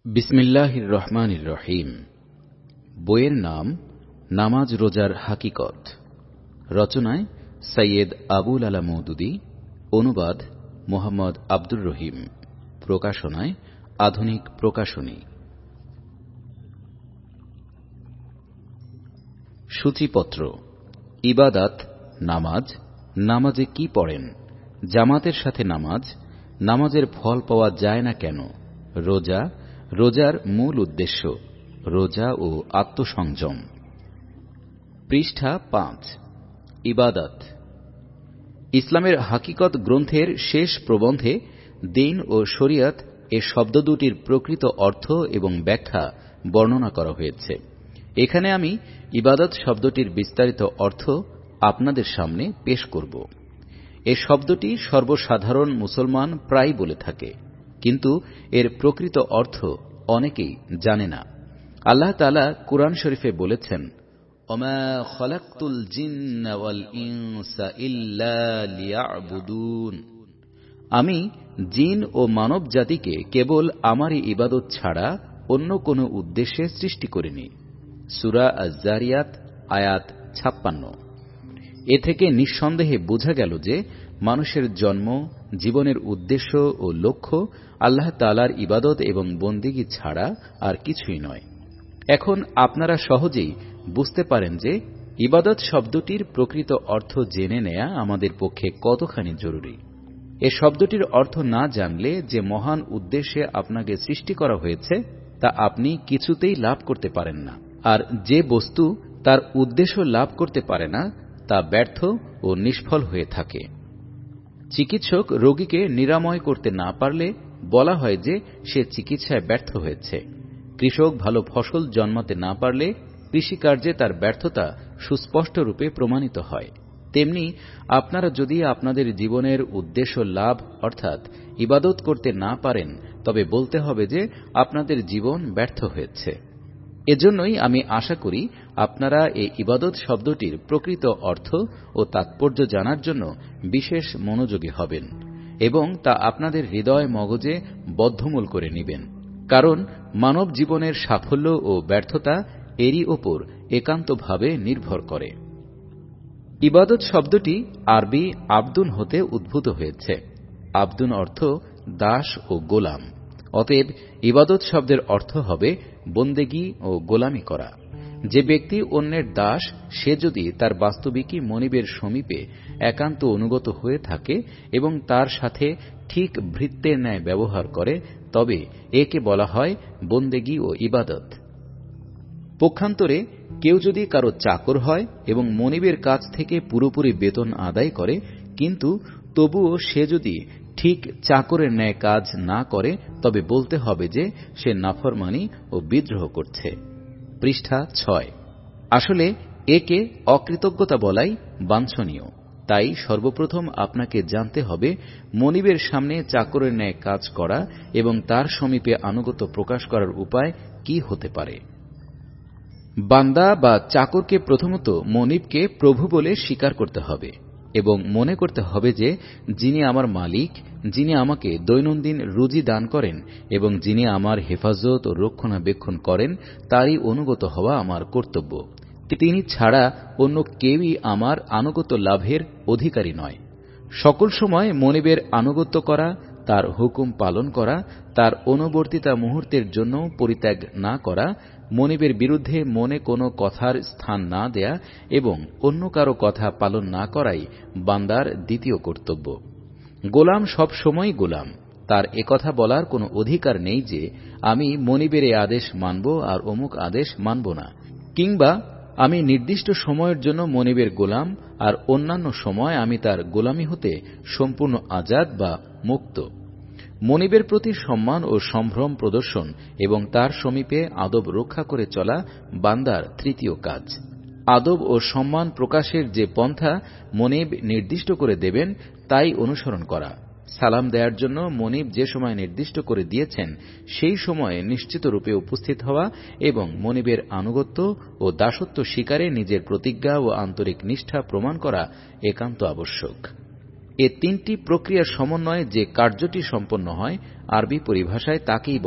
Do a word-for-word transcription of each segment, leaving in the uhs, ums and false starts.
বিসমিল্লাহির রহমানির রহিম। বইয়ের নাম নামাজ রোজার হাকিকত। রচনায় সৈয়দ আবুল আলা মওদুদী। অনুবাদ মোহাম্মদ আব্দুর রহিম। প্রকাশনায় আধুনিক প্রকাশনী। সূচিপত্র। ইবাদাত নামাজ। নামাজে কি পড়েন? জামাতের সাথে নামাজ। নামাজের ফল পাওয়া যায় না কেন? রোজা। রোজার মূল উদ্দেশ্য। রোজা ও আত্মসংযম। পৃষ্ঠা পাঁচ। ইবাদাত। ইসলামের হাকিকত গ্রন্থের শেষ প্রবন্ধে দ্বীন ও শরিয়ত এ শব্দ দুটির প্রকৃত অর্থ এবং ব্যাখ্যা বর্ণনা করা হয়েছে। এখানে আমি ইবাদত শব্দটির বিস্তারিত অর্থ আপনাদের সামনে পেশ করব। এ শব্দটি সর্বসাধারণ মুসলমান প্রায় বলে থাকে, কিন্তু এর প্রকৃত অর্থ অনেকেই জানে না। আল্লাহ তাআলা কুরআন শরীফে বলেছেন, ওমা খলাকতুল জিন্না ওয়াল ইনসা ইল্লা লিয়াবুদুন। আমি জিন ও মানব জাতিকে কেবল আমারই ইবাদত ছাড়া অন্য কোনো উদ্দেশ্যে সৃষ্টি করিনি। সূরা আয-যারিয়াত আয়াত ছাপ্পান্ন। এ থেকে নিঃসন্দেহে বোঝা গেল যে মানুষের জন্ম, জীবনের উদ্দেশ্য ও লক্ষ্য আল্লাহ তাআলার ইবাদত এবং বন্দেগী ছাড়া আর কিছুই নয়। এখন আপনারা সহজেই বুঝতে পারেন যে ইবাদত শব্দটির প্রকৃত অর্থ জেনে নেয়া আমাদের পক্ষে কতখানি জরুরি। এ শব্দটির অর্থ না জানলে যে মহান উদ্দেশ্যে আপনাকে সৃষ্টি করা হয়েছে তা আপনি কিছুতেই লাভ করতে পারেন না। আর যে বস্তু তার উদ্দেশ্য লাভ করতে পারে না তা ব্যর্থ ও নিষ্ফল হয়ে থাকে। চিকিৎসক রোগীকে নিরাময় করতে না পারলে বলা হয় যে সে চিকিৎসায় ব্যর্থ হয়েছে। কৃষক ভালো ফসল জন্মাতে না পারলে কৃষিকার্যে তার ব্যর্থতা সুস্পষ্ট রূপে প্রমাণিত হয়। তেমনি আপনারা যদি আপনাদের জীবনের উদ্দেশ্য লাভ অর্থাৎ ইবাদত করতে না পারেন, তবে বলতে হবে যে আপনাদের জীবন ব্যর্থ হয়েছে। এজন্যই আমি আশা করি আপনারা এই ইবাদত শব্দটির প্রকৃত অর্থ ও তাৎপর্য জানার জন্য বিশেষ মনোযোগী হবেন এবং তা আপনাদের হৃদয় মগজে বদ্ধমূল করে নেবেন। কারণ মানব জীবনের সাফল্য ও ব্যর্থতা এরই ওপর একান্তভাবে নির্ভর করে। ইবাদত শব্দটি আরবি আবদুন হতে উদ্ভূত হয়েছে। আবদুন অর্থ দাস ও গোলাম। অতএব ইবাদত শব্দের অর্থ হবে বন্দেগী ও গোলামি করা। যে ব্যক্তি অন্যের দাস, সে যদি তার বাস্তবিকই মনিবের সমীপে একান্ত অনুগত হয়ে থাকে এবং তার সাথে ঠিক ভৃত্যের ন্যায় ব্যবহার করে, তবে একে বলা হয় বন্দেগী ও ইবাদত। পক্ষান্তরে কেউ যদি কারো চাকর হয় এবং মনিবের কাছ থেকে পুরোপুরি বেতন আদায় করে, কিন্তু তবুও সে যদি ঠিক চাকরের ন্যায় কাজ না করে, তবে বলতে হবে যে সে নাফরমানি ও বিদ্রোহ করছে। পৃষ্ঠা ছয়। আসলে একে অকৃতজ্ঞতা বলাই বাঞ্ছনীয়। তাই সর্বপ্রথম আপনাকে জানতে হবে মনিবের সামনে চাকরের ন্যায় কাজ করা এবং তার সমীপে আনুগত্য প্রকাশ করার উপায় কি হতে পারে। বান্দা বা চাকরকে প্রথমত মনিবকে প্রভু বলে স্বীকার করতে হবে এবং মনে করতে হবে যে যিনি আমার মালিক, যিনি আমাকে দৈনন্দিন রুজি দান করেন এবং যিনি আমার হেফাজত ও রক্ষণাবেক্ষণ করেন, তারই অনুগত হওয়া আমার কর্তব্য। তিনি ছাড়া অন্য কেউই আমার আনুগত্য লাভের অধিকারী নয়। সকল সময় মনিবের আনুগত্য করা, তার হুকুম পালন করা, তার অনুবর্তিতা মুহূর্তের জন্য পরিত্যাগ না করা, মনিবের বিরুদ্ধে মনে কোনো কথার স্থান না দেয়া এবং অন্য কারো কথা পালন না করাই বান্দার দ্বিতীয় কর্তব্য। গোলাম সব সময় গোলাম। তার একথা বলার কোনো অধিকার নেই যে আমি মনিবের এ আদেশ মানব আর অমুক আদেশ মানব না, কিংবা আমি নির্দিষ্ট সময়ের জন্য মনিবের গোলাম আর অন্যান্য সময় আমি তার গোলামি হতে সম্পূর্ণ আজাদ বা মুক্ত। মনিবের প্রতি সম্মান ও সম্ভ্রম প্রদর্শন এবং তার সমীপে আদব রক্ষা করে চলা বান্দার তৃতীয় কাজ। আদব ও সম্মান প্রকাশের যে পন্থা মনিব নির্দিষ্ট করে দেবেন তাই অনুসরণ করা। সালাম দেওয়ার জন্য মনিব যে সময় নির্দিষ্ট করে দিয়েছেন সেই সময়ে নিশ্চিত রূপে উপস্থিত হওয়া এবং মনিবের আনুগত্য ও দাসত্ব স্বীকারে নিজের প্রতিজ্ঞা ও আন্তরিক নিষ্ঠা প্রমাণ করা একান্ত আবশ্যক। এ তিনটি প্রক্রিয়ার সমন্বয়ে যে কার্যটি সম্পন্ন হয়, আরবি পরিভাষায় তাকেই বলে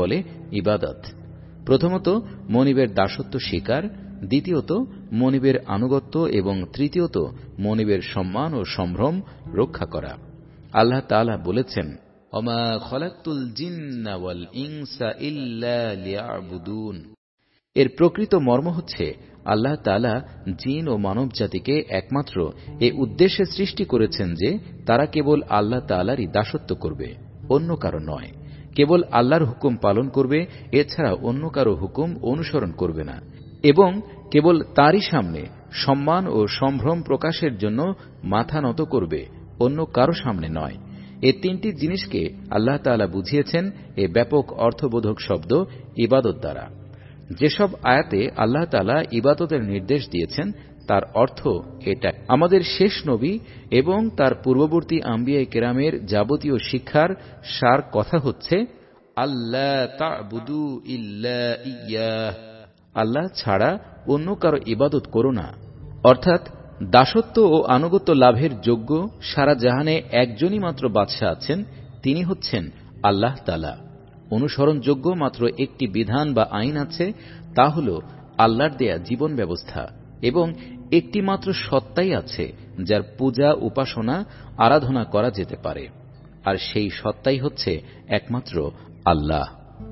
ইবাদত। প্রথমত মনিবের দাসত্ব স্বীকার, দ্বিতীয়ত মনিবের আনুগত্য এবং তৃতীয়ত মনিবের সম্মান ও সম্ভ্রম রক্ষা করা। আল্লাহ তাআলা বলেছেন, ওমা খলাকতুল জিন্না ওয়াল ইনসা ইল্লা লিয়াবুদুন। এর প্রকৃত মর্ম হচ্ছে আল্লাহ তাআলা জিন ও মানব জাতিকে একমাত্র এ উদ্দেশ্যে সৃষ্টি করেছেন যে তারা কেবল আল্লাহ তাআলারই দাসত্ব করবে, অন্য কারো নয়। কেবল আল্লাহর হুকুম পালন করবে, এছাড়া অন্য কারো হুকুম অনুসরণ করবে না, এবং কেবল তারই সামনে সম্মান ও সম্ভ্রম প্রকাশের জন্য মাথা নত করবে, অন্য কারো সামনে নয়। এ তিনটি জিনিসকে আল্লাহ তাআলা বুঝিয়েছেন এ ব্যাপক অর্থবোধক শব্দ ইবাদত দ্বারা। যেসব আয়াতে আল্লাহ তাআলা ইবাদতের নির্দেশ দিয়েছেন তার অর্থ এটা। আমাদের শেষ নবী এবং তার পূর্ববর্তী আম্বিয়ায়ে কেরামের যাবতীয় শিক্ষার সার কথা হচ্ছে, আল্লাহ তা'বুদু ইল্লা ইয়্যাহ, আল্লাহ ছাড়া অন্য কারো ইবাদত করো না। অর্থাৎ দাসত্ব ও আনুগত্য লাভের যোগ্য সারা জাহানে একজনই মাত্র বাদশাহ আছেন, তিনি হচ্ছেন আল্লাহ তাআলা। অনুসরণযোগ্য মাত্র একটি বিধান বা আইন আছে, তা হল আল্লাহর দেয়া জীবন ব্যবস্থা, এবং একটি মাত্র সত্তাই আছে যার পূজা উপাসনা আরাধনা করা যেতে পারে, আর সেই সত্তাই হচ্ছে একমাত্র আল্লাহ।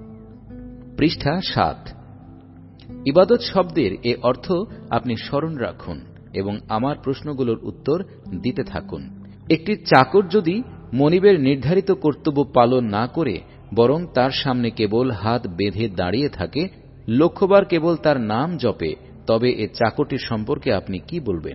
পৃষ্ঠা সাত। ইবাদত শব্দের এ অর্থ আপনি স্মরণ রাখুন এবং আমার প্রশ্নগুলোর উত্তর দিতে থাকুন। একটি চাকর যদি মনিবের নির্ধারিত কর্তব্য পালন না করে বরং তার সামনে কেবল হাত বেঁধে দাঁড়িয়ে থাকে, লক্ষবার কেবল তার নাম জপে, তবে এ চাকরটির সম্পর্কে আপনি কি বলবেন?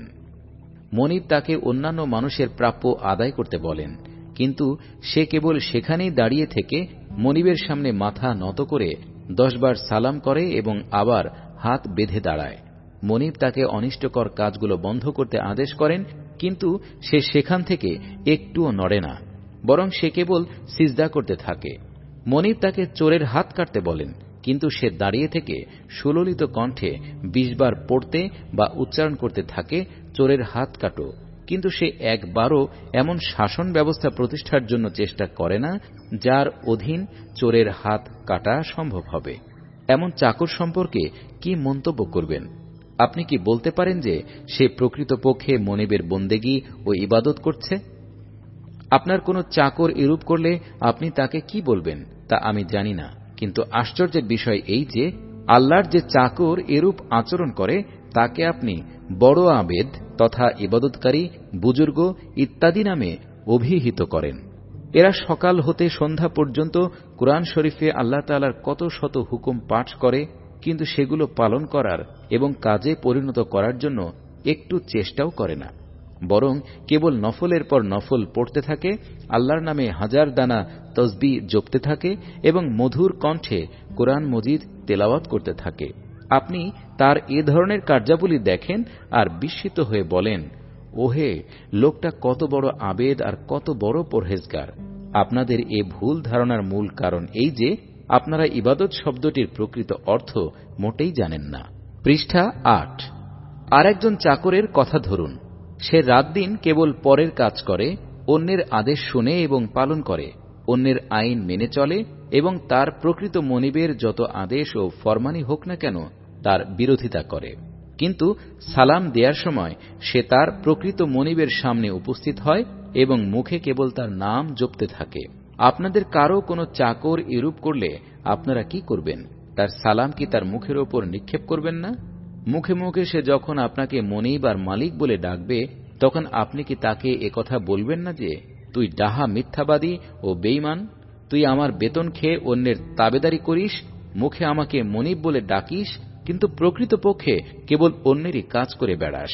মনিব তাকে অন্যান্য মানুষের প্রাপ্য আদায় করতে বলেন, কিন্তু সে কেবল সেখানেই দাঁড়িয়ে থেকে মনিবের সামনে মাথা নত করে দশবার সালাম করে এবং আবার হাত বেঁধে দাঁড়ায়। মনিব তাকে অনিষ্টকর কাজগুলো বন্ধ করতে আদেশ করেন, কিন্তু সে সেখান থেকে একটুও নড়ে না, বরং সে কেবল সিজদা করতে থাকে। মনিব তাকে চোরের হাত কাটতে বলেন, কিন্তু সে দাঁড়িয়ে থেকে সুললিত কণ্ঠে বিশ বার পড়তে বা উচ্চারণ করতে থাকে, চোরের হাত কাটো, কিন্তু সে একবারও এমন শাসন ব্যবস্থা প্রতিষ্ঠার জন্য চেষ্টা করে না যার অধীন চোরের হাত কাটা সম্ভব হবে। এমন চাকর সম্পর্কে কি মন্তব্য করবেন? আপনি কি বলতে পারেন যে সে প্রকৃতপক্ষে মনিবের বন্দেগী ও ইবাদত করছে? আপনার কোন চাকর এরূপ করলে আপনি তাকে কি বলবেন তা আমি জানি না, কিন্তু আশ্চর্যের বিষয় এই যে আল্লাহর যে চাকর এরূপ আচরণ করে তাকে আপনি বড় আবেদ তথা ইবাদতকারী, বুজুর্গ ইত্যাদি নামে অভিহিত করেন। এরা সকাল হতে সন্ধ্যা পর্যন্ত কুরআন শরীফে আল্লাহ তাআলার কত শত হুকুম পাঠ করে, কিন্তু সেগুলো পালন করার এবং কাজে পরিণত করার জন্য একটু চেষ্টাও করে না, বরং কেবল নফলের পর নফল পড়তে থাকে, আল্লাহর নামে হাজার দানা তসবিহ জপতে থাকে এবং মধুর কণ্ঠে কুরআন মজিদ তেলাওয়াত করতে থাকে। আপনি তার এ ধরনের কার্যাবলী দেখেন আর বিস্মিত হয়ে বলেন, ওহে, লোকটা কত বড় আবেদ আর কত বড় পরহেজগার। আপনাদের এ ভুল ধারণার মূল কারণ এই যে আপনারা ইবাদত শব্দটির প্রকৃত অর্থ মোটেই জানেন না। পৃষ্ঠা আট। আর একজন চাকরের কথা ধরুন। সে রাত দিন কেবল পরের কাজ করে, অন্যের আদেশ শুনে এবং পালন করে, অন্যের আইন মেনে চলে এবং তার প্রকৃত মনিবের যত আদেশ ও ফরমানি হোক না কেন তার বিরোধিতা করে, কিন্তু সালাম দেওয়ার সময় সে তার প্রকৃত মনিবের সামনে উপস্থিত হয় এবং মুখে কেবল তার নাম জপতে থাকে। আপনাদের কারো কোনো চাকর এরূপ করলে আপনারা কি করবেন? তার সালাম কি তার মুখের ওপর নিক্ষেপ করবেন না? মুখে মুখে সে যখন আপনাকে মনিব আর মালিক বলে ডাকবে, তখন আপনি কি তাকে একথা বলবেন না যে, তুই ডাহা মিথ্যাবাদী ও বেঈমান, তুই আমার বেতন খেয়ে অন্যের তাবেদারি করিস, মুখে আমাকে মনিব বলে ডাকিস, কিন্তু প্রকৃতপক্ষে কেবল অন্যেরই কাজ করে বেড়াস।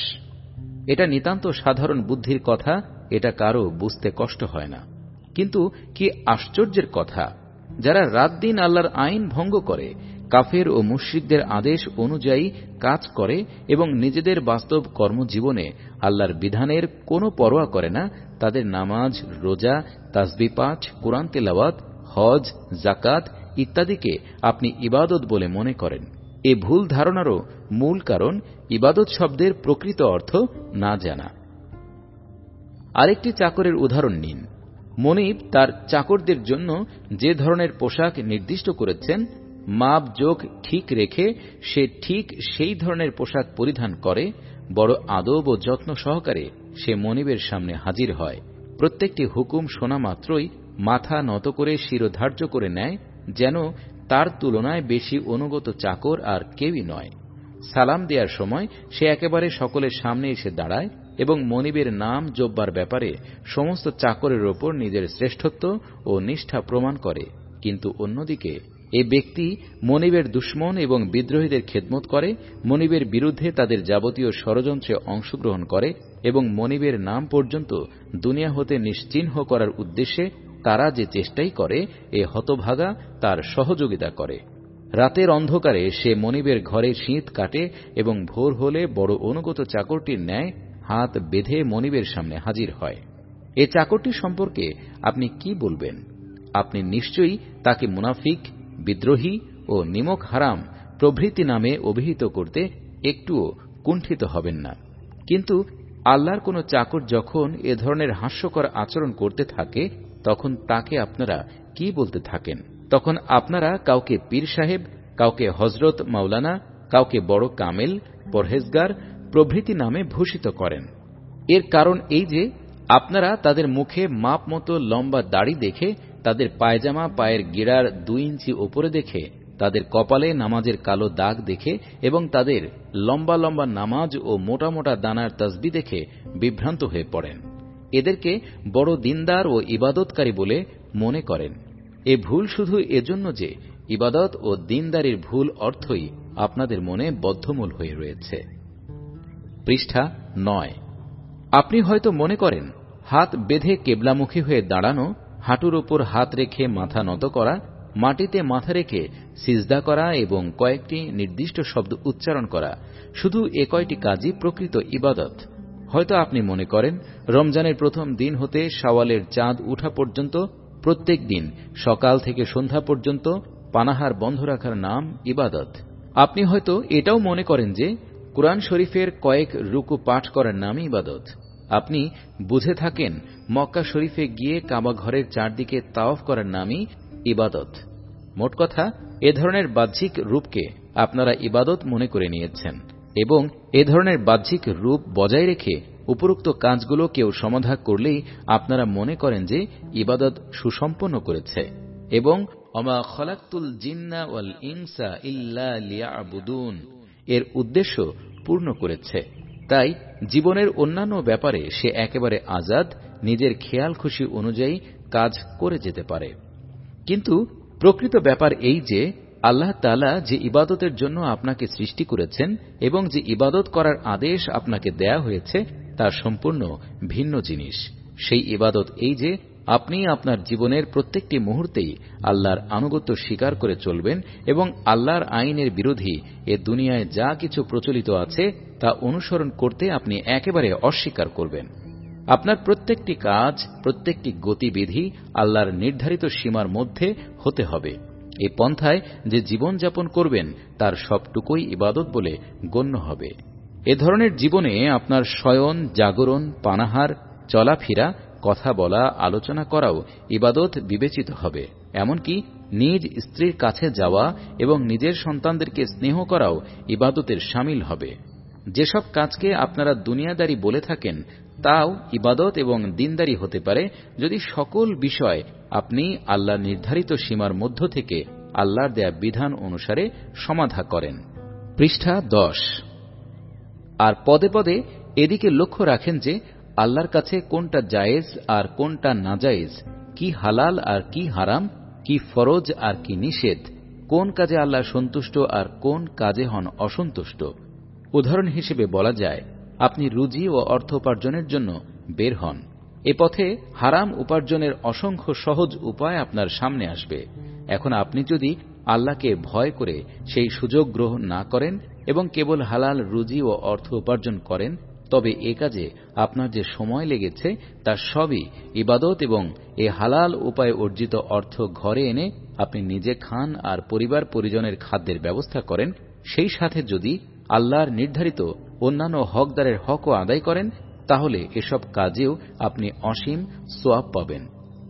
এটা নিতান্ত সাধারণ বুদ্ধির কথা, এটা কারো বুঝতে কষ্ট হয় না। কিন্তু কি আশ্চর্যের কথা, যারা রাত দিন আল্লাহর আইন ভঙ্গ করে, কাফের ও মুশরিকদের আদেশ অনুযায়ী কাজ করে এবং নিজেদের বাস্তব কর্মজীবনে আল্লাহর বিধানের কোনো পরোয়া করে না, তাদের নামাজ, রোজা, তাসবিহ পাঠ, কুরআন তেলাওয়াত, হজ, যাকাত ইত্যাদিকে আপনি ইবাদত বলে মনে করেন। এ ভুল ধারণারও মূল কারণ ইবাদত শব্দের প্রকৃত অর্থ না জানা। আরেকটি চাকরের উদাহরণ নিন। মনিব তার চাকরদের জন্য যে ধরনের পোশাক নির্দিষ্ট করেছেন, মাপ যোগ ঠিক রেখে সে ঠিক সেই ধরনের পোশাক পরিধান করে, বড় আদব ও যত্ন সহকারে সে মনিবের সামনে হাজির হয়। প্রত্যেকটি হুকুম শোনা মাত্রই মাথা নত করে শিরোধার্য করে নেয়, যেন তার তুলনায় বেশি অনুগত চাকর আর কেউই নয়। সালাম দেওয়ার সময় সে একেবারে সকলের সামনে এসে দাঁড়ায় এবং মনিবের নাম জপবার ব্যাপারে সমস্ত চাকরের ওপর নিজের শ্রেষ্ঠত্ব ও নিষ্ঠা প্রমাণ করে। কিন্তু অন্যদিকে এ ব্যক্তি মনিবের দুশমন এবং বিদ্রোহীদের খেদমত করে, মনিবের বিরুদ্ধে তাদের যাবতীয় ষড়যন্ত্রে অংশগ্রহণ করে এবং মনিবের নাম পর্যন্ত দুনিয়া হতে নিশ্চিহ্ন করার উদ্দেশ্যে তারা যে চেষ্টাই করে, এ হতভাগা তার সহযোগিতা করে। রাতের অন্ধকারে সে মনিবের ঘরে শীত কাটে এবং ভোর হলে বড় অনুগত চাকরটির ন্যায় হাত বেঁধে মনিবের সামনে হাজির হয়। এ চাকরটি সম্পর্কে আপনি কি বলবেন? আপনি নিশ্চয়ই তাকে মুনাফিক, বিদ্রোহী ও নিমক হারাম প্রভৃতি নামে অভিহিত করতে একটুও কুণ্ঠিত হবেন না। কিন্তু আল্লাহর কোন চাকর যখন এ ধরনের হাস্যকর আচরণ করতে থাকে, তখন তাকে আপনারা কি বলতে থাকেন? তখন আপনারা কাউকে পীর সাহেব, কাউকে হজরত মাওলানা, কাউকে বড় কামেল, পরহেজগার প্রভৃতি নামে ভূষিত করেন। এর কারণ এই যে আপনারা তাদের মুখে মাপ মতো লম্বা দাড়ি দেখে, তাদের পায়জামা পায়ের গিড়ার দুই ইঞ্চি ওপরে দেখে, তাদের কপালে নামাজের কালো দাগ দেখে এবং তাদের লম্বা লম্বা নামাজ ও মোটা মোটা দানার তসবিহ দেখে বিভ্রান্ত হয়ে পড়েন। এদেরকে বড় দিনদার ও ইবাদতকারী বলে মনে করেন। এ ভুল শুধু এজন্য যে ইবাদত ও দিনদারির ভুল অর্থই আপনাদের মনে বদ্ধমূল হয়ে রয়েছে। পৃষ্ঠা নয়। আপনি হয়তো মনে করেন হাত বেঁধে কেবলামুখী হয়ে দাঁড়ানো, হাঁটুর ওপর হাত রেখে মাথা নত করা, মাটিতে মাথা রেখে সিজদা করা এবং কয়েকটি নির্দিষ্ট শব্দ উচ্চারণ করা, শুধু এ কয়টি কাজই প্রকৃত ইবাদত। হয়তো আপনি মনে করেন রমজানের প্রথম দিন হতে শাওয়ালের চাঁদ উঠা পর্যন্ত প্রত্যেক দিন সকাল থেকে সন্ধ্যা পর্যন্ত পানাহার বন্ধ রাখার নাম ইবাদত। আপনি হয়তো এটাও মনে করেন যে কুরআন শরীফের কয়েক রুকু পাঠ করার নামই ইবাদত। আপনি বুঝে থাকেন মক্কা শরীফে গিয়ে কাবা ঘরের চারদিকে তাওয়াফ করার নামই ইবাদত। মোট কথা, এ ধরনের বাহ্যিক রূপকে আপনারা ইবাদত মনে করে নিয়েছেন এবং এ ধরনের বাহ্যিক রূপ বজায় রেখে উপরোক্ত কাজগুলো কেউ সমাধা করলেই আপনারা মনে করেন যে ইবাদত সুসম্পন্ন করেছে এবং ওমা খলাকতুল জিন্না ওয়াল ইনসা ইল্লা লিয়াবুদুন এর উদ্দেশ্য পূর্ণ করেছে। তাই জীবনের অন্যান্য ব্যাপারে সে একেবারে আজাদ, নিজের খেয়াল খুশি অনুযায়ী কাজ করে যেতে পারে। কিন্তু প্রকৃত ব্যাপার এই যে আল্লাহ তাআলা যে ইবাদতের জন্য আপনাকে সৃষ্টি করেছেন এবং যে ইবাদত করার আদেশ আপনাকে দেয়া হয়েছে তা সম্পূর্ণ ভিন্ন জিনিস। সেই ইবাদত এই যে আপনি আপনার জীবনের প্রত্যেকটি মুহূর্তেই আল্লাহর আনুগত্য স্বীকার করে চলবেন এবং আল্লাহর আইনের বিরোধী এ দুনিয়ায় যা কিছু প্রচলিত আছে তা অনুসরণ করতে আপনি একেবারে অস্বীকার করবেন। আপনার প্রত্যেকটি কাজ, প্রত্যেকটি গতিবিধি আল্লাহর নির্ধারিত সীমার মধ্যে হতে হবে। এই পন্থায় যে জীবন যাপন করবেন তার সবটুকুই ইবাদত বলে গণ্য হবে। এ ধরনের জীবনে আপনার শয়ন, জাগরণ, পানাহার, চলাফেরা, কথা বলা, আলোচনা করাও ইবাদত বিবেচিত হবে। এমনকি নিজ স্ত্রীর কাছে যাওয়া এবং নিজের সন্তানদেরকে স্নেহ করাও ইবাদতের শামিল হবে। যেসব কাজকে আপনারা দুনিয়াদারি বলে থাকেন তাও ইবাদত এবং দিনদারি হতে পারে যদি সকল বিষয় আপনি আল্লাহ নির্ধারিত সীমার মধ্য থেকে আল্লাহর দেয়া বিধান অনুসারে সমাধা করেন। পৃষ্ঠা দশ। আর পদে পদে এদিকে লক্ষ্য রাখেন যে আল্লাহর কাছে কোনটা জায়েজ আর কোনটা নাজায়েজ, কি হালাল আর কি হারাম, কি ফরজ আর কি নিষেধ, কোন কাজে আল্লাহ সন্তুষ্ট আর কোন কাজে হন অসন্তুষ্ট। উদাহরণ হিসেবে বলা যায়, আপনি রুজি ও অর্থ উপার্জনের জন্য বের হন। এ পথে হারাম উপার্জনের অসংখ্য সহজ উপায় আপনার সামনে আসবে। এখন আপনি যদি আল্লাহকে ভয় করে সেই সুযোগ গ্রহণ না করেন এবং কেবল হালাল রুজি ও অর্থ উপার্জন করেন, তবে এ কাজে আপনার যে সময় লেগেছে তা সবই ইবাদত এবং এ হালাল উপায়ে অর্জিত অর্থ ঘরে এনে আপনি নিজে খান আর পরিবার পরিজনের খাদ্যের ব্যবস্থা করেন। সেই সাথে যদি আল্লাহর নির্ধারিত অন্যান্য হকদারের হকও আদায় করেন, তাহলে এসব কাজেও আপনি অসীম সোয়াব পাবেন।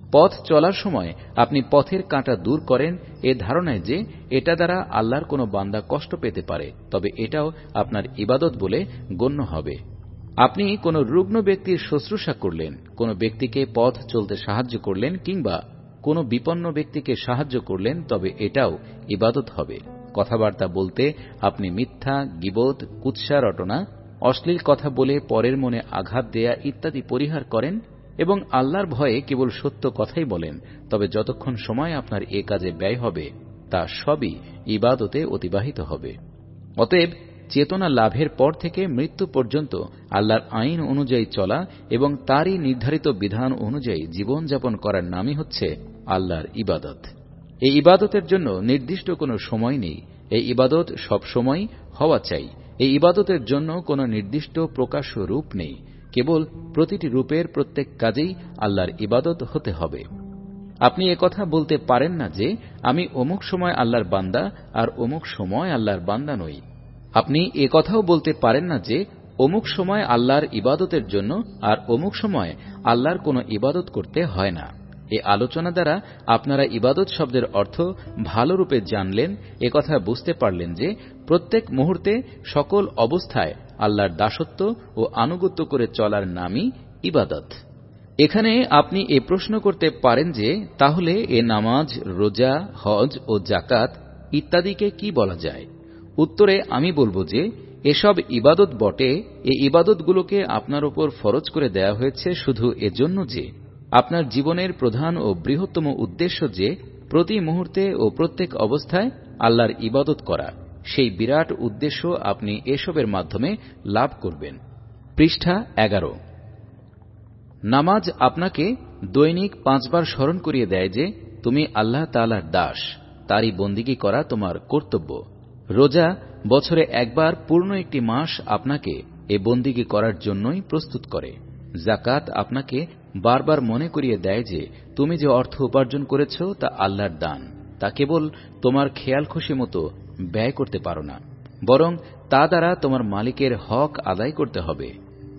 পথ চলার সময় আপনি পথের কাঁটা দূর করেন এ ধারণায় যে এটা দ্বারা আল্লাহর কোনো বান্দা কষ্ট পেতে পারে, তবে এটাও আপনার ইবাদত বলে গণ্য হবে। আপনি কোনো রুগ্ন ব্যক্তির শুশ্রূষা করলেন, কোনো ব্যক্তিকে পথ চলতে সাহায্য করলেন কিংবা কোনো বিপন্ন ব্যক্তিকে সাহায্য করলেন, তবে এটাও ইবাদত হবে। কথাবার্তা বলতে আপনি মিথ্যা, গীবত, কুৎসা রটনা, অশ্লীল কথা বলে পরের মনে আঘাত দেয়া ইত্যাদি পরিহার করেন এবং আল্লাহর ভয়ে কেবল সত্য কথাই বলেন, তবে যতক্ষণ সময় আপনার এ কাজে ব্যয় হবে তা সবই ইবাদতে অতিবাহিত হবে। অতএব চেতনা লাভের পর থেকে মৃত্যু পর্যন্ত আল্লাহর আইন অনুযায়ী চলা এবং তারই নির্ধারিত বিধান অনুযায়ী জীবনযাপন করার নামই হচ্ছে আল্লাহর ইবাদত। এই ইবাদতের জন্য নির্দিষ্ট কোনো সময় নেই। এই ইবাদত সব সময় হওয়া চাই। এই ইবাদতের জন্য কোনো নির্দিষ্ট প্রকাশ্য রূপ নেই। কেবল প্রতিটি রূপের প্রত্যেক কাজেই আল্লাহর ইবাদত হতে হবে। আপনি একথা বলতে পারেন না যে আমি অমুক সময় আল্লাহর বান্দা আর অমুক সময় আল্লাহর বান্দা নই। আপনি একথাও বলতে পারেন না যে অমুক সময় আল্লাহর ইবাদতের জন্য আর অমুক সময় আল্লাহর কোনো ইবাদত করতে হয় না। এ আলোচনা দ্বারা আপনারা ইবাদত শব্দের অর্থ ভালোরূপে জানলেন, একথা বুঝতে পারলেন যে প্রত্যেক মুহূর্তে সকল অবস্থায় আল্লাহর দাসত্ব ও আনুগত্য করে চলার নামই ইবাদত। এখানে আপনি এ প্রশ্ন করতে পারেন যে তাহলে এ নামাজ, রোজা, হজ ও জাকাত ইত্যাদিকে কি বলা যায়? উত্তরে আমি বলবো যে এসব ইবাদত বটে। এই ইবাদতগুলোকে আপনার উপর ফরজ করে দেয়া হয়েছে শুধু এজন্য যে আপনার জীবনের প্রধান ও বৃহত্তম উদ্দেশ্য যে প্রতি মুহূর্তে ও প্রত্যেক অবস্থায় আল্লাহর ইবাদত করা। সেই বিরাট উদ্দেশ্য আপনি এসবের মাধ্যমে লাভ করবেন। পৃষ্ঠা এগারো। নামাজ আপনাকে দৈনিক পাঁচবার স্মরণ করিয়ে দেয় যে তুমি আল্লাহ তাআলার দাস, তারই বন্দিগি করা তোমার কর্তব্য। রোজা বছরে একবার পূর্ণ একটি মাস আপনাকে এ বন্দিগি করার জন্যই প্রস্তুত করে। জাকাত আপনাকে বারবার মনে করিয়ে দেয় যে তুমি যে অর্থ উপার্জন করেছ তা আল্লাহর দান, তা কেবল তোমার খেয়াল খুশি মতো ব্যয় করতে পারো না, বরং তা দ্বারা তোমার মালিকের হক আদায় করতে হবে।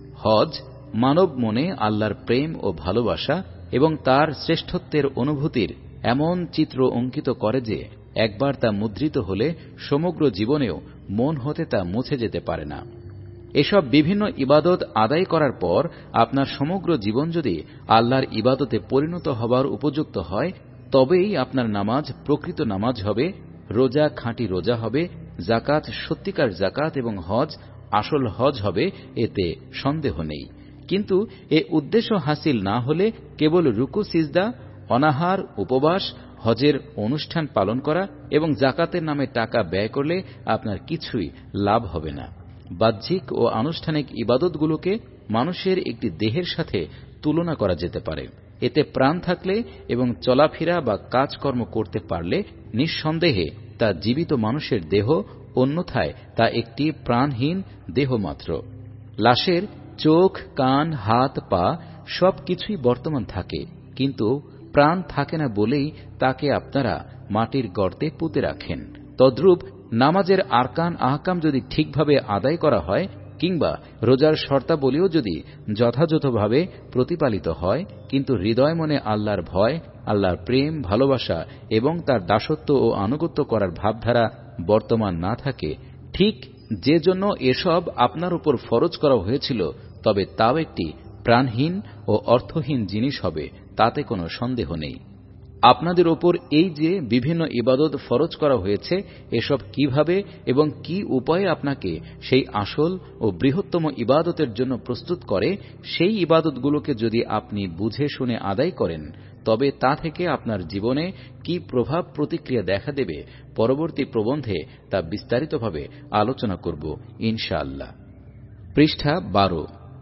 হজ মানব মনে আল্লাহর প্রেম ও ভালোবাসা এবং তার শ্রেষ্ঠত্বের অনুভূতির এমন চিত্র অঙ্কিত করে যে একবার তা মুদ্রিত হলে সমগ্র জীবনেও মন হতে তা মুছে যেতে পারে না। এসব বিভিন্ন ইবাদত আদায় করার পর আপনার সমগ্র জীবন যদি আল্লাহর ইবাদতে পরিণত হবার উপযুক্ত হয়, তবেই আপনার নামাজ প্রকৃত নামাজ হবে, রোজা খাঁটি রোজা হবে, জাকাত সত্যিকার জাকাত এবং হজ আসল হজ হবে, এতে সন্দেহ নেই। কিন্তু এ উদ্দেশ্য হাসিল না হলে কেবল রুকু সিজদা, অনাহার, উপবাস, হজের অনুষ্ঠান পালন করা এবং জাকাতের নামে টাকা ব্যয় করলে আপনার কিছুই লাভ হবে না। বাহ্যিক ও আনুষ্ঠানিক ইবাদতগুলোকে মানুষের একটি দেহের সাথে তুলনা করা যেতে পারে। এতে প্রাণ থাকলে এবং চলাফেরা বা কাজকর্ম করতে পারলে নিঃসন্দেহে তা জীবিত মানুষের দেহ, অন্যথায় তা একটি প্রাণহীন দেহ মাত্র। লাশের চোখ, কান, হাত, পা সবকিছুই বর্তমান থাকে, কিন্তু প্রাণ থাকে না বলেই তাকে আপনারা মাটির গর্তে পুঁতে রাখেন। তদ্রূপ নামাজের আরকান আহকাম যদি ঠিকভাবে আদায় করা হয় কিংবা রোজার শর্তাবলীও যদি যথাযথভাবে প্রতিপালিত হয়, কিন্তু হৃদয় মনে আল্লাহর ভয়, আল্লাহর প্রেম, ভালোবাসা এবং তার দাসত্ব ও আনুগত্য করার ভাবধারা বর্তমান না থাকে, ঠিক যে জন্য এসব আপনার উপর ফরজ করা হয়েছিল, তবে তাও একটি প্রাণহীন ও অর্থহীন জিনিস হবে, তাতে কোনো সন্দেহ নেই। আপনাদের ওপর এই যে বিভিন্ন ইবাদত ফরজ করা হয়েছে, এসব কিভাবে এবং কি উপায়ে আপনাকে সেই আসল ও বৃহত্তম ইবাদতের জন্য প্রস্তুত করে, সেই ইবাদতগুলোকে যদি আপনি বুঝে শুনে আদায় করেন, তবে তা থেকে আপনার জীবনে কি প্রভাব প্রতিক্রিয়া দেখা দেবে, পরবর্তী প্রবন্ধে তা বিস্তারিতভাবে আলোচনা করব ইনশাআল্লাহ। পৃষ্ঠা বারো।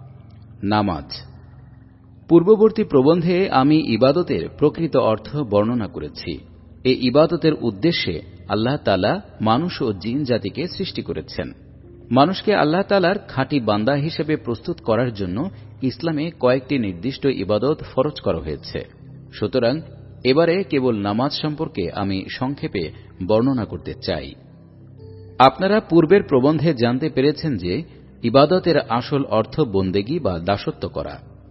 নামাজ। পূর্ববর্তী প্রবন্ধে আমি ইবাদতের প্রকৃত অর্থ বর্ণনা করেছি। এই ইবাদতের উদ্দেশ্যে আল্লাহ তাআলা মানুষ ও জিন জাতিকে সৃষ্টি করেছেন। মানুষকে আল্লাহ তাআলার খাঁটি বান্দা হিসেবে প্রস্তুত করার জন্য ইসলামে কয়েকটি নির্দিষ্ট ইবাদত ফরজ করা হয়েছে। সুতরাং এবারে কেবল নামাজ সম্পর্কে আমি সংক্ষেপে বর্ণনা করতে চাই। আপনারা পূর্বের প্রবন্ধে জানতে পেরেছেন যে ইবাদতের আসল অর্থ বন্দেগী বা দাসত্ব করা।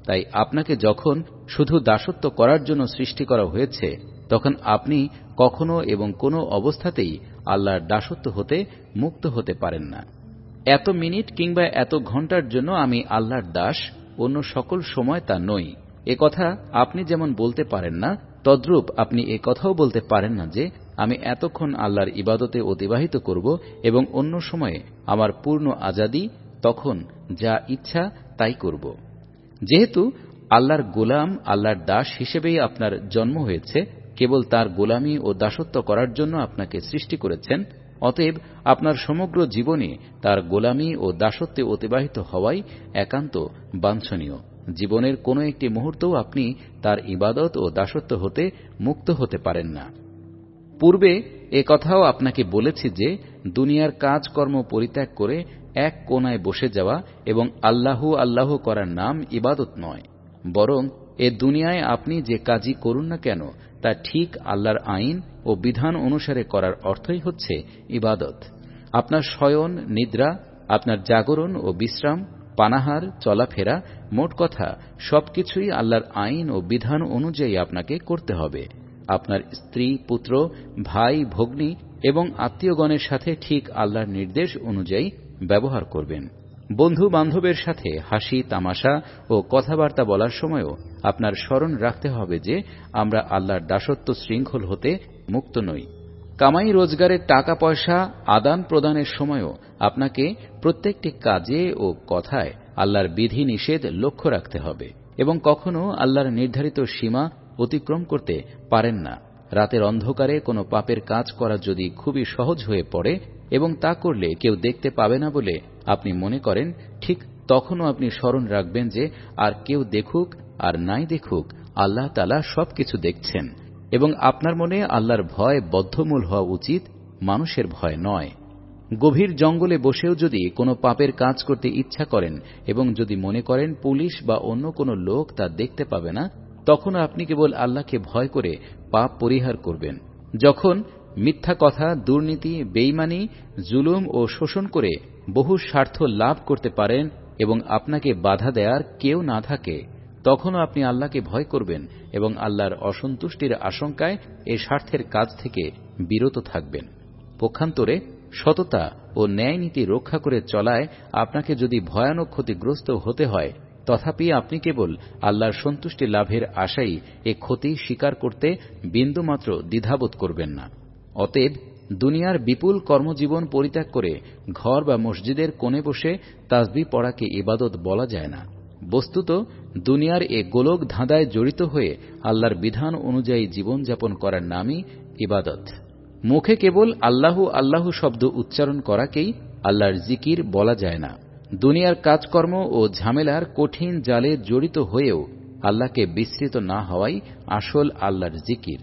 তাই আপনাকে যখন শুধু দাসত্ব করার জন্য সৃষ্টি করা হয়েছে, তখন আপনি কখনো এবং কোনো অবস্থাতেই আল্লাহর দাসত্ব হতে মুক্ত হতে পারেন না। এত মিনিট কিংবা এত ঘন্টার জন্য আমি আল্লাহর দাস, অন্য সকল সময় তা নই, এ কথা আপনি যেমন বলতে পারেন না, তদ্রূপ আপনি এ কথাও বলতে পারেন না যে আমি এতক্ষণ আল্লাহর ইবাদতে অতিবাহিত করব এবং অন্য সময়ে আমার পূর্ণ আজাদী, তখন যা ইচ্ছা তাই করব। যেহেতু আল্লাহর গোলাম, আল্লাহর দাস হিসেবেই আপনার জন্ম হয়েছে, কেবল তার গোলামি ও দাসত্ব করার জন্য আপনাকে সৃষ্টি করেছেন, অতএব আপনার সমগ্র জীবনে তার গোলামি ও দাসত্বে অতিবাহিত হওয়াই একান্ত বাঞ্ছনীয়। জীবনের কোনো একটি মুহূর্তও আপনি তার ইবাদত ও দাসত্ব হতে মুক্ত হতে পারেন না। পূর্বে এ কথাও আপনাকে বলেছি যে দুনিয়ার কাজকর্ম পরিত্যাগ করে এক কোনায় বসে যাওয়া এবং আল্লাহু আল্লাহ করার নাম ইবাদত নয়, বরং এ দুনিয়ায় আপনি যে কাজই করুন না কেন তা ঠিক আল্লাহর আইন ও বিধান অনুসারে করার অর্থই হচ্ছে ইবাদত। আপনার শয়ন, নিদ্রা, আপনার জাগরণ ও বিশ্রাম, পানাহার, চলাফেরা, মোট কথা সবকিছুই আল্লাহর আইন ও বিধান অনুযায়ী আপনাকে করতে হবে। আপনার স্ত্রী, পুত্র, ভাই, ভগ্নী এবং আত্মীয়গণের সাথে ঠিক আল্লাহর নির্দেশ অনুযায়ী ব্যবহার করবেন। বন্ধু বান্ধবের সাথে হাসি তামাশা ও কথাবার্তা বলার সময়ও আপনার স্মরণ রাখতে হবে যে আমরা আল্লাহর দাসত্ব শৃঙ্খল হতে মুক্ত নই। কামাই রোজগারের টাকা পয়সা আদান প্রদানের সময়ও আপনাকে প্রত্যেকটি কাজে ও কথায় আল্লাহর বিধি নিষেধ লক্ষ্য রাখতে হবে এবং কখনো আল্লাহর নির্ধারিত সীমা অতিক্রম করতে পারেন না। রাতের অন্ধকারে কোনো পাপের কাজ করা যদি খুবই সহজ হয়ে পড়ে এবং তা করলে কেউ দেখতে পাবে না বলে আপনি মনে করেন, ঠিক তখনও আপনি স্মরণ রাখবেন যে আর কেউ দেখুক আর নাই দেখুক, আল্লাহ তাআলা সবকিছু দেখছেন এবং আপনার মনে আল্লাহর ভয় বদ্ধমূল হওয়া উচিত, মানুষের ভয় নয়। গভীর জঙ্গলে বসেও যদি কোনো পাপের কাজ করতে ইচ্ছা করেন এবং যদি মনে করেন পুলিশ বা অন্য কোনো লোক তা দেখতে পাবে না, তখন আপনি কেবল আল্লাহকে ভয় করে পাপ পরিহার করবেন। যখন মিথ্যা কথা, দুর্নীতি, বেঈমানি, জুলুম ও শোষণ করে বহু স্বার্থ লাভ করতে পারেন এবং আপনাকে বাধা দেয়ার কেউ না থাকে, তখনও আপনি আল্লাহকে ভয় করবেন এবং আল্লাহর অসন্তুষ্টির আশঙ্কায় এ স্বার্থের কাজ থেকে বিরত থাকবেন। পক্ষান্তরে সততা ও ন্যায় নীতি রক্ষা করে চলায় আপনাকে যদি ভয়ানক ক্ষতিগ্রস্ত হতে হয়, তথাপি আপনি কেবল আল্লাহর সন্তুষ্টি লাভের আশাই এ ক্ষতি স্বীকার করতে বিন্দুমাত্র দ্বিধাবোধ করবেন না। অতএব দুনিয়ার বিপুল কর্মজীবন পরিত্যাগ করে ঘর বা মসজিদের কোণে বসে তাসবিহ পড়াকে ইবাদত বলা যায় না। বস্তুত দুনিয়ার এ গোলক ধাঁধায় জড়িত হয়ে আল্লাহর বিধান অনুযায়ী জীবনযাপন করার নামই ইবাদত। মুখে কেবল আল্লাহু আল্লাহু শব্দ উচ্চারণ করাকেই আল্লাহর জিকির বলা যায় না। দুনিয়ার কাজকর্ম ও ঝামেলার কঠিন জালে জড়িত হয়েও আল্লাহকে বিস্মৃত না হওয়াই আসল আল্লাহর জিকির।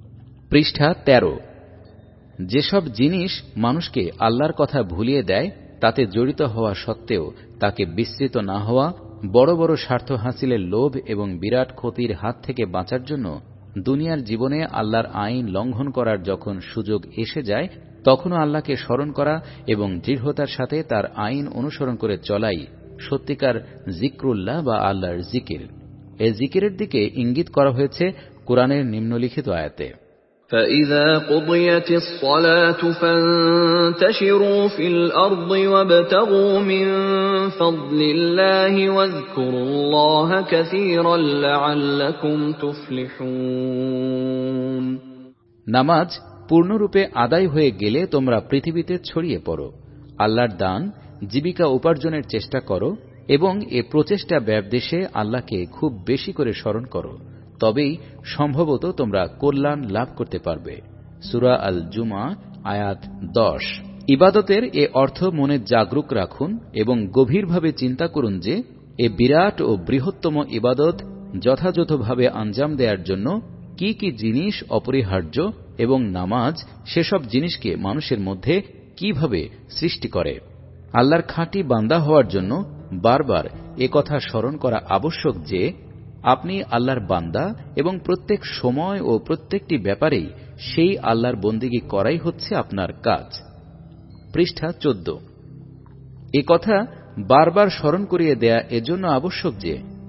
পৃষ্ঠা তেরো। যেসব জিনিস মানুষকে আল্লাহর কথা ভুলিয়ে দেয়, তাতে জড়িত হওয়া সত্ত্বেও তাকে বিস্মৃত না হওয়া, বড় বড় স্বার্থ হাসিলের লোভ এবং বিরাট ক্ষতির হাত থেকে বাঁচার জন্য দুনিয়ার জীবনে আল্লাহর আইন লঙ্ঘন করার যখন সুযোগ এসে যায়, তখনও আল্লাহকে স্মরণ করা এবং দৃঢ়তার সাথে তার আইন অনুসরণ করে চলাই সত্যিকার জিক্রুল্লাহ বা আল্লাহর জিকির। এই জিকিরের দিকে ইঙ্গিত করা হয়েছে কুরআনের নিম্নলিখিত আয়াতে, فَإِذَا قُضِيَتِ الصَّلَاةُ فَانتَشِرُوا فِي الْأَرْضِ وَابْتَغُوا مِن فَضْلِ اللَّهِ وَاذْكُرُوا اللَّهَ كَثِيرًا لَّعَلَّكُمْ تُفْلِحُونَ। নামাজ পূর্ণরূপে আদায় হয়ে গেলে তোমরা পৃথিবীতে ছড়িয়ে পড়ো, আল্লাহর দান, জীবিকা উপার্জনের চেষ্টা করো এবং এ প্রচেষ্টা ব্যবদেশে আল্লাহকে খুব বেশি করে স্মরণ করো, তবেই সম্ভবত তোমরা কল্যাণ লাভ করতে পারবে। সূরা আল জুমআ আয়াত দশ। ইবাদতের এ অর্থ মনে জাগরুক রাখুন এবং গভীরভাবে চিন্তা করুন যে এ বিরাট ও বৃহত্তম ইবাদত যথাযথভাবে আঞ্জাম দেওয়ার জন্য কি কি জিনিস অপরিহার্য এবং নামাজ সেসব জিনিসকে মানুষের মধ্যে কিভাবে সৃষ্টি করে। আল্লাহর খাঁটি বান্দা হওয়ার জন্য বারবার এ কথা স্মরণ করা আবশ্যক যে আপনি আল্লাহর বান্দা এবং প্রত্যেক সময় ও প্রত্যেকটি ব্যাপারেই সেই আল্লাহর বন্দেগী করাই হচ্ছে আপনার কাজ। পৃষ্ঠা চোদ্দ। এ কথা বারবার স্মরণ করিয়ে দেয়া এজন্য আবশ্যক যে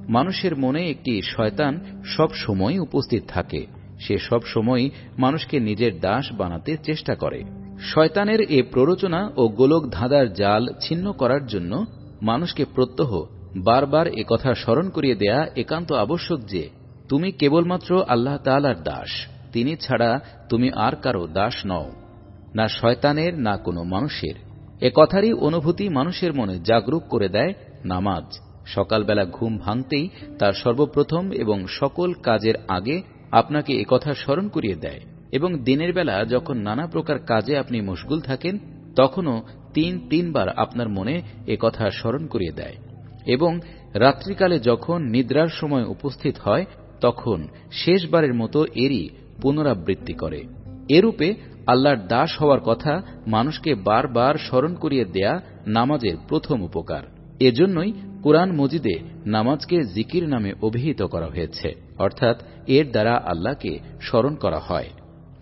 মানুষের মনে একটি শয়তান সব সময় উপস্থিত থাকে। সে সব সময় মানুষকে নিজের দাস বানাতে চেষ্টা করে। শয়তানের এ প্ররোচনা ও গোলক ধাঁধার জাল ছিন্ন করার জন্য মানুষকে প্রত্যহ বারবার একথা স্মরণ করিয়ে দেয়া একান্ত আবশ্যক যে তুমি কেবলমাত্র আল্লাহ তাআলার দাস, তিনি ছাড়া তুমি আর কারো দাস নও, না শয়তানের না কোনো মানুষের। এ কথারই অনুভূতি মানুষের মনে জাগরুক করে দেয় নামাজ। সকালবেলা ঘুম ভাঙতেই তার সর্বপ্রথম এবং সকল কাজের আগে আপনাকে একথা স্মরণ করিয়ে দেয়, এবং দিনের বেলা যখন নানা প্রকার কাজে আপনি মশগুল থাকেন তখনও তিন তিনবার আপনার মনে একথা স্মরণ করিয়ে দেয়, এবং রাত্রিকালে যখন নিদ্রার সময় উপস্থিত হয় তখন শেষবারের মতো এরই পুনরাবৃত্তি করে। এরূপে আল্লাহর দাস হওয়ার কথা মানুষকে বারবার স্মরণ করিয়ে দেয়া নামাজের প্রথম উপকার। এজন্যই কুরআন মজিদে নামাজকে জিকির নামে অভিহিত করা হয়েছে, অর্থাৎ এর দ্বারা আল্লাহকে স্মরণ করা হয়।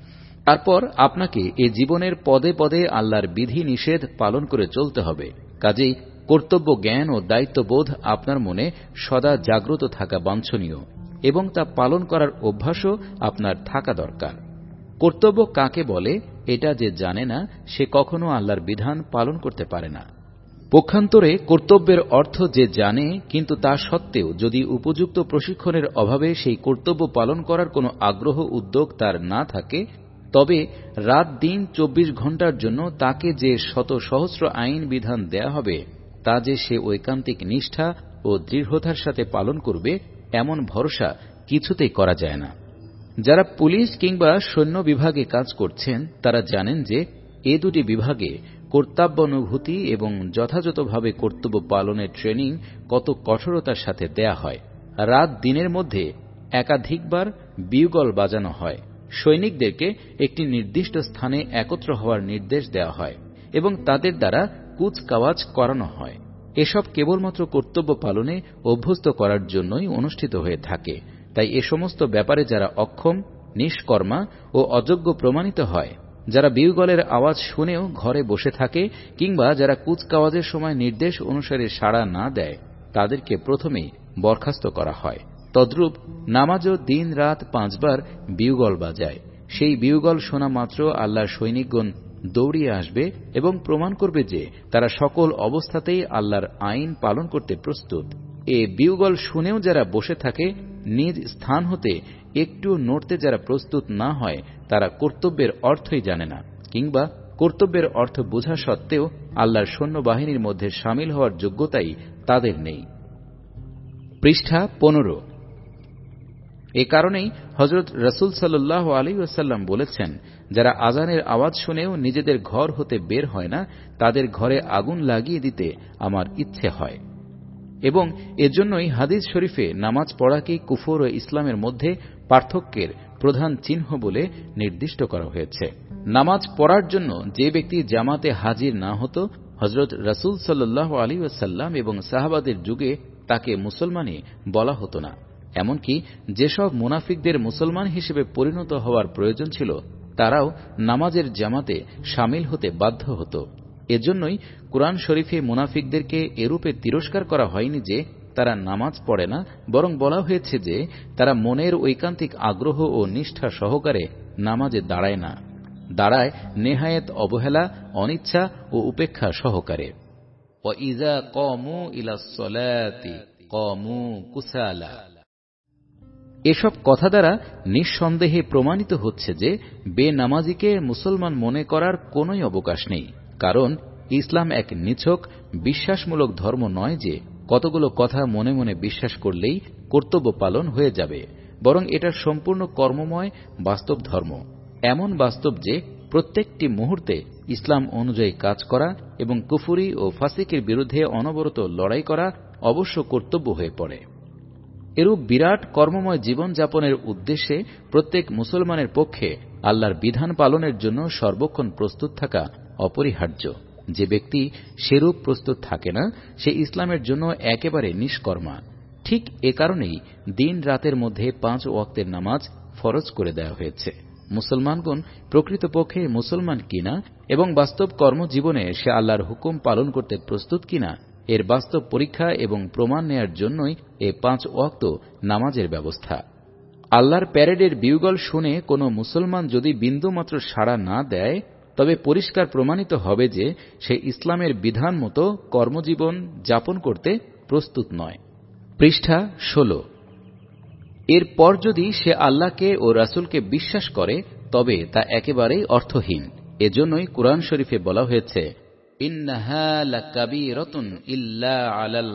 তারপর আপনাকে এ জীবনের পদে পদে আল্লাহর বিধি নিষেধ পালন করে চলতে হবে। কাজেই কর্তব্য জ্ঞান ও দায়িত্ববোধ আপনার মনে সদা জাগ্রত থাকা বাঞ্ছনীয়, এবং তা পালন করার অভ্যাসও আপনার থাকা দরকার। কর্তব্য কাকে বলে এটা যে জানে না সে কখনো আল্লাহর বিধান পালন করতে পারে না। পক্ষান্তরে কর্তব্যের অর্থ যে জানে কিন্তু তা সত্ত্বেও যদি উপযুক্ত প্রশিক্ষণের অভাবে সেই কর্তব্য পালন করার কোনো আগ্রহ উদ্যোগ তার না থাকে, তবে রাত দিন চব্বিশ ঘণ্টার জন্য তাকে যে শত সহস্র আইন বিধান দেয়া হবে তা যে সে ঐকান্তিক নিষ্ঠা ও দৃঢ়তার সাথে পালন করবে এমন ভরসা কিছুতেই করা যায় না। যারা পুলিশ কিংবা সৈন্য বিভাগে কাজ করছেন তারা জানেন যে এ দুটি বিভাগে কর্তব্যানুভূতি এবং যথাযথভাবে কর্তব্য পালনের ট্রেনিং কত কঠোরতার সাথে দেয়া হয়। রাত দিনের মধ্যে একাধিকবার বিউগল বাজানো হয়, সৈনিকদেরকে একটি নির্দিষ্ট স্থানে একত্র হওয়ার নির্দেশ দেওয়া হয় এবং তাদের দ্বারা কুচকাওয়াজ করানো হয়। এসব কেবলমাত্র কর্তব্য পালনে অভ্যস্ত করার জন্যই অনুষ্ঠিত হয়ে থাকে। তাই এ সমস্ত ব্যাপারে যারা অক্ষম, নিষ্কর্মা ও অযোগ্য প্রমাণিত হয়, যারা বিউগলের আওয়াজ শুনেও ঘরে বসে থাকে কিংবা যারা কুচকাওয়াজের সময় নির্দেশ অনুসারে সাড়া না দেয়, তাদেরকে প্রথমেই বরখাস্ত করা হয়। তদ্রূপ নামাজও দিন রাত পাঁচবার বিউগল বাজায়। সেই বিউগল শোনা মাত্র আল্লাহর সৈনিকগণ দৌড়িয়ে আসবে এবং প্রমাণ করবে যে তারা সকল অবস্থাতেই আল্লাহর আইন পালন করতে প্রস্তুত। এ বিউগল শুনেও যারা বসে থাকে, নিজ স্থান হতে একটু নড়তে যারা প্রস্তুত না হয়, তারা কর্তব্যের অর্থই জানে না, কিংবা কর্তব্যের অর্থ বোঝা সত্ত্বেও আল্লাহর সৈন্যবাহিনীর মধ্যে সামিল হওয়ার যোগ্যতাই তাদের নেই। পৃষ্ঠা পনেরো। এ কারণেই হযরত রাসূল সাল্লাল্লাহু আলাইহি ওয়াসাল্লাম বলেছেন, যারা আযানের আওয়াজ শুনেও নিজেদের ঘর হতে বের হয় না, তাদের ঘরে আগুন লাগিয়ে দিতে আমার ইচ্ছে হয়। এবং এজন্যই হাদিস শরীফে নামাজ পড়াকে কুফর ও ইসলামের মধ্যে পার্থক্যের প্রধান চিহ্ন বলে নির্দিষ্ট করা হয়েছে। নামাজ পড়ার জন্য যে ব্যক্তি জামাতে হাজির না হতো, হযরত রাসূল সাল্লাল্লাহু আলাইহি ওয়াসাল্লাম এবং সাহাবাদের যুগে তাকে মুসলমানই বলা হতো না। এমনকি যেসব মুনাফিকদের মুসলমান হিসেবে পরিণত হওয়ার প্রয়োজন ছিল, তারাও নামাজের জামাতে শামিল হতে বাধ্য হতো। এজন্যই কুরআন শরীফে মুনাফিকদেরকে এরূপে তিরস্কার করা হয়নি যে তারা নামাজ পড়ে না, বরং বলা হয়েছে যে তারা মনের ঐকান্তিক আগ্রহ ও নিষ্ঠা সহকারে নামাজে দাঁড়ায় না, দাঁড়ায় নেহায়েত অবহেলা, অনিচ্ছা ও উপেক্ষা সহকারে। ওয়াইযা ক্বামু ইলাস সালাতি ক্বামু কুসালা। এসব কথা দ্বারা নিঃসন্দেহে প্রমাণিত হচ্ছে যে বেনামাজিকে মুসলমান মনে করার কোনোই অবকাশ নেই। কারণ ইসলাম এক নিছক বিশ্বাসমূলক ধর্ম নয় যে কতগুলো কথা মনে মনে বিশ্বাস করলেই কর্তব্য পালন হয়ে যাবে, বরং এটা সম্পূর্ণ কর্মময় বাস্তব ধর্ম। এমন বাস্তব যে প্রত্যেকটি মুহূর্তে ইসলাম অনুযায়ী কাজ করা এবং কুফরি ও ফাসিকের বিরুদ্ধে অনবরত লড়াই করা অবশ্য কর্তব্য হয়ে পড়ে। এরূপ বিরাট কর্মময় জীবন যাপনের উদ্দেশ্যে প্রত্যেক মুসলমানের পক্ষে আল্লাহর বিধান পালনের জন্য সর্বক্ষণ প্রস্তুত থাকা অপরিহার্য। যে ব্যক্তি সেরূপ প্রস্তুত থাকে না, সে ইসলামের জন্য একেবারে নিষ্কর্মা। ঠিক এ কারণেই দিন রাতের মধ্যে পাঁচ ওয়াক্তের নামাজ ফরজ করে দেওয়া হয়েছে। মুসলমানগণ প্রকৃতপক্ষে মুসলমান কিনা এবং বাস্তব কর্মজীবনে সে আল্লাহর হুকুম পালন করতে প্রস্তুত কিনা, এর বাস্তব পরীক্ষা এবং প্রমাণ নেয়ার জন্যই এ পাঁচ ওয়াক্ত নামাজের ব্যবস্থা। আল্লাহর প্যারেডের বিউগল শুনে কোনো মুসলমান যদি বিন্দুমাত্র সাড়া না দেয়, তবে পরিষ্কার প্রমাণিত হবে যে সে ইসলামের বিধান মতো কর্মজীবন যাপন করতে প্রস্তুত নয়। পৃষ্ঠা ষোলো। এরপর যদি সে আল্লাহকে ও রাসূলকে বিশ্বাস করে, তবে তা একেবারেই অর্থহীন। এজন্যই কুরআন শরীফে বলা হয়েছে, ইন্নাহা লাকাবীরাতুন ইল্লা আলাল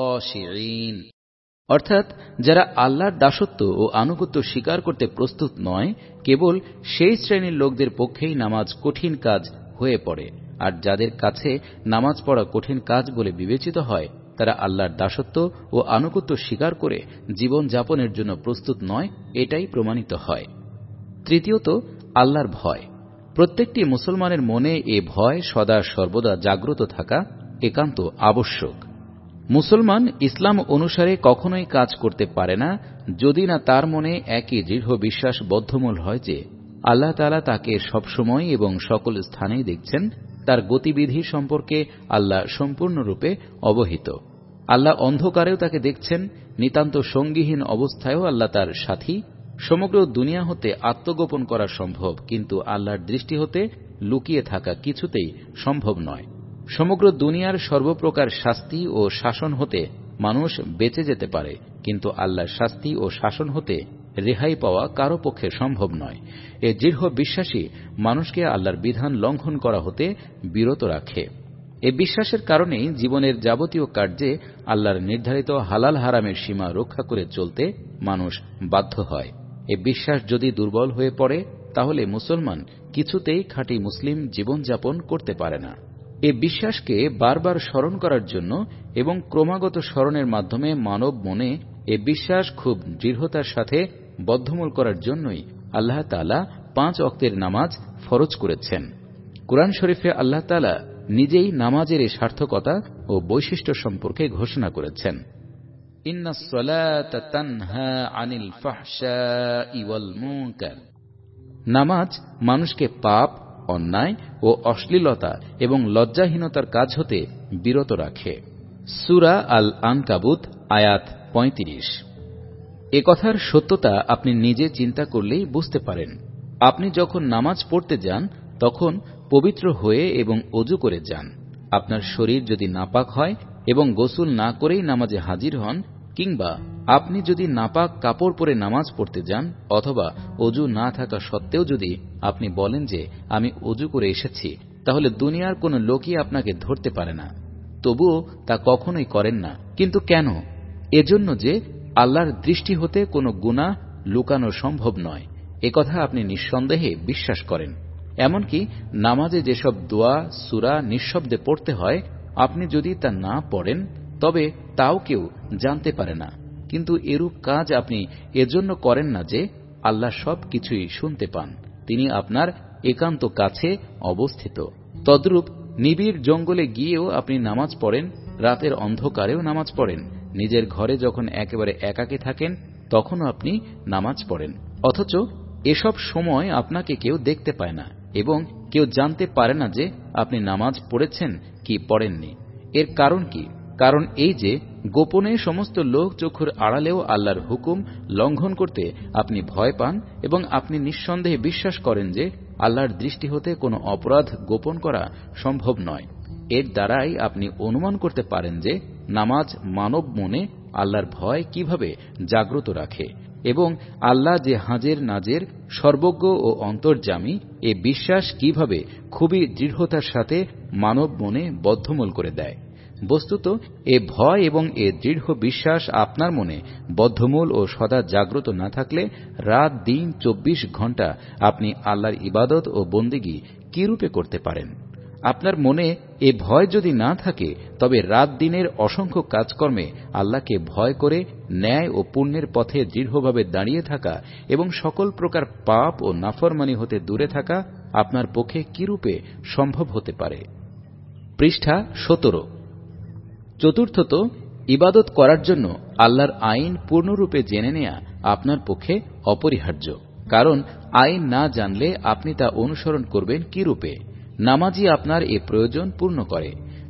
খাশিঈন, অর্থাৎ যারা আল্লাহর দাসত্ব ও আনুগত্য স্বীকার করতে প্রস্তুত নয়, কেবল সেই শ্রেণীর লোকদের পক্ষেই নামাজ কঠিন কাজ হয়ে পড়ে। আর যাদের কাছে নামাজ পড়া কঠিন কাজ বলে বিবেচিত হয়, তারা আল্লাহর দাসত্ব ও আনুগত্য স্বীকার করে জীবন যাপনের জন্য প্রস্তুত নয়, এটাই প্রমাণিত হয়। তৃতীয়ত, আল্লাহর ভয়। প্রত্যেকটি মুসলমানের মনে এ ভয় সদা সর্বদা জাগ্রত থাকা একান্ত আবশ্যক। মুসলমান ইসলাম অনুসারে কখনোই কাজ করতে পারে না যদি না তার মনে একই দৃঢ় বিশ্বাস বদ্ধমূল হয় যে আল্লাহ তাআলা তাকে সবসময় এবং সকল স্থানেই দেখছেন, তার গতিবিধি সম্পর্কে আল্লাহ সম্পূর্ণরূপে অবহিত। আল্লাহ অন্ধকারেও তাকে দেখছেন, নিতান্ত সঙ্গীহীন অবস্থায়ও আল্লাহ তার সাথী। সমগ্র দুনিয়া হতে আত্মগোপন করা সম্ভব, কিন্তু আল্লাহর দৃষ্টি হতে লুকিয়ে থাকা কিছুতেই সম্ভব নয়। সমগ্র দুনিয়ার সর্বপ্রকার শাস্তি ও শাসন হতে মানুষ বেঁচে যেতে পারে, কিন্তু আল্লাহর শাস্তি ও শাসন হতে রেহাই পাওয়া কারো পক্ষে সম্ভব নয়। এ দৃঢ় বিশ্বাসী মানুষকে আল্লাহর বিধান লঙ্ঘন করা হতে বিরত রাখে। এ বিশ্বাসের কারণেই জীবনের যাবতীয় কার্যে আল্লাহর নির্ধারিত হালাল হারামের সীমা রক্ষা করে চলতে মানুষ বাধ্য হয়। এ বিশ্বাস যদি দুর্বল হয়ে পড়ে, তাহলে মুসলমান কিছুতেই খাঁটি মুসলিম জীবনযাপন করতে পারে না। এ বিশ্বাসকে বারবার স্মরণ করার জন্য এবং ক্রমাগত স্মরণের মাধ্যমে মানব মনে এ বিশ্বাস খুব দৃঢ়তার সাথে বদ্ধমূল করার জন্যই আল্লাহ তাআলা পাঁচ ওয়াক্তের নামাজ ফরজ করেছেন। কুরআন শরীফে আল্লাহ তাআলা নিজেই নামাজের এই সার্থকতা ও বৈশিষ্ট্য সম্পর্কে ঘোষণা করেছেন, ইন্নাস সালাতা তানহা আনিল ফাহশাই ওয়াল মুনকার। নামাজ মানুষকে পাপ, অন্যায় ও অশ্লীলতা এবং লজ্জাহীনতার কাজ হতে বিরত রাখে। সূরা আল আনকাবুত আয়াত পঁয়ত্রিশ। এ কথার সত্যতা আপনি নিজে চিন্তা করলেই বুঝতে পারেন। আপনি যখন নামাজ পড়তে যান, তখন পবিত্র হয়ে এবং ওযু করে যান। আপনার শরীর যদি নাপাক হয় এবং গোসল না করেই নামাজে হাজির হন, কিংবা আপনি যদি নাপাক কাপড় পরে নামাজ পড়তে যান, অথবা ওযু না থাকা সত্ত্বেও যদি আপনি বলেন যে আমি ওযু করে এসেছি, তাহলে দুনিয়ার কোনো লোকই আপনাকে ধরতে পারে না। তবুও তা কখনোই করেন না। কিন্তু কেন? এজন্য যে আল্লাহর দৃষ্টি হতে কোনো গুনাহ লুকানো সম্ভব নয়, একথা আপনি নিঃসন্দেহে বিশ্বাস করেন। এমনকি নামাজে যেসব দোয়া সূরা নিঃশব্দে পড়তে হয়, আপনি যদি তা না পড়েন, তবে তাও কেউ জানতে পারে না। কিন্তু এরূপ কাজ আপনি এজন্য করেন না যে আল্লাহ সব কিছুই শুনতে পান, তিনি আপনার একান্ত কাছে অবস্থিত। তদ্রূপ নিবিড় জঙ্গলে গিয়েও আপনি নামাজ পড়েন, রাতের অন্ধকারেও নামাজ পড়েন, নিজের ঘরে যখন একেবারে একাকী থাকেন তখনও আপনি নামাজ পড়েন। অথচ এসব সময় আপনাকে কেউ দেখতে পায় না এবং কেউ জানতে পারে না যে আপনি নামাজ পড়েছেন কি পড়েননি। এর কারণ কি? কারণ এই যে গোপনে সমস্ত লোক চক্ষুর আড়ালেও আল্লাহর হুকুম লঙ্ঘন করতে আপনি ভয় পান এবং আপনি নিঃসন্দেহে বিশ্বাস করেন যে আল্লাহর দৃষ্টি হতে কোনো অপরাধ গোপন করা সম্ভব নয়। এর দ্বারাই আপনি অনুমান করতে পারেন যে নামাজ মানব মনে আল্লাহর ভয় কিভাবে জাগ্রত রাখে এবং আল্লাহ যে হাজের নাজের সর্বজ্ঞ ও অন্তর্যামী, এ বিশ্বাস কিভাবে খুবই দৃঢ়তার সাথে মানব মনে বদ্ধমূল করে দেয়। বস্তুত এ ভয় এবং এ দৃঢ় বিশ্বাস আপনার মনে বদ্ধমূল ও সদা জাগ্রত না থাকলে রাত দিন চব্বিশ ঘণ্টা আপনি আল্লাহর ইবাদত ও বন্দেগী কিরূপে করতে পারেন? আপনার মনে এ ভয় যদি না থাকে, তবে রাত দিনের অসংখ্য কাজকর্মে আল্লাহকে ভয় করে ন্যায় ও পুণ্যের পথে দৃঢ়ভাবে দাঁড়িয়ে থাকা এবং সকল প্রকার পাপ ও নাফরমানি হতে দূরে থাকা আপনার পক্ষে কিরূপে সম্ভব হতে পারে? পৃষ্ঠা সতেরো। চতুর্থত, ইবাদত করার জন্য আল্লাহর আইন পূর্ণরূপে জেনে নেয়া আপনার পক্ষে অপরিহার্য। কারণ আইন না জানলে আপনি তা অনুসরণ করবেন কিরূপে? নামাজই আপনার এ প্রয়োজন পূর্ণ করে।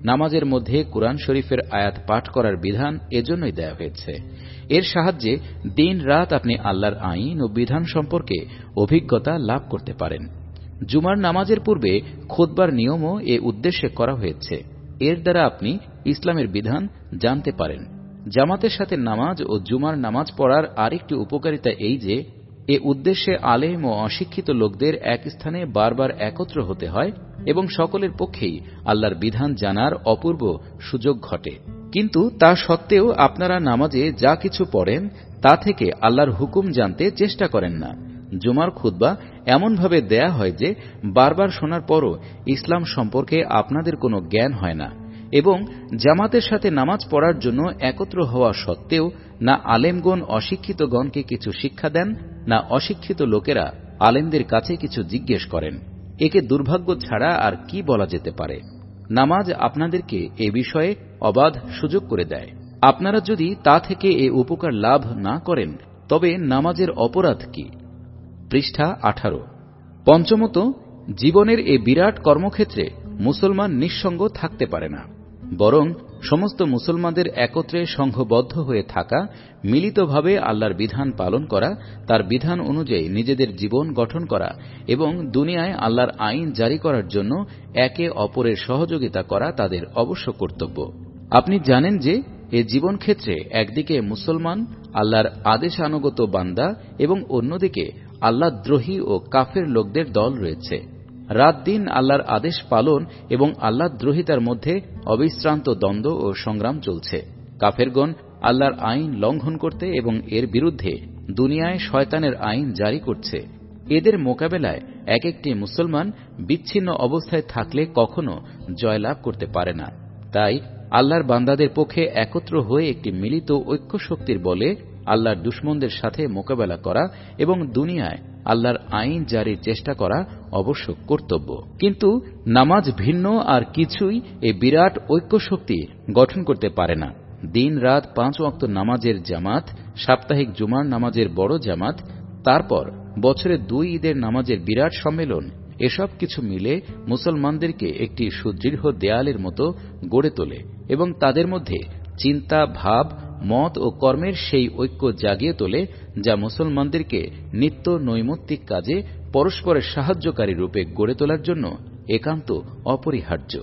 নামাজের মধ্যে কুরআন শরীফের আয়াত পাঠ করার বিধান এজন্যই দেয়া হয়েছে। এর সাহায্যে দিন রাত আপনি আল্লাহর আইন ও বিধান সম্পর্কে অভিজ্ঞতা লাভ করতে পারেন। জুমার নামাজের পূর্বে খুতবার নিয়মও এ উদ্দেশ্যে করা হয়েছে। এর দ্বারা আপনি ইসলামের বিধান জানতে পারেন। জামাতের সাথে নামাজ ও জুমার নামাজ পড়ার আরেকটি উপকারিতা এই যে, এ উদ্দেশ্যে আলেম ও অশিক্ষিত লোকদের এক স্থানে বারবার একত্র হতে হয় এবং সকলের পক্ষেই আল্লাহর বিধান জানার অপূর্ব সুযোগ ঘটে। কিন্তু তা সত্ত্বেও আপনারা নামাজে যা কিছু পড়েন তা থেকে আল্লাহর হুকুম জানতে চেষ্টা করেন না। জুমার খুতবা এমনভাবে দেয়া হয় যে বারবার শোনার পরও ইসলাম সম্পর্কে আপনাদের কোনো জ্ঞান হয় না, এবং জামাতের সাথে নামাজ পড়ার জন্য একত্র হওয়া সত্ত্বেও না আলেমগণ অশিক্ষিতগণকে কিছু শিক্ষা দেন, না অশিক্ষিত লোকেরা আলেমদের কাছে কিছু জিজ্ঞেস করেন। একে দুর্ভাগ্য ছাড়া আর কি বলা যেতে পারে। নামাজ আপনাদেরকে এ বিষয়ে অবাধ সুযোগ করে দেয়। আপনারা যদি তা থেকে এ উপকার লাভ না করেন তবে নামাজের অপরাধ কি? পৃষ্ঠা আঠারো। পঞ্চমত, জীবনের এ বিরাট কর্মক্ষেত্রে মুসলমান নিঃসঙ্গ থাকতে পারে না, বরং সমস্ত মুসলমানদের একত্রে সংঘবদ্ধ হয়ে থাকা, মিলিতভাবে আল্লাহর বিধান পালন করা, তার বিধান অনুযায়ী নিজেদের জীবন গঠন করা এবং দুনিয়ায় আল্লাহর আইন জারি করার জন্য একে অপরের সহযোগিতা করা তাদের অবশ্য কর্তব্য। আপনি জানেন যে এ জীবন ক্ষেত্রে একদিকে মুসলমান আল্লাহর আদেশানুগত বান্দা এবং অন্যদিকে আল্লাহদ্রোহী ও কাফের লোকদের দল রয়েছে। রাত দিন আল্লাহর আদেশ পালন এবং আল্লাহদ্রোহিতার মধ্যে অবিশ্রান্ত দ্বন্দ্ব ও সংগ্রাম চলছে। কাফেরগণ আল্লাহর আইন লঙ্ঘন করতে এবং এর বিরুদ্ধে দুনিয়ায় শয়তানের আইন জারি করছে। এদের মোকাবেলায় এক একটি মুসলমান বিচ্ছিন্ন অবস্থায় থাকলে কখনো জয়লাভ করতে পারে না। তাই আল্লাহর বান্দাদের পক্ষে একত্র হয়ে একটি মিলিত ঐক্য শক্তির বলে আল্লাহর দুশমনদের সাথে মোকাবেলা করা এবং দুনিয়ায় আল্লাহর আইন জারির চেষ্টা করা অবশ্য কর্তব্য। কিন্তু নামাজ ভিন্ন আর কিছুই এই বিরাট ঐক্য শক্তি গঠন করতে পারে না। দিন রাত পাঁচ ওয়াক্ত নামাজের জামাত, সাপ্তাহিক জুমার নামাজের বড় জামাত, তারপর বছরে দুই ঈদের নামাজের বিরাট সম্মেলন, এসব কিছু মিলে মুসলমানদেরকে একটি সুদৃঢ় দেয়ালের মতো গড়ে তোলে এবং তাদের মধ্যে চিন্তা, ভাব, মত ও কর্মের সেই ঐক্য জাগিয়ে তোলে যা মুসলমানদেরকে নিত্য নৈমিত্তিক কাজে পরস্পরের সাহায্যকারী রূপে গড়ে তোলার জন্য একান্ত অপরিহার্য।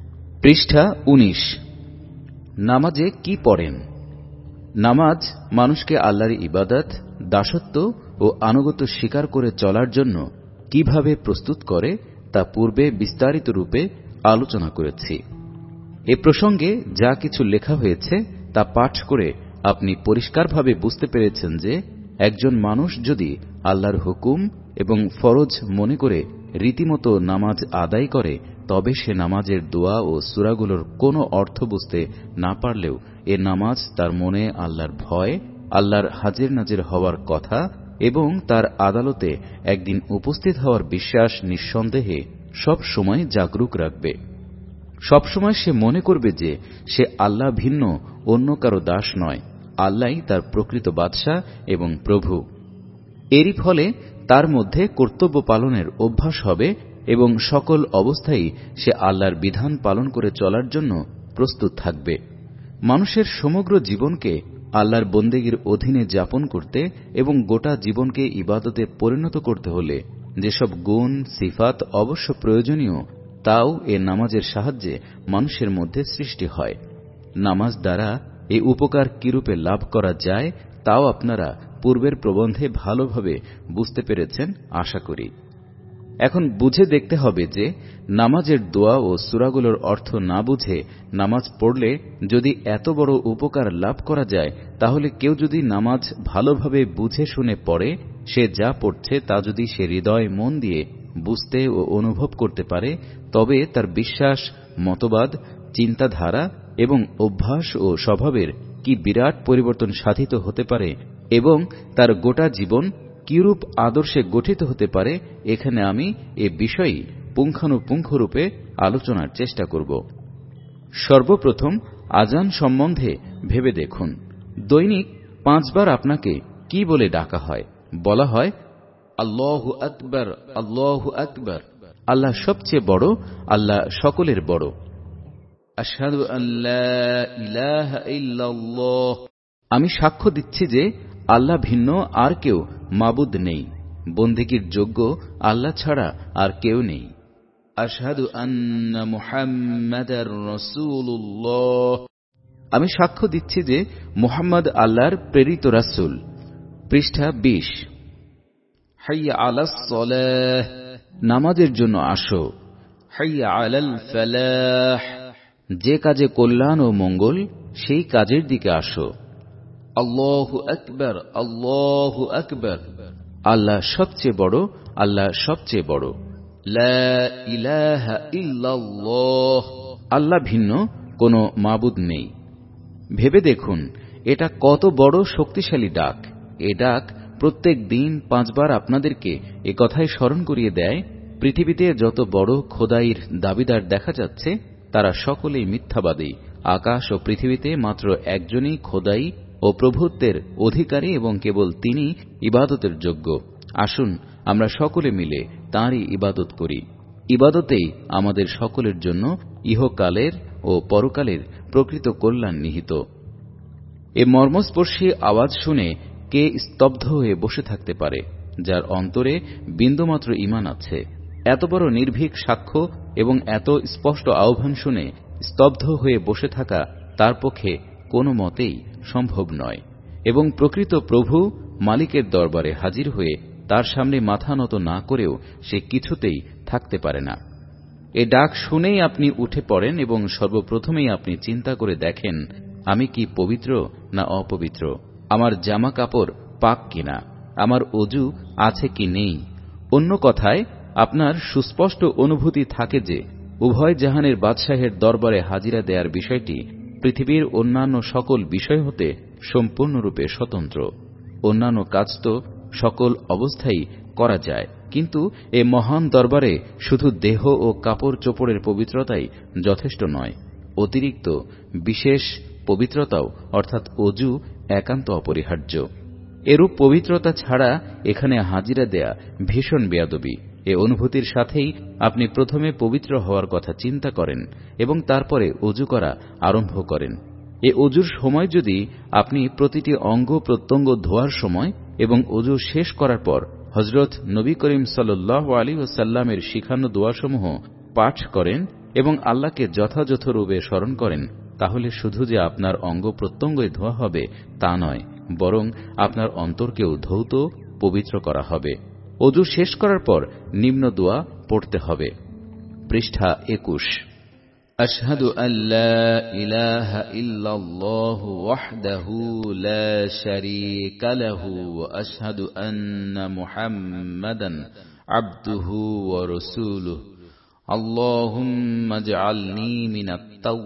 পৃষ্ঠা উনিশ। নামাজে কি পড়েন? নামাজ মানুষকে আল্লাহর ইবাদত, দাসত্ব ও আনুগত্য স্বীকার করে চলার জন্য কিভাবে প্রস্তুত করে তা পূর্বে বিস্তারিত রূপে আলোচনা করেছি। এ প্রসঙ্গে যা কিছু লেখা হয়েছে তা পাঠ করে আপনি পরিষ্কারভাবে বুঝতে পেরেছেন যে একজন মানুষ যদি আল্লাহর হুকুম এবং ফরজ মনে করে রীতিমতো নামাজ আদায় করে তবে সে নামাজের দোয়া ও সূরাগুলোর কোনো অর্থ বুঝতে না পারলেও এ নামাজ তার মনে আল্লাহর ভয়, আল্লাহর হাজির নাজির হওয়ার কথা এবং তার আদালতে একদিন উপস্থিত হওয়ার বিশ্বাস নিঃসন্দেহে সব সময় জাগরুক রাখবে। সবসময় সে মনে করবে যে সে আল্লাহ ভিন্ন অন্য কারো দাস নয়, আল্লাহই তার প্রকৃত বাদশা এবং প্রভু। এরই ফলে তার মধ্যে কর্তব্য পালনের অভ্যাস হবে এবং সকল অবস্থায় সে আল্লাহর বিধান পালন করে চলার জন্য প্রস্তুত থাকবে। মানুষের সমগ্র জীবনকে আল্লাহর বন্দেগীর অধীনে যাপন করতে এবং গোটা জীবনকে ইবাদতে পরিণত করতে হলে যেসব গুণ সিফাত অবশ্য প্রয়োজনীয় তাও এ নামাজের সাহায্যে মানুষের মধ্যে সৃষ্টি হয়। নামাজ দ্বারা এই উপকার কিরূপে লাভ করা যায় তাও আপনারা পূর্বের প্রবন্ধে ভালোভাবে বুঝতে পেরেছেন আশা করি। এখন বুঝে দেখতে হবে যে নামাজের দোয়া ও সূরাগুলোর অর্থ না বুঝে নামাজ পড়লে যদি এত বড় উপকার লাভ করা যায় তাহলে কেউ যদি নামাজ ভালোভাবে বুঝে শুনে পড়ে, সে যা পড়ছে তা যদি সে হৃদয় মন দিয়ে বুঝতে ও অনুভব করতে পারে তবে তার বিশ্বাস, মতবাদ, চিন্তাধারা এবং অভ্যাস ও স্বভাবের কি বিরাট পরিবর্তন সাধিত হতে পারে এবং তার গোটা জীবন কিরূপ আদর্শে গঠিত হতে পারে, এখানে আমি এ বিষয়ই পুঙ্খানুপুঙ্খরূপে আলোচনার চেষ্টা করব। সর্বপ্রথম আজান সম্বন্ধে ভেবে দেখুন। দৈনিক পাঁচবার আপনাকে কি বলে ডাকা হয়? বলা হয় আল্লাহু আকবার, আল্লাহু আকবার। আল্লাহ সবচেয়ে বড়, আল্লাহ সকলের বড়। আশহাদু আল্লা ইলাহা ইল্লাল্লাহ, আমি সাক্ষ্য দিচ্ছি যে আল্লাহ ভিন্ন আর কেউ মাবুদ নেই, বন্দেগীর যোগ্য আল্লাহ ছাড়া আর কেউ নেই। আশহাদু আন্না মুহাম্মাদার রাসূলুল্লাহ, আমি সাক্ষ্য দিচ্ছি যে মুহাম্মদ আল্লাহর প্রেরিত রাসূল। পৃষ্ঠা বিশ। হাইয়া আলাস সালাহ, নামাজের জন্য আসো। হাইয়া আলাল ফালাহ, যে কাজে কল্যাণ ও মঙ্গল সেই কাজের দিকে আসো। আল্লাহু আকবার, আল্লাহু আকবার, আল্লাহ সবচেয়ে বড়, আল্লাহ সবচেয়ে বড়। লা ইলাহা ইল্লাল্লাহ, আল্লাহ ভিন্ন কোনো মাবুদ নেই। ভেবে দেখুন এটা কত বড় শক্তিশালী ডাক। এ ডাক প্রত্যেক দিন পাঁচবার আপনাদেরকে এ কথাই স্মরণ করিয়ে দেয়, পৃথিবীতে যত বড় খোদাইর দাবিদার দেখা যাচ্ছে তারা সকলেই মিথ্যাবাদী। আকাশ ও পৃথিবীতে মাত্র একজনই খোদাই ও প্রভুত্বের অধিকারী এবং কেবল তিনি ইবাদতের যোগ্য। আসুন আমরা সকলে মিলে তাঁরই ইবাদত করি। ইবাদতেই আমাদের সকলের জন্য ইহকালের ও পরকালের প্রকৃত কল্যাণ নিহিত। এ মর্মস্পর্শী আওয়াজ শুনে কে স্তব্ধ হয়ে বসে থাকতে পারে, যার অন্তরে বিন্দুমাত্র ঈমান আছে? এত বড় নির্ভীক সাক্ষ্য এবং এত স্পষ্ট আহ্বান শুনে স্তব্ধ হয়ে বসে থাকা তার পক্ষে কোনো মতেই সম্ভব নয়। এবং প্রকৃত প্রভু মালিকের দরবারে হাজির হয়ে তার সামনে মাথা নত না করেও সে কিছুতেই থাকতে পারে না। এ ডাক শুনেই আপনি উঠে পড়েন এবং সর্বপ্রথমেই আপনি চিন্তা করে দেখেন, আমি কি পবিত্র না অপবিত্র? আমার জামা কাপড় পাক কিনা? আমার অজু আছে কি নেই? অন্য কথায় আপনার সুস্পষ্ট অনুভূতি থাকে যে উভয় জাহানের বাদশাহের দরবারে হাজিরা দেওয়ার বিষয়টি পৃথিবীর অন্যান্য সকল বিষয় হতে সম্পূর্ণরূপে স্বতন্ত্র। অন্যান্য কাজ তো সকল অবস্থায় করা যায়, কিন্তু এ মহান দরবারে শুধু দেহ ও কাপড় চোপড়ের পবিত্রতাই যথেষ্ট নয়, অতিরিক্ত বিশেষ পবিত্রতাও অর্থাৎ অজু একান্ত অপরিহার্য। এরূপ পবিত্রতা ছাড়া এখানে হাজিরা দেয়া ভীষণ বেয়াদবি। এ অনুভূতির সাথেই আপনি প্রথমে পবিত্র হওয়ার কথা চিন্তা করেন এবং তারপরে অজু করা আরম্ভ করেন। এ অজুর সময় যদি আপনি প্রতিটি অঙ্গ প্রত্যঙ্গ ধোয়ার সময় এবং অজু শেষ করার পর হযরত নবী করিম সাল্লাল্লাহু আলাইহি ওয়াসাল্লামের শিখানো দোয়াসমূহ পাঠ করেন এবং আল্লাহকে যথাযথ রূপে স্মরণ করেন, তাহলে শুধু যে আপনার অঙ্গ প্রত্যঙ্গই ধোয়া হবে তা নয়, বরং আপনার অন্তরকেও ধৌত পবিত্র করা হবে। অজু শেষ করার পর নিম্ন দোয়া পড়তে হবে। পৃষ্ঠা একুশ। আশহাদু আল্লা ইলাহা ইল্লাল্লাহু ওয়াহদাহু লা শারীকা লাহু ওয়া আশহাদু আন্না মুহাম্মাদান আবদুহু ওয়া রাসূলুহু। আল্লাহুম্মা ইজআলনি মিনাত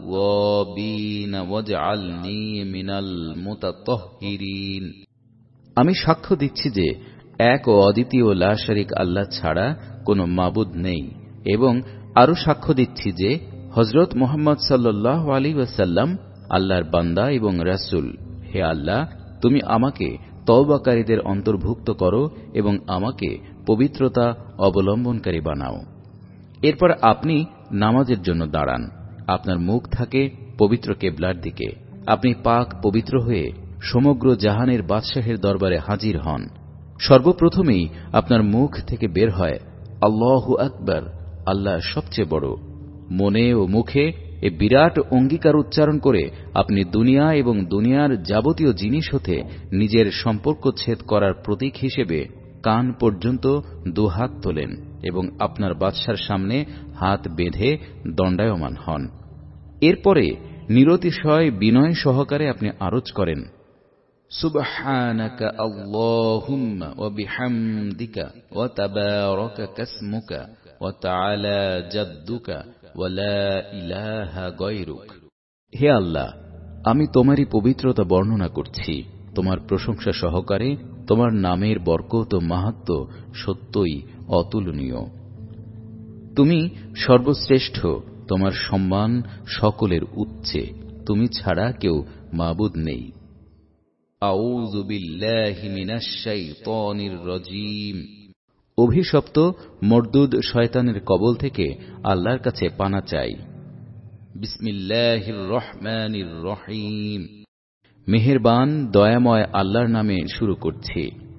তাওয়াবিন ওয়াজআলনি মিনাল মুতাতাহহিরিন। আমি সাক্ষ্য দিচ্ছি যে এক ও অদ্বিতীয় লা শারীক আল্লাহ ছাড়া কোনো মাবুদ নেই, এবং আরো সাক্ষ্য দিচ্ছি যে হযরত মুহাম্মদ সাল্লাল্লাহু আলাইহি ওয়াসাল্লাম আল্লাহর বান্দা এবং রাসূল। হে আল্লাহ, তুমি আমাকে তওবাকারীদের অন্তর্ভুক্ত করো এবং আমাকে পবিত্রতা অবলম্বনকারী বানাও। এরপর আপনি নামাজের জন্য দাঁড়ান। আপনার মুখ থাকে পবিত্র কেবলার দিকে। আপনি পাক পবিত্র হয়ে সমগ্র জাহানের বাদশাহের দরবারে হাজির হন। সর্বপ্রথমেই আপনার মুখ থেকে বের হয় আল্লাহু আকবার, আল্লাহ সবচেয়ে বড়। মনে ও মুখে এ বিরাট অঙ্গীকার উচ্চারণ করে আপনি দুনিয়া এবং দুনিয়ার যাবতীয় জিনিস হতে নিজের সম্পর্ক ছেদ করার প্রতীক হিসেবে কান পর্যন্ত দুহাত তোলেন এবং আপনার বাদশার সামনে হাত বেঁধে দণ্ডায়মান হন। এরপরে নিরতিশয় বিনয় সহকারে আপনি আরজ করেন, সুবহানাকা আল্লাহুম্মা ওয়া বিহামদিকা ওয়া তাবারাকা কাসমুকা ওয়া তাআলা জাদ্দুকা ওয়া লা ইলাহা গায়রুক। হে আল্লাহ, আমি তোমারই পবিত্রতা বর্ণনা করছি, তোমার প্রশংসা সহকারে। তোমার নামের বরকত ও মাহাত্ম্য সত্যই অতুলনীয়। তুমি সর্বশ্রেষ্ঠ, তোমার সম্মান সকলের উচ্চে, তুমি ছাড়া কেউ মাবুদ নেই। আউযু বিল্লাহি মিনাশ শাইতানির রাজীম। অভিশপ্ত মরদুদ শয়তানের কবল থেকে আল্লাহর কাছে পানা চাই। বিসমিল্লাহির রহমানির রহিম। মেহেরবান দয়াময় আল্লাহর নামে শুরু করছি।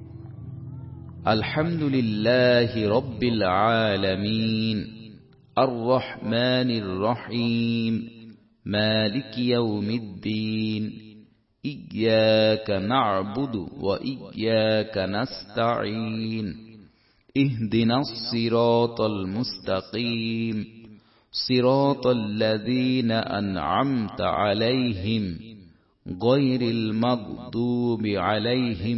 আলহামদুলিল্লাহি রাব্বিল আলামিন, আর রহমানির রহিম, মালিকি ইয়াউমিদ্দিন, ইয়্যাকা না'বুদু ওয়া ইয়্যাকা নাস্তাঈন, ইহদিনাস সিরাতাল মুস্তাকিম, সিরাতাল লাযীনা আন'আমতা আলাইহিম গায়রিল মাগদুবি আলাইহিম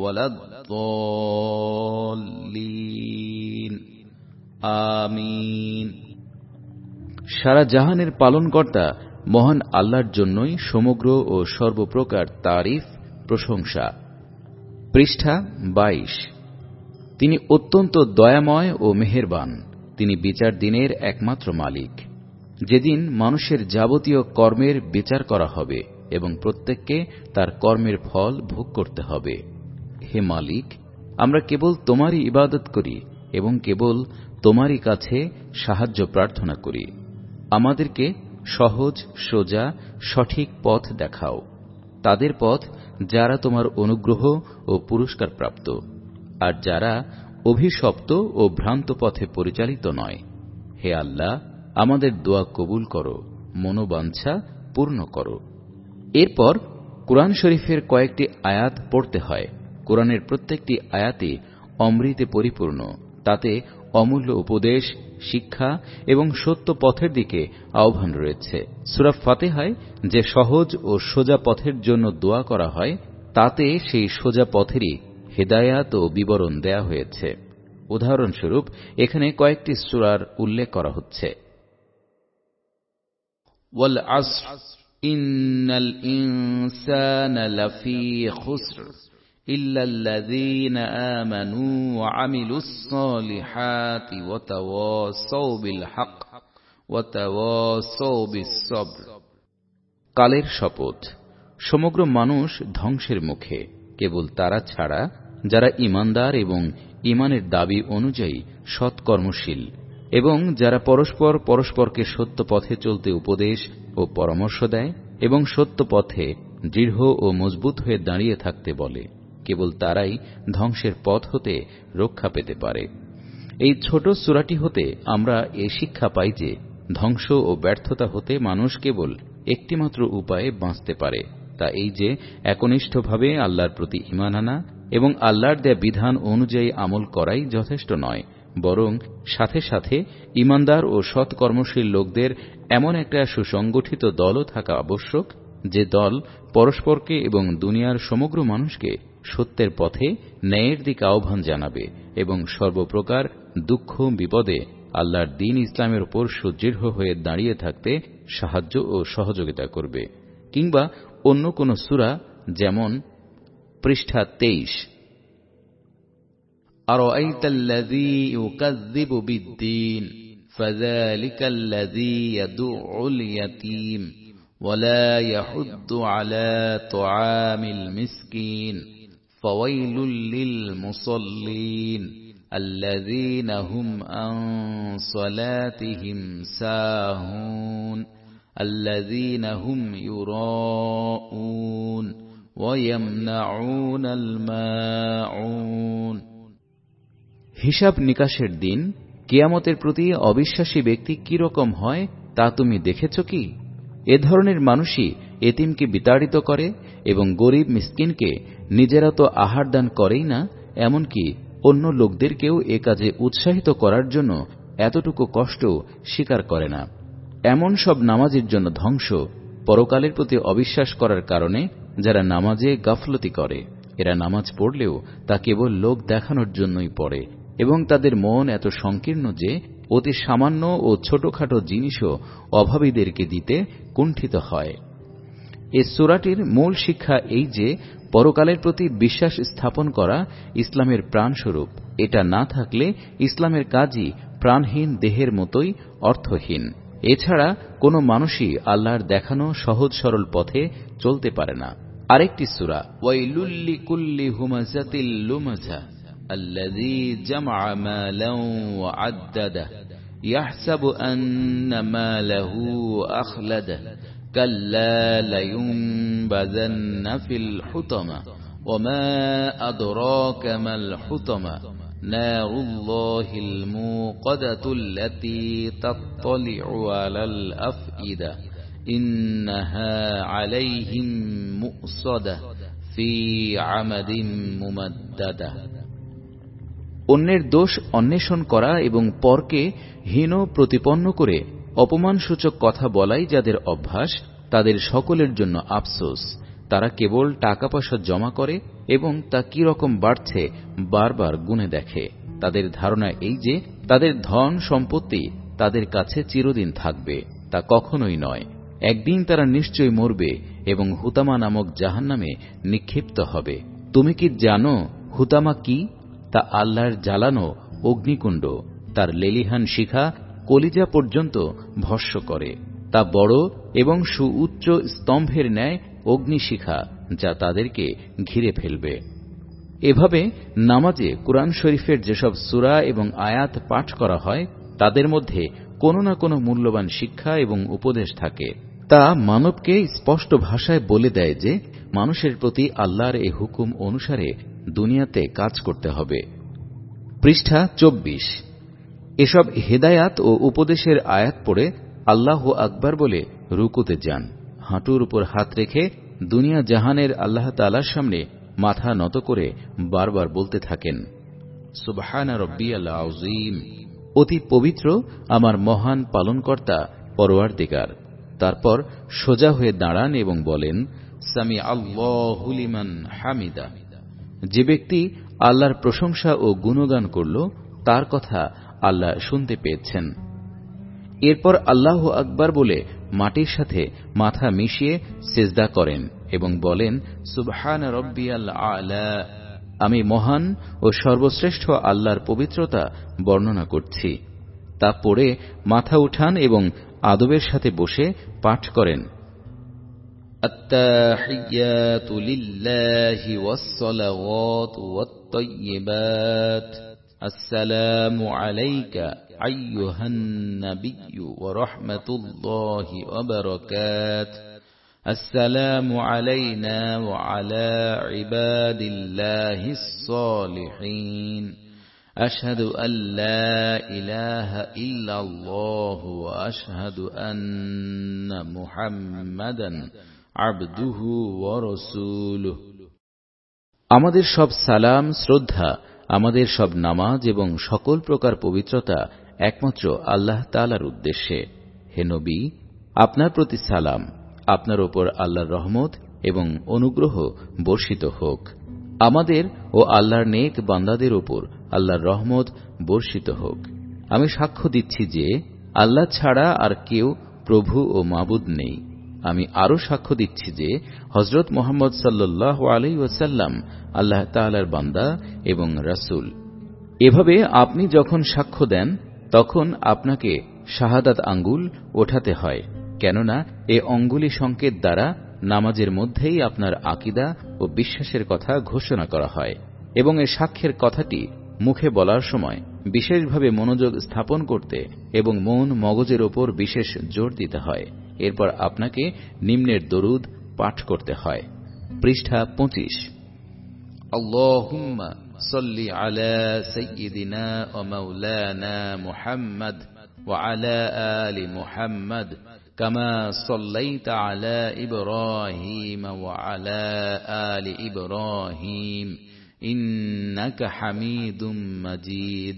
ওয়ালাদ-দাল্লিন। আমিন। সারা জাহানের পালনকর্তা মহান আল্লাহর জন্যই সমগ্র ও সর্বপ্রকার তারিফ প্রশংসা। পৃষ্ঠা বাইশ। তিনি অত্যন্ত দয়াময় ও মেহেরবান। তিনি বিচার দিনের একমাত্র মালিক, যেদিন মানুষের যাবতীয় কর্মের বিচার করা হবে এবং প্রত্যেককে তার কর্মের ফল ভোগ করতে হবে। হে মালিক, আমরা কেবল তোমারই ইবাদত করি এবং কেবল তোমারই কাছে সাহায্য প্রার্থনা করি। আমাদেরকে সহজ, সোজা, সঠিক পথ দেখাও, তাদের পথ যারা তোমার অনুগ্রহ ও পুরস্কার প্রাপ্ত, আর যারা অভিশপ্ত ও ভ্রান্ত পথে পরিচালিত নয়। হে আল্লাহ, আমাদের দোয়া কবুল করো, মনোবাঞ্ছা পূর্ণ করো। এরপর কুরআন শরীফের কয়েকটি আয়াত পড়তে হয়। কুরআনের প্রত্যেকটি আয়াতই অমৃতে পরিপূর্ণ। তাতে অমূল্য উপদেশ, শিক্ষা এবং সত্য পথের দিকে আহ্বান রয়েছে। সূরা ফাতিহায় যে সহজ ও সোজা পথের জন্য দোয়া করা হয়, তাতে সেই সোজা পথেরই হেদায়াত ও বিবরণ দেয়া হয়েছে। উদাহরণস্বরূপ এখানে কয়েকটি সূরার উল্লেখ করা হচ্ছে। ওয়াল আসর ইন্নাল ইনসানা লাফি খুসর ইল্লাল্লাযীনা আমানু ওয়া আমিলুস সালিহাতি ওয়া তাওয়াসাউ বিল হক ওয়া তাওয়াসাউ বিস সবর। কালের শপথ, সমগ্র মানুষ ধ্বংসের মুখে, কেবল তারা ছাড়া যারা ঈমানদার এবং ঈমানের দাবি অনুযায়ী সৎকর্মশীল এবং যারা পরস্পর পরস্পরকে সত্য পথে চলতে উপদেশ ও পরামর্শ দেয় এবং সত্য পথে দৃঢ় ও মজবুত হয়ে দাঁড়িয়ে থাকতে বলে। কেবল তারাই ধ্বংসের পথ হতে রক্ষা পেতে পারে। এই ছোট সূরাটি হতে আমরা এ শিক্ষা পাই যে ধ্বংস ও ব্যর্থতা হতে মানুষ কেবল একটিমাত্র উপায়ে বাঁচতে পারে, তা এই যে একনিষ্ঠভাবে আল্লাহর প্রতি ঈমান আনা এবং আল্লাহর দেয়া বিধান অনুযায়ী আমল করাই যথেষ্ট নয়, বরং সাথে সাথে ঈমানদার ও সৎকর্মশীল লোকদের এমন একটা সুসংগঠিত দলও থাকা আবশ্যক, যে দল পরস্পরকে এবং দুনিয়ার সমগ্র মানুষকে সত্যের পথে ন্যায়ের দিকে আহ্বান জানাবে এবং সর্বপ্রকার দুঃখ বিপদে আল্লাহর দ্বীন ইসলামের উপর সুদৃঢ় হয়ে দাঁড়িয়ে থাকতে সাহায্য ও সহযোগিতা করবে। কিংবা অন্য কোন সূরা, যেমন পৃষ্ঠা তেইশ, আরাআইতাল্লাযী ইউকাযযিবু বিদ্দীন ফাযালিকাল্লাযী ইয়াদুউল ইয়াতীম ওয়া লা ইয়াহুদ্দু আলা তুআমিল মিসকিন ফাওয়াইলুল লিল মুসাল্লিন আল্লাযীনা হুম আন সালাতিহিম সাহুন আল্লাযীনা হুম ইউরাউন ওয়া ইয়ামনাউনাল মাউন। হিসাব নিকাশের দিন কিয়ামতের প্রতি অবিশ্বাসী ব্যক্তি কি রকম হয় তা তুমি দেখেছ কি? এ ধরনের মানুষই এতিমকে বিতাড়িত করে এবং গরিব মিসকিনকে নিজেরা তো আহার দান করেই না, এমনকি অন্য লোকদেরকেও এ কাজে উৎসাহিত করার জন্য এতটুকু কষ্ট স্বীকার করে না। এমন সব নামাজের জন্য ধ্বংস, পরকালের প্রতি অবিশ্বাস করার কারণে যারা নামাজে গাফলতি করে। এরা নামাজ পড়লেও তা কেবল লোক দেখানোর জন্যই পড়ে এবং তাদের মন এত সংকীর্ণ যে অতি সামান্য ও ছোটখাটো জিনিসও অভাবীদেরকে দিতে কুণ্ঠিত হয়। এ সূরাটির মূল শিক্ষা এই যে পরকালের প্রতি বিশ্বাস স্থাপন করা ইসলামের প্রাণস্বরূপ। এটা না থাকলে ইসলামের কাজই প্রাণহীন দেহের মতোই অর্থহীন। এছাড়া কোনো মানুষই আল্লাহর দেখানো সহজ সরল পথে চলতে পারে না। আরেকটি সূরা, ওয়াইলুল লিকুল্লি হুমাযাতিল লুমাযা আল্লাযী জামআ মালান ওয়া আদ্দাদা يحسب أن ماله أخلده كلا لينبذن في الحطمة وما أدراك ما الحطمة نار الله الموقدة التي تطلع على الأفئدة إنها عليهم مؤصدة في عمد ممددة। অন্যের দোষ অন্বেষণ করা এবং পরকে হীন প্রতিপন্ন করে অপমানসূচক কথা বলাই যাদের অভ্যাস, তাদের সকলের জন্য আফসোস। তারা কেবল টাকা পয়সা জমা করে এবং তা কি রকম বাড়ছে বারবার গুণে দেখে। তাদের ধারণা এই যে তাদের ধন সম্পত্তি তাদের কাছে চিরদিন থাকবে, তা কখনোই নয়। একদিন তারা নিশ্চয়ই মরবে এবং হুতামা নামক জাহান্নামে নিক্ষিপ্ত হবে। তুমি কি জানো হুতামা কি? তা আল্লাহর জ্বালানো অগ্নিকুণ্ড, তার লেলিহান শিখা কলিজা পর্যন্ত ভস্ম করে। তা বড় এবং সুউচ্চ স্তম্ভের ন্যায় অগ্নিশিখা, যা তাদেরকে ঘিরে ফেলবে। এভাবে নামাজে কুরআন শরীফের যেসব সূরা এবং আয়াত পাঠ করা হয়, তাদের মধ্যে কোনো না কোনো মূল্যবান শিক্ষা এবং উপদেশ থাকে। তা মানবকে স্পষ্ট ভাষায় বলে দেয় যে মানুষের প্রতি আল্লাহর এই হুকুম অনুসারে দুনিয়াতে কাজ করতে হবে। পৃষ্ঠা চব্বিশ। এসব হেদায়াত ও উপদেশের আয়াত পড়ে আল্লাহু আকবার বলে রুকুতে যান। হাঁটুর উপর হাত রেখে দুনিয়া জাহানের আল্লাহ তাআলার সামনে মাথা নত করে বারবার বলতে থাকেন, সুবহানা রাব্বিয়াল আযীম, অতি পবিত্র আমার মহান পালনকর্তা পরওয়ারদিগার। তারপর সোজা হয়ে দাঁড়ান এবং বলেন, সামি আল্লাহু লিমান হামিদা। যে ব্যক্তি আল্লাহর প্রশংসা ও গুণগান করল, তার কথা আল্লাহ শুনতে পেয়েছেন। এরপর আল্লাহু আকবার বলে মাটির সাথে মাথা মিশিয়ে সিজদা করেন এবং বলেন, সুবহানা রাব্বিয়াল আ'লা, আমি মহান ও সর্বশ্রেষ্ঠ আল্লাহর পবিত্রতা বর্ণনা করছি। তা পড়ে মাথা উঠান এবং আদবের সাথে বসে পাঠ করেন, আত্তাহিয়াতু লিল্লাহি ওয়াস-সালাওয়াতু ওয়াত-তাইয়্যিবাত, আসসালামু আলাইকা আইয়ুহান নাবিয়্যু ওয়া রাহমাতুল্লাহি ওয়া বারাকাতুহু, আসসালামু আলাইনা ওয়া আলা ইবাদিল্লাহিস সালিহিন, আশহাদু আল্লা ইলাহা ইল্লাল্লাহু ওয়া আশহাদু আন্না মুহাম্মাদান আবদুহু ওয়া রাসূলুহু। আমাদের সব সালাম, শ্রদ্ধা, আমাদের সব নামাজ এবং সকল প্রকার পবিত্রতা একমাত্র আল্লাহ তাআলার উদ্দেশ্যে। হে নবী, আপনার প্রতি সালাম, আপনার উপর আল্লাহর রহমত এবং অনুগ্রহ বর্ষিত হোক। আমাদের ও আল্লাহর নেক বান্দাদের উপর আল্লাহর রহমত বর্ষিত হোক। আমি সাক্ষ্য দিচ্ছি যে আল্লাহ ছাড়া আর কেউ প্রভু ও মাবুদ নেই। আমি আরো সাক্ষ্য দিচ্ছি যে হযরত মুহাম্মদ সাল্লাল্লাহু আলাইহি ওয়াসাল্লাম আল্লাহ তাআলার বান্দা এবং রাসূল। এভাবে আপনি যখন সাক্ষ্য দেন, তখন আপনাকে শাহাদাত আঙ্গুল ওঠাতে হয়, কেননা এ অঙ্গুলি সংকেত দ্বারা নামাজের মধ্যেই আপনার আকীদা ও বিশ্বাসের কথা ঘোষণা করা হয় এবং এ সাক্ষ্যের কথাটি মুখে বলার সময় বিশেষভাবে মনোযোগ স্থাপন করতে এবং মন মগজের ওপর বিশেষ জোর দিতে হয়। এরপর আপনাকে নিম্নের দরুদ পাঠ করতে হয়। পৃষ্ঠা পঁচিশ। আল্লাহুম্মা সাল্লি আলা সাইয়্যিদিনা ওয়া মাওলানা মুহাম্মদ ওয়া আলা আলি মুহাম্মদ কামা সাল্লাইতা আলা ইব্রাহিম ওয়া আলা আলি ইব্রাহিম ইন্নাকা হামিদুম মাজিদ।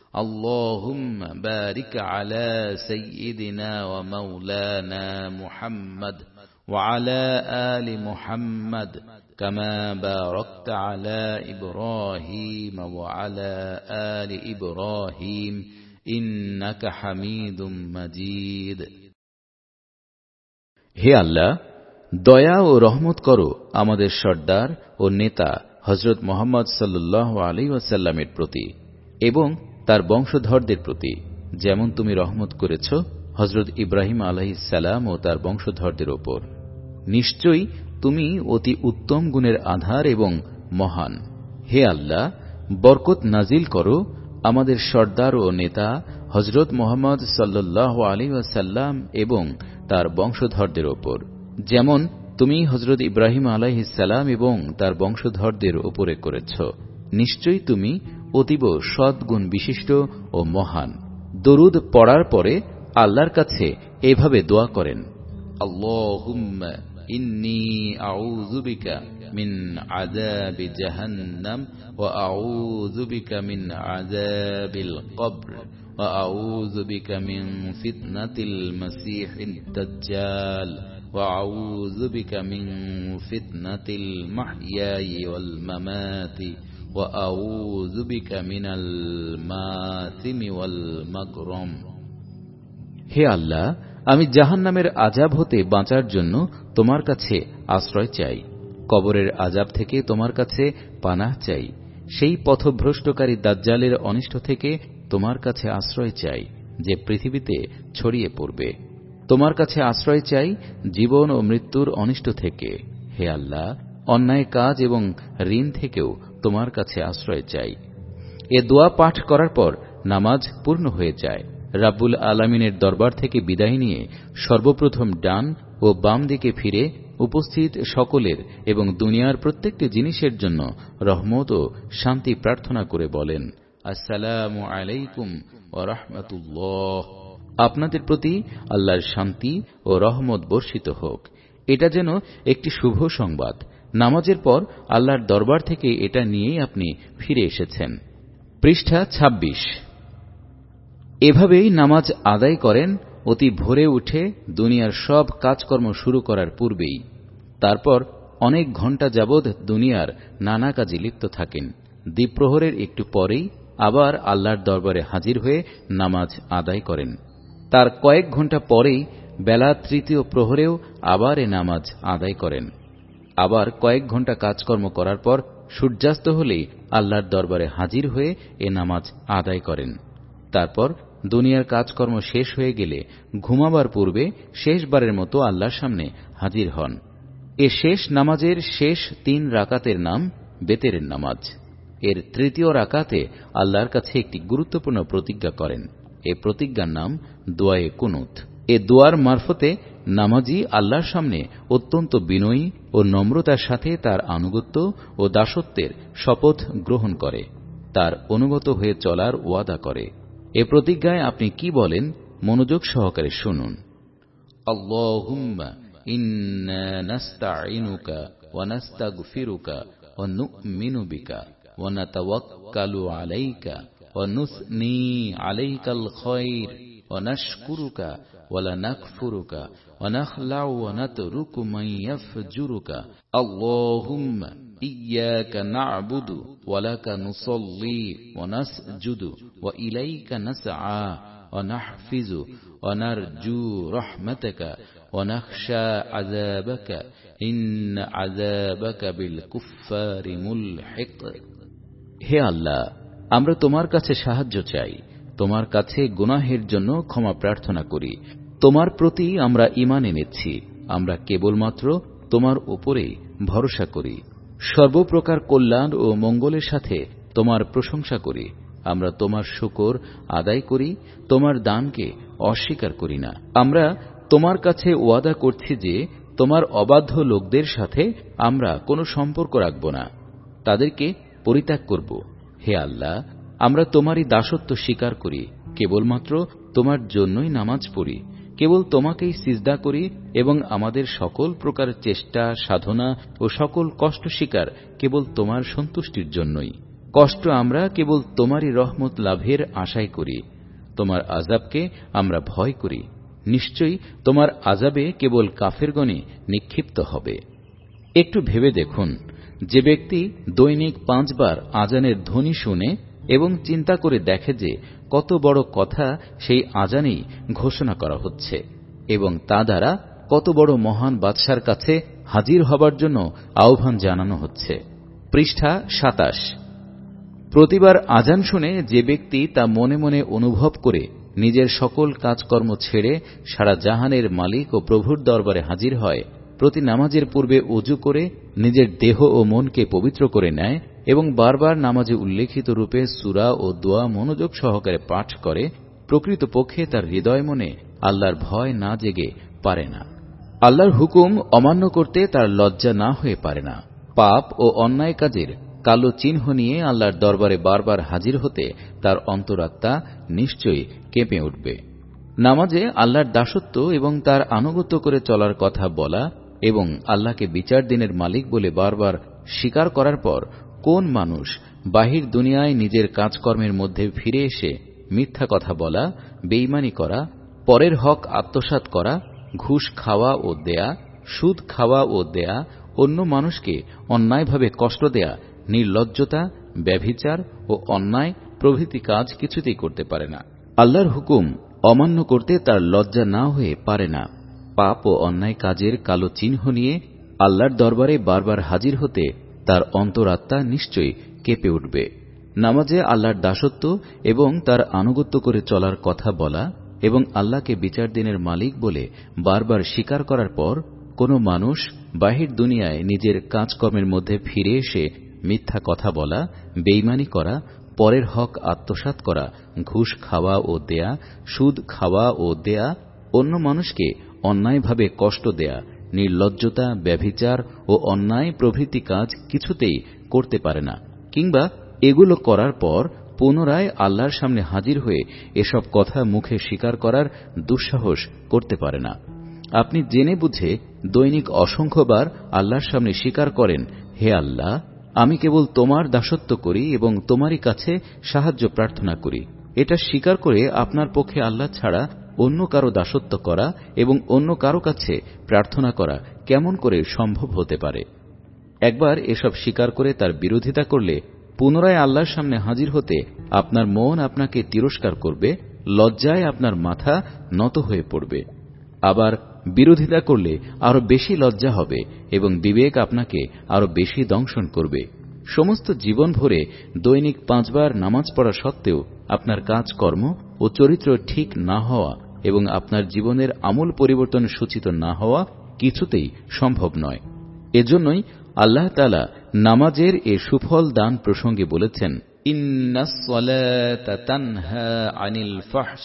اللهم بارك على سيدنا ومولانا محمد وعلى آل محمد كما باركت على إبراهيم وعلى آل إبراهيم إنك حميد مجيد। হে আল্লাহ, দয়া ও রহমত করো আমাদের সর্দার ও নেতা হযরত মুহাম্মদ সাল্লাল্লাহু আলাইহি ওয়াসাল্লামের প্রতি এবং তার বংশধরদের প্রতি, যেমন তুমি রহমত করেছ হযরত ইব্রাহিম আলাইহিস সালাম ও তার বংশধরদের ওপর। নিশ্চয়ই তুমি অতি উত্তম গুণের আধার এবং মহান। হে আল্লাহ, বরকত নাজিল করো আমাদের সর্দার ও নেতা হযরত মুহাম্মদ সাল্লাল্লাহু আলাইহি ওয়াসাল্লাম এবং তার বংশধরদের ওপর, যেমন তুমি হযরত ইব্রাহিম আলাইহিস সালাম এবং তার বংশধরদের উপরে করেছ। নিশ্চয়ই তুমি অতীব সদ্গুণ বিশিষ্ট ও মহান। দরুদ পড়ার পরে আল্লাহর কাছে এভাবে দোয়া করেন, আল্লাহুম্মা ইন্নী আউযু বিকা মিন আযাবি জাহান্নাম ওয়া আউযু বিকা মিন আযাবিল কবর ওয়া আউযু বিকা মিন ফিতনাতিল মাসীহিদ দাজ্জাল ওয়া আউযু বিকা মিন ফিতনাতিল মাহইয়াই ওয়াল মামাতি ওয়া আউযু বিকা মিনাল মাতিমি ওয়াল মাগরাম। হে আল্লাহ, আমি জাহান্নামের আযাব হতে বাঁচার জন্য তোমার কাছে আশ্রয় চাই, কবরের আযাব থেকে তোমার কাছে পানাহ চাই, সেই পথভ্রষ্টকারী দাজ্জালের অনিষ্ট থেকে তোমার কাছে আশ্রয় চাই যে পৃথিবীতে ছড়িয়ে পড়বে। তোমার কাছে আশ্রয় চাই জীবন ও মৃত্যুর অনিষ্ট থেকে। হে আল্লাহ, অন্যায় কাজ এবং ঋণ থেকেও তোমার কাছে আশ্রয় চাই। এ দোয়া পাঠ করার পর নামাজ পূর্ণ হয়ে যায়। রাব্বুল আলামিনের দরবার থেকে বিদায় নিয়ে সর্বপ্রথম ডান ও বাম দিকে ফিরে উপস্থিত সকলের এবং দুনিয়ার প্রত্যেকটি জিনিসের জন্য রহমত ও শান্তি প্রার্থনা করে বলেন, আসসালামু আলাইকুম ওয়া রাহমাতুল্লাহ। আপনাদের প্রতি আল্লাহর শান্তি ও রহমত বর্ষিত হোক। এটা যেন একটি শুভ সংবাদ। নামাজের পর আল্লাহর দরবার থেকে এটা নিয়েই আপনি ফিরে এসেছেন। পৃষ্ঠা ছাব্বিশ। এভাবেই নামাজ আদায় করেন অতি ভোরে উঠে দুনিয়ার সব কাজকর্ম শুরু করার পূর্বেই। তারপর অনেক ঘণ্টা যাবৎ দুনিয়ার নানা কাজে লিপ্ত থাকেন। দ্বীপ্রহরের একটু পরেই আবার আল্লাহর দরবারে হাজির হয়ে নামাজ আদায় করেন। তার কয়েক ঘণ্টা পরেই বেলা তৃতীয় প্রহরেও আবার এ নামাজ আদায় করেন। আবার কয়েক ঘণ্টা কাজকর্ম করার পর সূর্যাস্ত হলেই আল্লাহর দরবারে হাজির হয়ে এ নামাজ আদায় করেন। তারপর দুনিয়ার কাজকর্ম শেষ হয়ে গেলে ঘুমাবার পূর্বে শেষবারের মতো আল্লাহর সামনে হাজির হন। এ শেষ নামাজের শেষ তিন রাকাতের নাম বেতেরের নামাজ। এর তৃতীয় রাকাতে আল্লাহর কাছে একটি গুরুত্বপূর্ণ প্রতিজ্ঞা করেন। এ প্রতিজ্ঞার নাম দোয়ায়ে কুনুত। এ দোয়ার মারফতে নামাজি আল্লাহর সামনে অত্যন্ত বিনয়ী ও নম্রতার সাথে তার আনুগত্য ও দাসত্বের শপথ গ্রহণ করে, তার অনুগত হয়ে চলার ওয়াদা করে। এ প্রতিজ্ঞায় আপনি কি বলেন মনোযোগ সহকারে শুনুন। আল্লাহুম্মা ইন্না নাস্তাঈনুকা ওয়া নাস্তাগফিরুকা ওয়া নু'মিনু বিকা ওয়া নাতাওয়াক্কালু আলাইকা ওয়া নুসনি আলাইকাল খায়র ওয়া নাশকুরুকা ওয়া লা নাকফুরুকা ওয়া নাখলাউ ওয়া নাতরুকু মান ইয়াফজুরুকা। আল্লাহুম্মা ইয়্যাকা না'বুদু ওয়া লাকা নুসাল্লি ওয়া নাসজুদু ওয়া ইলাইকা নাসআ ওয়া নাহফিজু ওয়া নারজু রাহমাতাকা ওয়া নাখশা আযাবাকা ইন্না আযাবাকা বিল কুফফারি মুলহিক। হে আল্লাহ, আমরা তোমার কাছে সাহায্য চাই, তোমার কাছে গুনাহের জন্য ক্ষমা প্রার্থনা করি। তোমার প্রতি আমরা ঈমান এনেছি, আমরা কেবলমাত্র তোমার উপরেই ভরসা করি। সর্বপ্রকার কল্যাণ ও মঙ্গলের সাথে তোমার প্রশংসা করি। আমরা তোমার শুকর আদায় করি, তোমার দানকে অস্বীকার করি না। আমরা তোমার কাছে ওয়াদা করছি যে তোমার অবাধ্য লোকদের সাথে আমরা কোনো সম্পর্ক রাখব না, তাদেরকে পরিত্যাগ করব। হে আল্লাহ, আমরা তোমারই দাসত্ব স্বীকার করি, কেবলমাত্র তোমার জন্যই নামাজ পড়ি, কেবল তোমাকেই সিজদা করি এবং আমাদের সকল প্রকার চেষ্টা সাধনা ও সকল কষ্ট স্বীকার কেবল তোমার সন্তুষ্টির জন্যই। কষ্ট আমরা কেবল তোমারই রহমত লাভের আশাই করি। তোমার আযাবকে আমরা ভয় করি। নিশ্চয়ই তোমার আযাবে কেবল কাফেরগণই নিক্ষিপ্ত হবে। একটু ভেবে দেখুন, যে ব্যক্তি দৈনিক পাঁচবার আজানের ধ্বনি শুনে এবং চিন্তা করে দেখে যে কত বড় কথা সেই আজানেই ঘোষণা করা হচ্ছে এবং তা দ্বারা কত বড় মহান বাদশার কাছে হাজির হবার জন্য আহ্বান জানানো হচ্ছে। পৃষ্ঠা সাতাশ। প্রতিবার আজান শুনে যে ব্যক্তি তা মনে মনে অনুভব করে নিজের সকল কাজকর্ম ছেড়ে সারা জাহানের মালিক ও প্রভুর দরবারে হাজির হয়, প্রতি নামাজের পূর্বে ওযু করে নিজের দেহ ও মনকে পবিত্র করে নেয় এবং বারবার নামাজে উল্লেখিত রূপে সূরা ও দোয়া মনোযোগ সহকারে পাঠ করে, প্রকৃতপক্ষে তার হৃদয় মনে আল্লাহর ভয় না জেগে পারে না। আল্লাহর হুকুম অমান্য করতে তার লজ্জা না হয়ে পারে না। পাপ ও অন্যায় কাজের কালো চিহ্ন নিয়ে আল্লাহর দরবারে বারবার হাজির হতে তার অন্তরাত্মা নিশ্চয়ই কেঁপে উঠবে। নামাজে আল্লাহর দাসত্ব এবং তার আনুগত্য করে চলার কথা বলা এবং আল্লাহকে বিচার দিনের মালিক বলে বারবার স্বীকার করার পর কোন মানুষ বাহির দুনিয়ায় নিজের কাজকর্মের মধ্যে ফিরে এসে মিথ্যা কথা বলা, বেঈমানি করা, পরের হক আত্মসাৎ করা, ঘুষ খাওয়া ও দেয়া, সুদ খাওয়া ও দেয়া, অন্য মানুষকে অন্যায়ভাবে কষ্ট দেয়া, নির্লজ্জতা, ব্যভিচার ও অন্যায় প্রভৃতি কাজ কিছুতেই করতে পারে না। আল্লাহর হুকুম অমান্য করতে তার লজ্জা না হয়ে পারে না। পাপ ও অন্যায় কাজের কালো চিহ্ন নিয়ে আল্লাহর দরবারে বারবার হাজির হতে তার অন্তরাত্মা নিশ্চয়ই কেঁপে উঠবে। নামাজে আল্লাহর দাসত্ব এবং তার আনুগত্য করে চলার কথা বলা এবং আল্লাহকে বিচার দিনের মালিক বলে বারবার স্বীকার করার পর কোন মানুষ বাহির দুনিয়ায় নিজের কাজকর্মের মধ্যে ফিরে এসে মিথ্যা কথা বলা, বেঈমানি করা, পরের হক আত্মসাৎ করা, ঘুষ খাওয়া ও দেয়া, সুদ খাওয়া ও দেয়া, অন্য মানুষকে অন্যায়ভাবে কষ্ট দেয়া, নির্লজ্জতা, ব্যভিচার ও অন্যায় প্রভৃতি কাজ কিছুতেই করতে পারে না, কিংবা এগুলো করার পর পুনরায় আল্লাহর সামনে হাজির হয়ে এসব কথা মুখে স্বীকার করার দুঃসাহস করতে পারে না। আপনি জেনে বুঝে দৈনিক অসংখ্যবার আল্লাহর সামনে স্বীকার করেন, হে আল্লাহ, আমি কেবল তোমার দাসত্ব করি এবং তোমারই কাছে সাহায্য প্রার্থনা করি। এটা স্বীকার করে আপনার পক্ষে আল্লাহ ছাড়া অন্য কারো দাসত্ব করা এবং অন্য কারো কাছে প্রার্থনা করা কেমন করে সম্ভব হতে পারে? একবার এসব স্বীকার করে তার বিরোধিতা করলে পুনরায় আল্লাহর সামনে হাজির হতে আপনার মন আপনাকে তিরস্কার করবে, লজ্জায় আপনার মাথা নত হয়ে পড়বে। আবার বিরোধিতা করলে আরো বেশি লজ্জা হবে এবং বিবেক আপনাকে আরো বেশি দংশন করবে। সমস্ত জীবন ভরে দৈনিক পাঁচবার নামাজ পড়া সত্ত্বেও আপনার কাজকর্ম ও চরিত্র ঠিক না হওয়া এবং আপনার জীবনের আমূল পরিবর্তন সূচিত না হওয়া কিছুতেই সম্ভব নয়। এজন্যই আল্লাহ তাআলা নামাজের এ সুফল দান প্রসঙ্গে বলেছেন, ইন্নাস সালাতা তানহা আনিল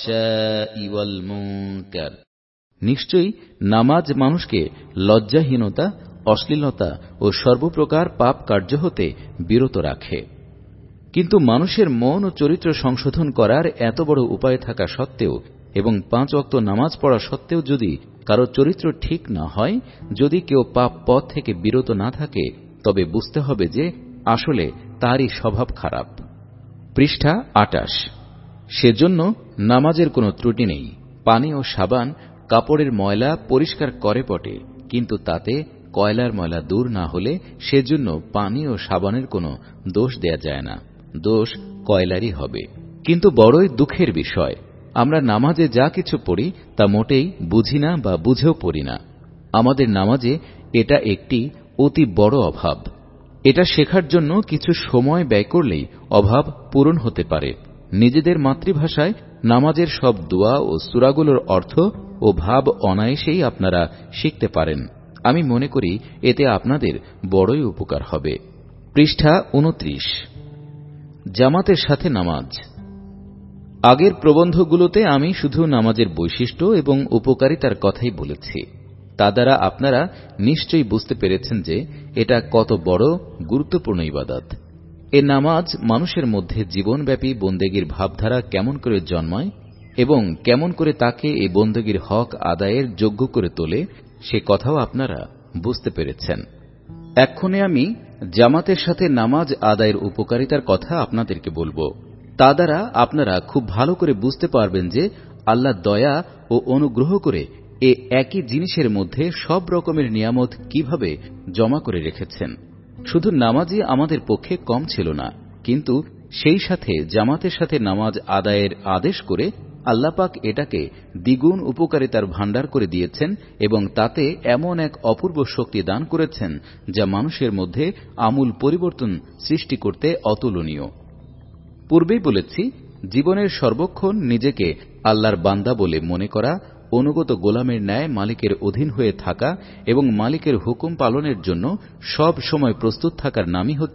ফাহশাই ওয়াল মুনকার। নিশ্চয়ই নামাজ মানুষকে লজ্জাহীনতা, অশ্লীলতা ও সর্বপ্রকার পাপ কার্য হতে বিরত রাখে। কিন্তু মানুষের মন ও চরিত্র সংশোধন করার এত বড় উপায় থাকা সত্ত্বেও এবং পাঁচ ওয়াক্ত নামাজ পড়া সত্ত্বেও যদি কারো চরিত্র ঠিক না হয়, যদি কেউ পাপ পথ থেকে বিরত না থাকে, তবে বুঝতে হবে যে আসলে তারই স্বভাব খারাপ। পৃষ্ঠা আটাশ। সেজন্য নামাজের কোনো ত্রুটি নেই। পানি ও সাবান কাপড়ের ময়লা পরিষ্কার করে বটে, কিন্তু তাতে কয়লার ময়লা দূর না হলে সেজন্য পানি ও সাবানের কোনো দোষ দেয়া যায় না, দোষ কয়লারই হবে। কিন্তু বড়ই দুঃখের বিষয়, আমরা নামাজে যা কিছু পড়ি তা মোটেই বুঝি না বা বুঝেও পড়ি না। আমাদের নামাজে এটা একটি অতি বড় অভাব। এটা শেখার জন্য কিছু সময় ব্যয় করলেই অভাব পূরণ হতে পারে। নিজেদের মাতৃভাষায় নামাজের সব দোয়া ও সূরাগুলোর অর্থ ও ভাব অনায়াসেই আপনারা শিখতে পারেন। আমি মনে করি এতে আপনাদের বড়ই উপকার হবে। পৃষ্ঠা উনত্রিশ। জামাতের সাথে নামাজ। আগের প্রবন্ধগুলোতে আমি শুধু নামাজের বৈশিষ্ট্য এবং উপকারিতার কথাই বলেছি। তা দ্বারা আপনারা নিশ্চয়ই বুঝতে পেরেছেন যে এটা কত বড় গুরুত্বপূর্ণ ইবাদত। এ নামাজ মানুষের মধ্যে জীবনব্যাপী বন্দেগীর ভাবধারা কেমন করে জন্মায় এবং কেমন করে তাকে এই বন্দেগীর হক আদায়ের যোগ্য করে তোলে, সে কথাও আপনারা বুঝতে পেরেছেন। এক্ষণে আমি জামাতের সাথে নামাজ আদায়ের উপকারিতার কথা আপনাদেরকে বলবো। তা দ্বারা আপনারা খুব ভালো করে বুঝতে পারবেন যে আল্লাহ দয়া ও অনুগ্রহ করে এ একই জিনিসের মধ্যে সব রকমের নিয়ামত কিভাবে জমা করে রেখেছেন। শুধু নামাজই আমাদের পক্ষে কম ছিল না, কিন্তু সেই সাথে জামাতের সাথে নামাজ আদায়ের আদেশ করে আল্লাহ পাক এটাকে দ্বিগুণ উপকারিতার ভাণ্ডার করে দিয়েছেন এবং তাতে এমন এক অপূর্ব শক্তি দান করেছেন যা মানুষের মধ্যে আমূল পরিবর্তন সৃষ্টি করতে অতুলনীয়। পূর্বেই বলেছি, জীবনের সর্বক্ষণ নিজেকে আল্লাহর বান্দা বলে মনে করা, অনুগত গোলামের ন্যায় মালিকের অধীন হয়ে থাকা এবং মালিকের হুকুম পালনের জন্য সব সময় প্রস্তুত থাকার নামই হচ্ছে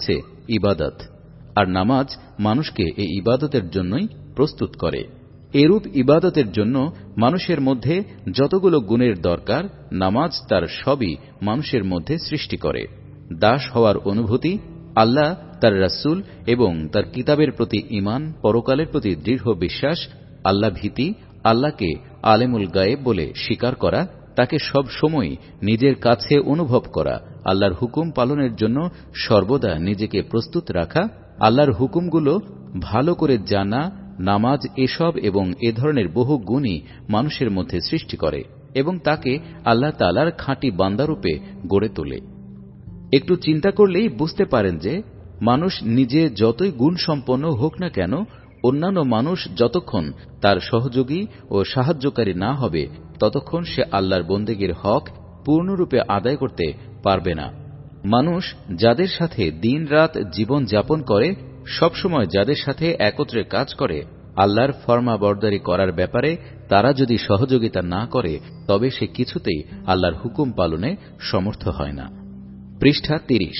ইবাদত, আর নামাজ মানুষকে এই ইবাদতের জন্যই প্রস্তুত করে। এরূপ ইবাদতের জন্য মানুষের মধ্যে যতগুলো গুণের দরকার, নামাজ তার সবই মানুষের মধ্যে সৃষ্টি করে। দাস হওয়ার অনুভূতি, আল্লাহ, তার রাসূল এবং তার কিতাবের প্রতি ঈমান, পরকালের প্রতি দৃঢ় বিশ্বাস, আল্লাহ ভীতি, আল্লাহকে আলেমুল গায়েব বলে স্বীকার করা, তাকে সব সময় নিজের কাছে অনুভব করা, আল্লাহর হুকুম পালনের জন্য সর্বদা নিজেকে প্রস্তুত রাখা, আল্লাহর হুকুমগুলো ভালো করে জানা, নামাজ এসব এবং এ ধরনের বহু গুণই মানুষের মধ্যে সৃষ্টি করে এবং তাকে আল্লাহ তাআলার খাঁটি বান্দারূপে গড়ে তোলে। একটু চিন্তা করলেই বুঝতে পারেন যে মানুষ নিজে যতই গুণ সম্পন্ন হোক না কেন, অন্যান্য মানুষ যতক্ষণ তার সহযোগী ও সাহায্যকারী না হবে, ততক্ষণ সে আল্লাহর বন্দেগীর হক পূর্ণরূপে আদায় করতে পারবে না। মানুষ যাদের সাথে দিন রাত জীবন যাপন করে, সবসময় যাদের সাথে একত্রে কাজ করে, আল্লাহর ফরমাবরদারি করার ব্যাপারে তারা যদি সহযোগিতা না করে, তবে সে কিছুতেই আল্লাহর হুকুম পালনে সমর্থ হয় না। পৃষ্ঠা তিরিশ।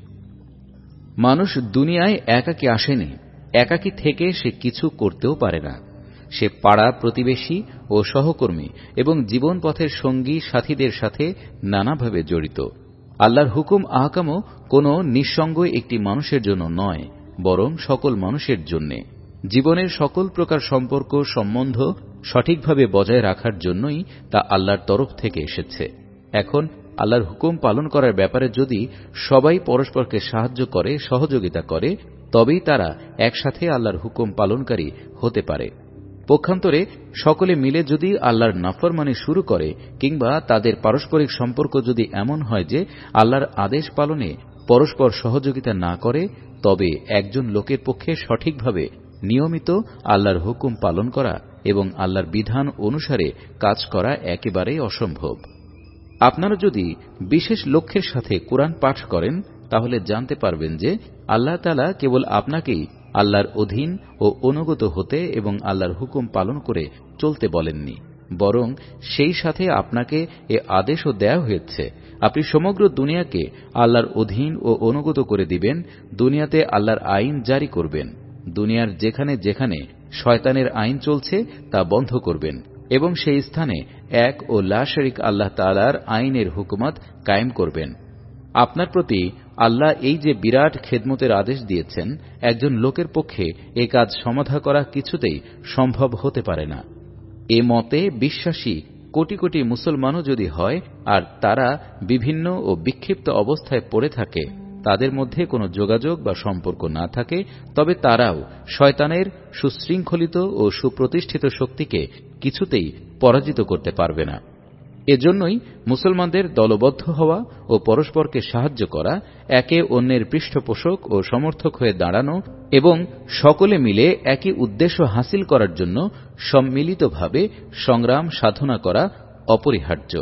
মানুষ দুনিয়ায় একাকী আসেনি, একাকী থেকে সে কিছু করতেও পারে না। সে পাড়া প্রতিবেশী ও সহকর্মী এবং জীবন পথের সঙ্গী সাথীদের সাথে নানাভাবে জড়িত। আল্লাহর হুকুম আহকামও কোনো নিঃসঙ্গ একটি মানুষের জন্য নয়, বরং সকল মানুষের জন্যে। জীবনের সকল প্রকার সম্পর্ক সম্বন্ধ সঠিকভাবে বজায় রাখার জন্যই তা আল্লাহর তরফ থেকে এসেছে। এখন আল্লাহর হুকুম পালন করার ব্যাপারে যদি সবাই পরস্পরকে সাহায্য করে, সহযোগিতা করে, তবেই তারা একসাথে আল্লাহর হুকুম পালনকারী হতে পারে। পক্ষান্তরে সকলে মিলে যদি আল্লাহর নাফরমানি শুরু করে কিংবা তাদের পারস্পরিক সম্পর্ক যদি এমন হয় যে আল্লাহর আদেশ পালনে পরস্পর সহযোগিতা না করে, তবে একজন লোকের পক্ষে সঠিকভাবে নিয়মিত আল্লাহর হুকুম পালন করা এবং আল্লাহর বিধান অনুসারে কাজ করা একেবারেই অসম্ভব। আপনারা যদি বিশেষ লক্ষ্যের সাথে কোরআন পাঠ করেন, তাহলে জানতে পারবেন যে আল্লাহ তাআলা কেবল আপনাকেই আল্লাহর অধীন ও অনুগত হতে এবং আল্লাহর হুকুম পালন করে চলতে বলেননি, বরং সেই সাথে আপনাকে এ আদেশও দেয়া হয়েছে আপনি সমগ্র দুনিয়াকে আল্লাহর অধীন ও অনুগত করে দিবেন, দুনিয়াতে আল্লাহর আইন জারি করবেন, দুনিয়ার যেখানে যেখানে শয়তানের আইন চলছে তা বন্ধ করবেন এবং সেই স্থানে এক ও লা শরীক আল্লাহ তাআলার আইনের হুকুমত কায়েম করবেন। আপনার প্রতি আল্লাহ এই যে বিরাট খেদমতের আদেশ দিয়েছেন, একজন লোকের পক্ষে এ কাজ সমাধা করা কিছুতেই সম্ভব হতে পারে না। এ মতে বিশ্বাসী কোটি কোটি মুসলমানও যদি হয় আর তারা বিভিন্ন ও বিক্ষিপ্ত অবস্থায় পড়ে থাকে, তাদের মধ্যে কোনো যোগাযোগ বা সম্পর্ক না থাকে, তবে তারাও শয়তানের সুশৃঙ্খলিত ও সুপ্রতিষ্ঠিত শক্তিকে কিছুতেই পরাজিত করতে পারবে না। এজন্যই মুসলমানদের দলবদ্ধ হওয়া ও পরস্পরকে সাহায্য করা, একে অন্যের পৃষ্ঠপোষক ও সমর্থক হয়ে দাঁড়ানো এবং সকলে মিলে একই উদ্দেশ্য হাসিল করার জন্য সম্মিলিতভাবে সংগ্রাম সাধনা করা অপরিহার্য।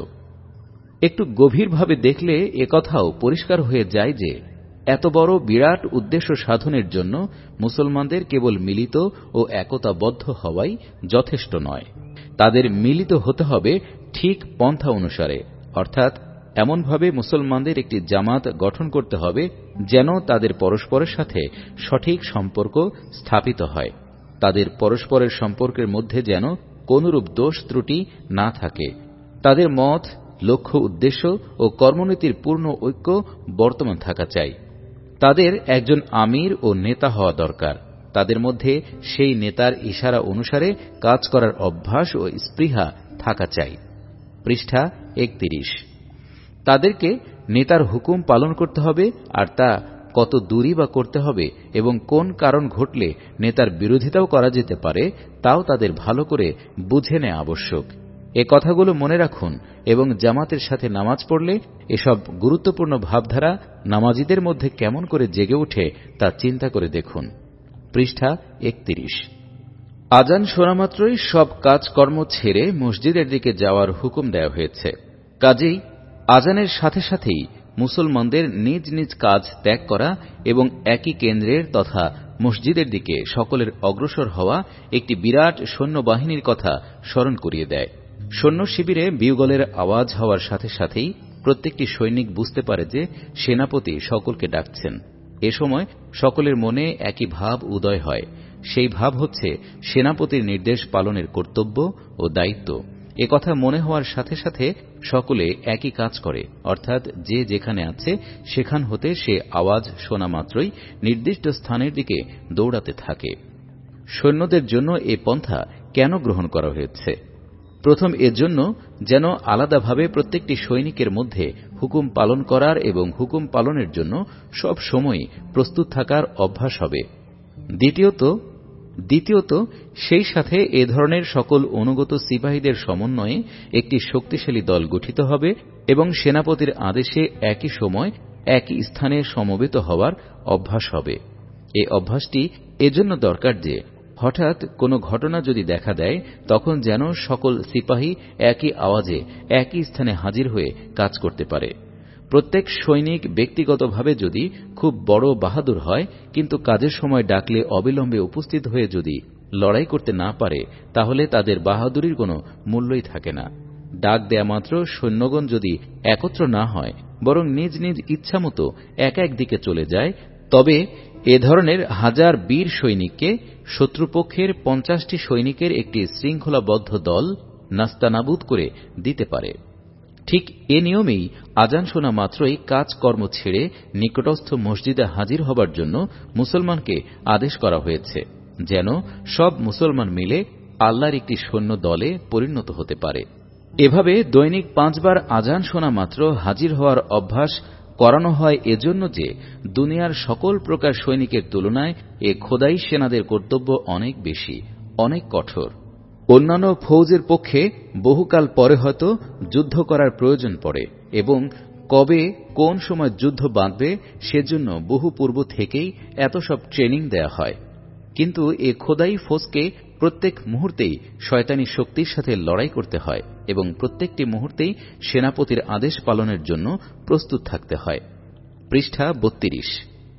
একটু গভীরভাবে দেখলে একথাও পরিষ্কার হয়ে যায় যে এত বড় বিরাট উদ্দেশ্য সাধনের জন্য মুসলমানদের কেবল মিলিত ও একতাবদ্ধ হওয়াই যথেষ্ট নয়, তাদের মিলিত হতে হবে ঠিক পন্থা অনুসারে, অর্থাৎ এমনভাবে মুসলমানদের একটি জামাত গঠন করতে হবে যেন তাদের পরস্পরের সাথে সঠিক সম্পর্ক স্থাপিত হয়, তাদের পরস্পরের সম্পর্কের মধ্যে যেন কোনরূপ দোষ ত্রুটি না থাকে, তাদের মত, লক্ষ্য, উদ্দেশ্য ও কর্মনীতির পূর্ণ ঐক্য বর্তমান থাকা চাই। তাদের একজন আমির ও নেতা হওয়া দরকার, তাদের মধ্যে সেই নেতার ইশারা অনুসারে কাজ করার অভ্যাস ও স্পৃহা থাকা চাই। পৃষ্ঠা একত্রিশ। তাদেরকে নেতার হুকুম পালন করতে হবে, আর তা কত দূরই বা করতে হবে এবং কোন কারণ ঘটলে নেতার বিরোধিতাও করা যেতে পারে, তাও তাদের ভালো করে বুঝে নেওয়া আবশ্যক। এ কথাগুলো মনে রাখুন এবং জামাতের সাথে নামাজ পড়লে এসব গুরুত্বপূর্ণ ভাবধারা নামাজীদের মধ্যে কেমন করে জেগে ওঠে তা চিন্তা করে দেখুন। পৃষ্ঠা একত্রিশ। আজান শোনামাত্রই সব কাজকর্ম ছেড়ে মসজিদের দিকে যাওয়ার হুকুম দেওয়া হয়েছে। কাজেই আজানের সাথে সাথেই মুসলমানদের নিজ নিজ কাজ ত্যাগ করা এবং একই কেন্দ্রের তথা মসজিদের দিকে সকলের অগ্রসর হওয়া একটি বিরাট সৈন্যবাহিনীর কথা স্মরণ করিয়ে দেয়। সৈন্য শিবিরে বিউগলের আওয়াজ হওয়ার সাথে সাথেই প্রত্যেকটি সৈনিক বুঝতে পারে যে সেনাপতি সকলকে ডাকছেন। এ সময় সকলের মনে একই ভাব উদয় হয়। সেই ভাব হচ্ছে সেনাপতির নির্দেশ পালনের কর্তব্য ও দায়িত্ব। এ কথা মনে হওয়ার সাথে সাথে সকলে একই কাজ করে, অর্থাৎ যে যেখানে আছে সেখান হতে সে আওয়াজ শোনা মাত্রই নির্দিষ্ট স্থানের দিকে দৌড়াতে থাকে। সৈন্যদের জন্য এ পন্থা কেন গ্রহণ করা হয়েছে? প্রথম এর জন্য যেন আলাদাভাবে প্রত্যেকটি সৈনিকের মধ্যে হুকুম পালন করার এবং হুকুম পালনের জন্য সব সময় প্রস্তুত থাকার অভ্যাস হবে। দ্বিতীয়ত দ্বিতীয়ত সেই সাথে এ ধরনের সকল অনুগত সিপাহীদের সমন্বয়ে একটি শক্তিশালী দল গঠিত হবে এবং সেনাপতির আদেশে একই সময় একই স্থানে সমবেত হওয়ার অভ্যাস হবে। এই অভ্যাসটি এজন্য দরকার যে হঠাৎ কোনো ঘটনা যদি দেখা দেয় তখন যেন সকল সিপাহী একই আওয়াজে একই স্থানে হাজির হয়ে কাজ করতে পারে। প্রত্যেক সৈনিক ব্যক্তিগতভাবে যদি খুব বড় বাহাদুর হয় কিন্তু কাজের সময় ডাকলে অবিলম্বে উপস্থিত হয়ে যদি লড়াই করতে না পারে তাহলে তাদের বাহাদুরির কোনো মূল্যই থাকে না। ডাক দেয়া মাত্র সৈন্যগণ যদি একত্র না হয় বরং নিজ নিজ ইচ্ছামতো এক এক দিকে চলে যায় তবে এ ধরনের হাজার বীর সৈনিককে শত্রুপক্ষের পঞ্চাশটি সৈনিকের একটি শৃঙ্খলাবদ্ধ দল নাস্তানাবুদ করে দিতে পারে। ঠিক এ নিয়মেই আজান শোনা মাত্রই কাজকর্ম ছেড়ে নিকটস্থ মসজিদে হাজির হবার জন্য মুসলমানকে আদেশ করা হয়েছে, যেন সব মুসলমান মিলে আল্লাহর একটি সৈন্য দলে পরিণত হতে পারে। এভাবে দৈনিক পাঁচবার আজান শোনা মাত্র হাজির হওয়ার অভ্যাস করানো হয় এজন্য যে দুনিয়ার সকল প্রকার সৈনিকের তুলনায় এ খোদাই সেনাদের কর্তব্য অনেক বেশি, অনেক কঠোর। অন্যান্য ফৌজের পক্ষে বহুকাল পরে হয়তো যুদ্ধ করার প্রয়োজন পড়ে এবং কবে কোন সময় যুদ্ধ বাঁধবে সেজন্য বহু পূর্ব থেকেই এত সব ট্রেনিং দেয়া হয়। কিন্তু এ খোদাই ফৌজকে প্রত্যেক মুহূর্তেই শয়তানি শক্তির সাথে লড়াই করতে হয় এবং প্রত্যেকটি মুহূর্তেই সেনাপতির আদেশ পালনের জন্য প্রস্তুত থাকতে হয়। পৃষ্ঠা বত্রিশ।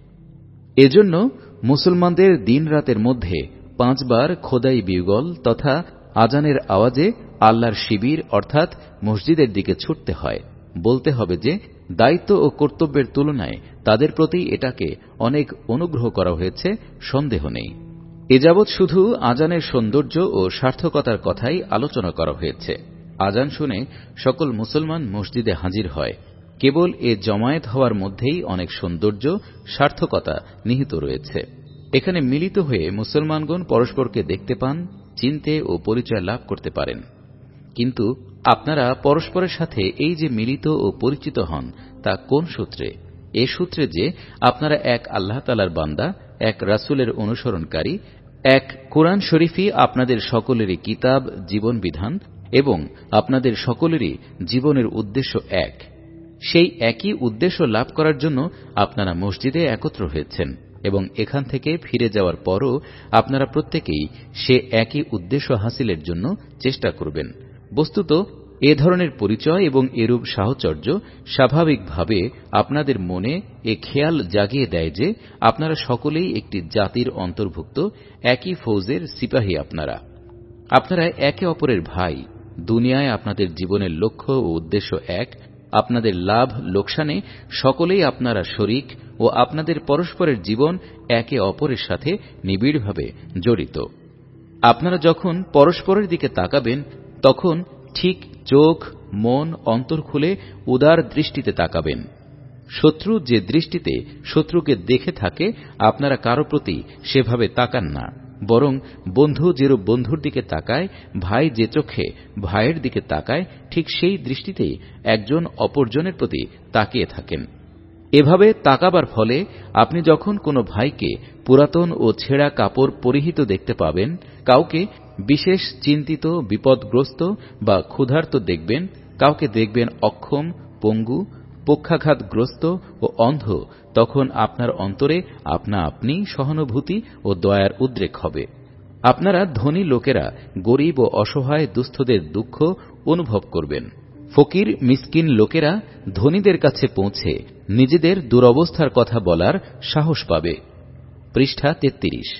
এজন্য মুসলমানদের দিন রাতের মধ্যে পাঁচবার খোদাই বিউগল তথা আজানের আওয়াজে আল্লাহর শিবির অর্থাৎ মসজিদের দিকে ছুটতে হয়। বলতে হবে যে দায়িত্ব ও কর্তব্যের তুলনায় তাদের প্রতি এটাকে অনেক অনুগ্রহ করা হয়েছে, সন্দেহ নেই। এ যাবৎ শুধু আজানের সৌন্দর্য ও সার্থকতার কথাই আলোচনা করা হয়েছে। আজান শুনে সকল মুসলমান মসজিদে হাজির হয়। কেবল এ জমায়েত হওয়ার মধ্যেই অনেক সৌন্দর্য, সার্থকতা নিহিত রয়েছে। এখানে মিলিত হয়ে মুসলমানগণ পরস্পরকে দেখতে পান, চিনতে ও পরিচয় লাভ করতে পারেন। কিন্তু আপনারা পরস্পরের সাথে এই যে মিলিত ও পরিচিত হন তা কোন সূত্রে? এ সূত্রে যে আপনারা এক আল্লাহ তাআলার বান্দা, এক রাসূলের অনুসরণকারী, এক কোরআন শরীফই আপনাদের সকলেরই কিতাব, জীবন বিধান এবং আপনাদের সকলেরই জীবনের উদ্দেশ্য এক। সেই একই উদ্দেশ্য লাভ করার জন্য আপনারা মসজিদে একত্র হয়েছেন এবং এখান থেকে ফিরে যাওয়ার পরও আপনারা প্রত্যেকেই সে একই উদ্দেশ্য হাসিলের জন্য চেষ্টা করবেন। বস্তুত এ ধরনের পরিচয় এবং এরূপ সাহচর্য স্বাভাবিকভাবে আপনাদের মনে এ খেয়াল জাগিয়ে দেয় যে আপনারা সকলেই একটি জাতির অন্তর্ভুক্ত, একই ফৌজের সিপাহী। আপনারা আপনারা একে অপরের ভাই। দুনিয়ায় আপনাদের জীবনের লক্ষ্য ও উদ্দেশ্য এক। আপনাদের লাভ লোকসানে সকলেই আপনারা শরিক ও আপনাদের পরস্পরের জীবন একে অপরের সাথে নিবিড়ভাবে জড়িত। আপনারা যখন পরস্পরের দিকে তাকাবেন তখন ঠিক চোখ, মন, অন্তর খুলে উদার দৃষ্টিতে তাকাবেন। শত্রু যে দৃষ্টিতে শত্রুকে দেখে থাকে আপনারা কারো প্রতি সেভাবে তাকান না, বরং বন্ধু যেরূপ বন্ধুর দিকে তাকায়, ভাই যে চোখে ভাইয়ের দিকে তাকায় ঠিক সেই দৃষ্টিতেই একজন অপরজনের প্রতি তাকিয়ে থাকেন। এভাবে তাকাবার ফলে আপনি যখন কোনো ভাইকে পুরাতন ও ছেঁড়া কাপড় পরিহিত দেখতে পাবেন, কাউকে বিশেষ চিন্তিত, বিপদগ্রস্ত বা ক্ষুধার্ত দেখবেন, কাউকে দেখবেন অক্ষম, পঙ্গু, পক্ষাঘাতগ্রস্ত ও অন্ধ, তখন আপনার অন্তরে আপনা আপনি সহানুভূতি ও দয়ার উদ্রেক হবে। আপনারা ধনী লোকেরা গরিব ও অসহায় দুস্থদের দুঃখ অনুভব করবেন। ফকির মিসকিন লোকেরা ধনীদের কাছে পৌঁছে নিজেদের দুরবস্থার কথা বলার সাহস পাবে। পৃষ্ঠা তেত্রিশ।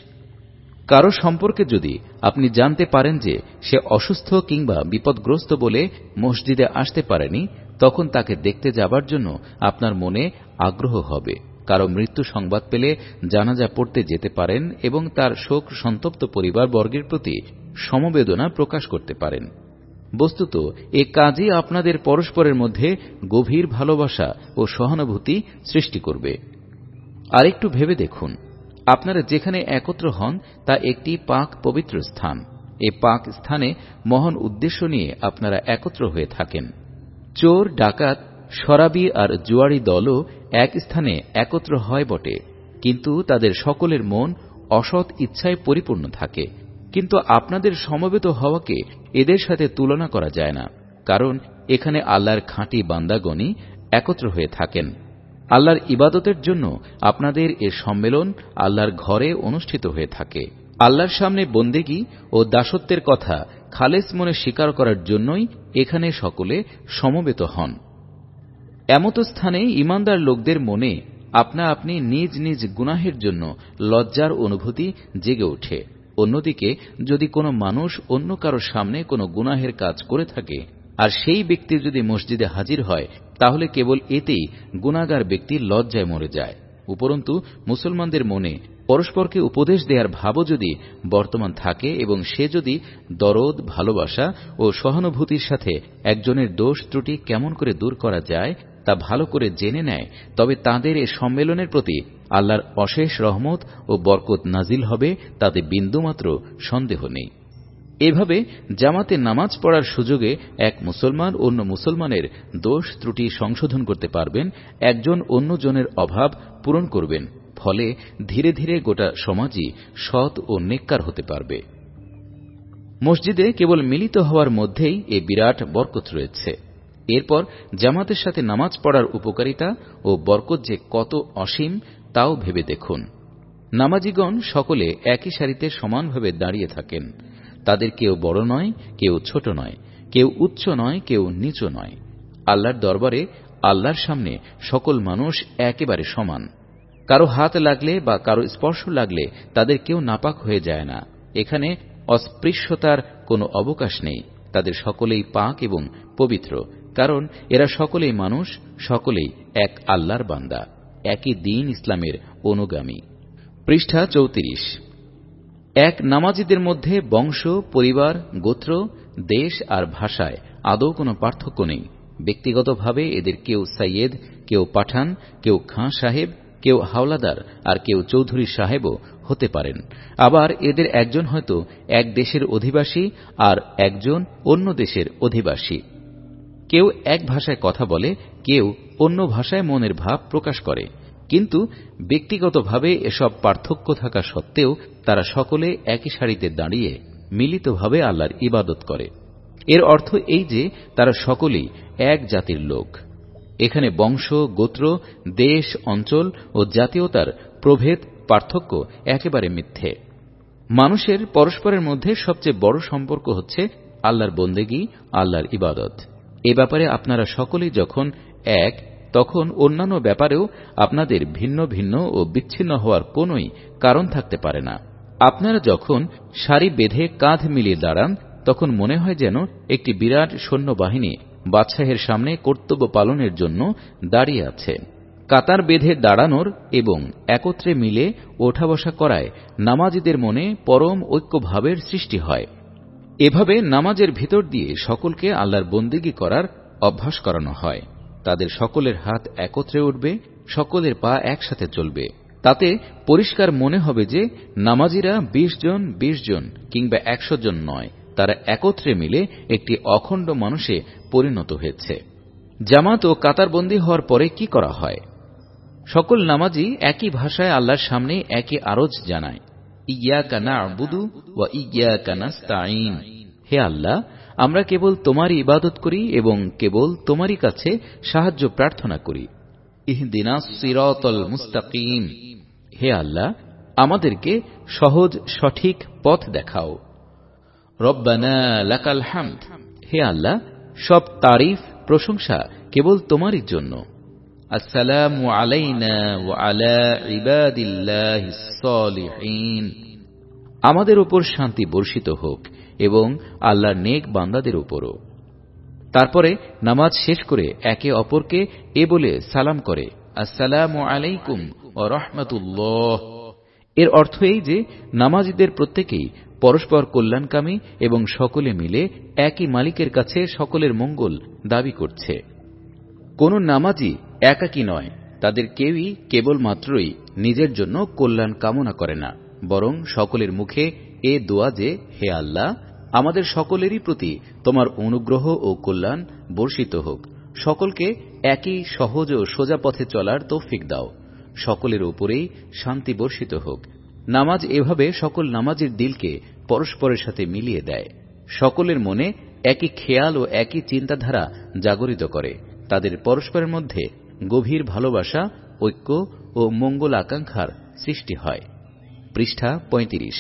কারো সম্পর্কে যদি আপনি জানতে পারেন যে সে অসুস্থ কিংবা বিপদগ্রস্ত বলে মসজিদে আসতে পারেনি, তখন তাকে দেখতে যাবার জন্য আপনার মনে আগ্রহ হবে, কারো মৃত্যু সংবাদ পেলে জানাজা পড়তে যেতে পারেন এবং তার শোক সন্তপ্ত পরিবার বর্গের প্রতি সমবেদনা প্রকাশ করতে পারেন। বস্তুত এ কাজই আপনাদের পরস্পরের মধ্যে গভীর ভালোবাসা ও সহানুভূতি সৃষ্টি করবে। আরেকটু ভেবে দেখুন, আপনারা যেখানে একত্র হন তা একটি পাক পবিত্র স্থান। এ পাক স্থানে মহান উদ্দেশ্য নিয়ে আপনারা একত্র হয়ে থাকেন। চোর, ডাকাত, শরাবী আর জুয়ারি দলও এক স্থানে একত্র হয় বটে, কিন্তু তাদের সকলের মন অসৎ ইচ্ছায় পরিপূর্ণ থাকে। কিন্তু আপনাদের সমবেত হওয়াকে এদের সাথে তুলনা করা যায় না, কারণ এখানে আল্লাহর খাঁটি বান্দাগণই একত্র হয়ে থাকেন। আল্লাহর ইবাদতের জন্য আপনাদের এ সম্মেলন আল্লাহর ঘরে অনুষ্ঠিত হয়ে থাকে। আল্লাহর সামনে বন্দেগী ও দাসত্বের কথা খালেস মনে স্বীকার করার জন্যই এখানে সকলে সমবেত হন। এমত স্থানে ঈমানদার লোকদের মনে আপনা আপনি নিজ নিজ গুনাহের জন্য লজ্জার অনুভূতি জেগে ওঠে। অন্যদিকে যদি কোনো মানুষ অন্য কারোর সামনে কোনো গুনাহের কাজ করে থাকে আর সেই ব্যক্তি যদি মসজিদে হাজির হয়, তাহলে কেবল এতেই গুনাহগার ব্যক্তি লজ্জায় মরে যায়। উপরন্তু মুসলমানদের মনে পরস্পরকে উপদেশ দেওয়ার ভাবও যদি বর্তমান থাকে এবং সে যদি দরদ, ভালোবাসা ও সহানুভূতির সাথে একজনের দোষ ত্রুটি কেমন করে দূর করা যায় তা ভালো করে জেনে নেয়, তবে তাদের এ সম্মেলনের প্রতি আল্লাহর অশেষ রহমত ও বরকত নাজিল হবে, তাতে বিন্দুমাত্র সন্দেহ নেই। এভাবে জামাতে নামাজ পড়ার সুযোগে এক মুসলমান অন্য মুসলমানের দোষ ত্রুটি সংশোধন করতে পারবেন, একজন অন্যজনের অভাব পূরণ করবেন। ফলে ধীরে ধীরে গোটা সমাজই সৎ ও নেককার হতে পারবে। মসজিদে কেবল মিলিত হওয়ার মধ্যেই এ বিরাট বরকত রয়েছে। এরপর জামাতের সাথে নামাজ পড়ার উপকারিতা ও বরকত যে কত অসীম তাও ভেবে দেখুন। নামাজীগণ সকলে একই সারিতে সমানভাবে দাঁড়িয়ে থাকেন। তাদের কেউ বড় নয়, কেউ ছোট নয়, কেউ উচ্চ নয়, কেউ নিচু নয়। আল্লাহর দরবারে আল্লাহর সামনে সকল মানুষ একেবারে সমান। কারো হাত লাগলে বা কারো স্পর্শ লাগলে তাদের কেউ নাপাক হয়ে যায় না। এখানে অস্পৃশ্যতার কোনো অবকাশ নেই। তাদের সকলেই পাক এবং পবিত্র, কারণ এরা সকলেই মানুষ, সকলেই এক আল্লাহর বান্দা, একই দ্বীন ইসলামের অনুগামী। পৃষ্ঠা চৌত্রিশ। এক নামাজীদের মধ্যে বংশ, পরিবার, গোত্র, দেশ আর ভাষায় আদৌ কোনো পার্থক্য নেই। ব্যক্তিগতভাবে এদের কেউ সাইয়েদ, কেউ পাঠান, কেউ খাঁ সাহেব, কেউ হাওলাদার আর কেউ চৌধুরী সাহেবও হতে পারেন। আবার এদের একজন হয়তো এক দেশের অধিবাসী আর একজন অন্য দেশের অধিবাসী। কেউ এক ভাষায় কথা বলে, কেউ অন্য ভাষায় মনের ভাব প্রকাশ করে। কিন্তু ব্যক্তিগতভাবে এসব পার্থক্য থাকা সত্ত্বেও তারা সকলে একই সারিতে দাঁড়িয়ে মিলিতভাবে আল্লাহর ইবাদত করে। এর অর্থ এই যে তারা সকলেই এক জাতির লোক। এখানে বংশ, গোত্র, দেশ, অঞ্চল ও জাতীয়তার প্রভেদ, পার্থক্য একেবারে মিথ্যে। মানুষের পরস্পরের মধ্যে সবচেয়ে বড় সম্পর্ক হচ্ছে আল্লাহর বন্দেগী, আল্লাহর ইবাদত। এ ব্যাপারে আপনারা সকলেই যখন এক, তখন অন্যান্য ব্যাপারেও আপনাদের ভিন্ন ভিন্ন ও বিচ্ছিন্ন হওয়ার কোনোই কারণ থাকতে পারে না। আপনারা যখন সারি বেঁধে কাঁধ মিলিয়ে দাঁড়ান, তখন মনে হয় যেন একটি বিরাট সৈন্যবাহিনী বাদশাহের সামনে কর্তব্য পালনের জন্য দাঁড়িয়ে আছে। কাতার বেঁধে দাঁড়ানোর এবং একত্রে মিলে ওঠা বসা করায় নামাজীদের মনে পরম ঐক্যভাবের সৃষ্টি হয়। এভাবে নামাজের ভিতর দিয়ে সকলকে আল্লাহর বন্দেগী করার অভ্যাস করানো হয়। তাদের সকলের হাত একত্রে উঠবে, সকলের পা একসাথে চলবে। তাতে পরিষ্কার মনে হবে যে নামাজীরা বিশ জন বিশ জন কিংবা একশো জন নয়, তারা একত্রে মিলে একটি অখণ্ড মানুষে পরিণত হয়েছে। জামাত ও কাতারবন্দী হওয়ার পরে কি করা হয়? সকল নামাজী একই ভাষায় আল্লাহর সামনে একই আরজ জানায়, ইয়াকা না'বুদু ওয়া ইয়াকা নাস্তাঈন। হে আল্লাহ, আমরা কেবল তোমারই ইবাদত করি এবং কেবল তোমারই কাছে সাহায্য প্রার্থনা করি। ইহদিনাস সিরাতাল মুস্তাকিম। হে আল্লাহ, আমাদেরকে সহজ সঠিক পথ দেখাও। রব্বানা লাকাল হামদ। হে আল্লাহ, সব তারিফ প্রশংসা কেবল তোমারই জন্য। আসসালামু আলাইনা ওয়া আলা ইবাদিল্লাহিস সালিহিন। আমাদের উপর শান্তি বর্ষিত হোক এবং আল্লাহর নেক বান্দাদের উপরও। তারপরে নামাজ শেষ করে একে অপরকে এ বলে সালাম করে, আসসালামু আলাইকুম ওয়া রাহমাতুল্লাহ। এর অর্থ এই যে নামাজীদের প্রত্যেকেই পরস্পর কল্যাণকামী এবং সকলে মিলে একই মালিকের কাছে সকলের মঙ্গল দাবি করছে। কোন নামাজি একাকী নয়, তাদের কেউই কেবলমাত্রই নিজের জন্য কল্যাণ কামনা করে না, বরং সকলের মুখে এ দোয়া যে, হে আল্লাহ, আমাদের সকলেরই প্রতি তোমার অনুগ্রহ ও কল্যাণ বর্ষিত হোক, সকলকে একই সহজ ও সোজা পথে চলার তৌফিক দাও, সকলের উপরেই শান্তি বর্ষিত হোক। নামাজ এভাবে সকল নামাজের দিলকে পরস্পরের সাথে মিলিয়ে দেয়, সকলের মনে একই খেয়াল ও একই চিন্তাধারা জাগরিত করে, তাদের পরস্পরের মধ্যে গভীর ভালোবাসা, ঐক্য ও মঙ্গল আকাঙ্ক্ষার সৃষ্টি হয়। পৃষ্ঠা পঁয়ত্রিশ।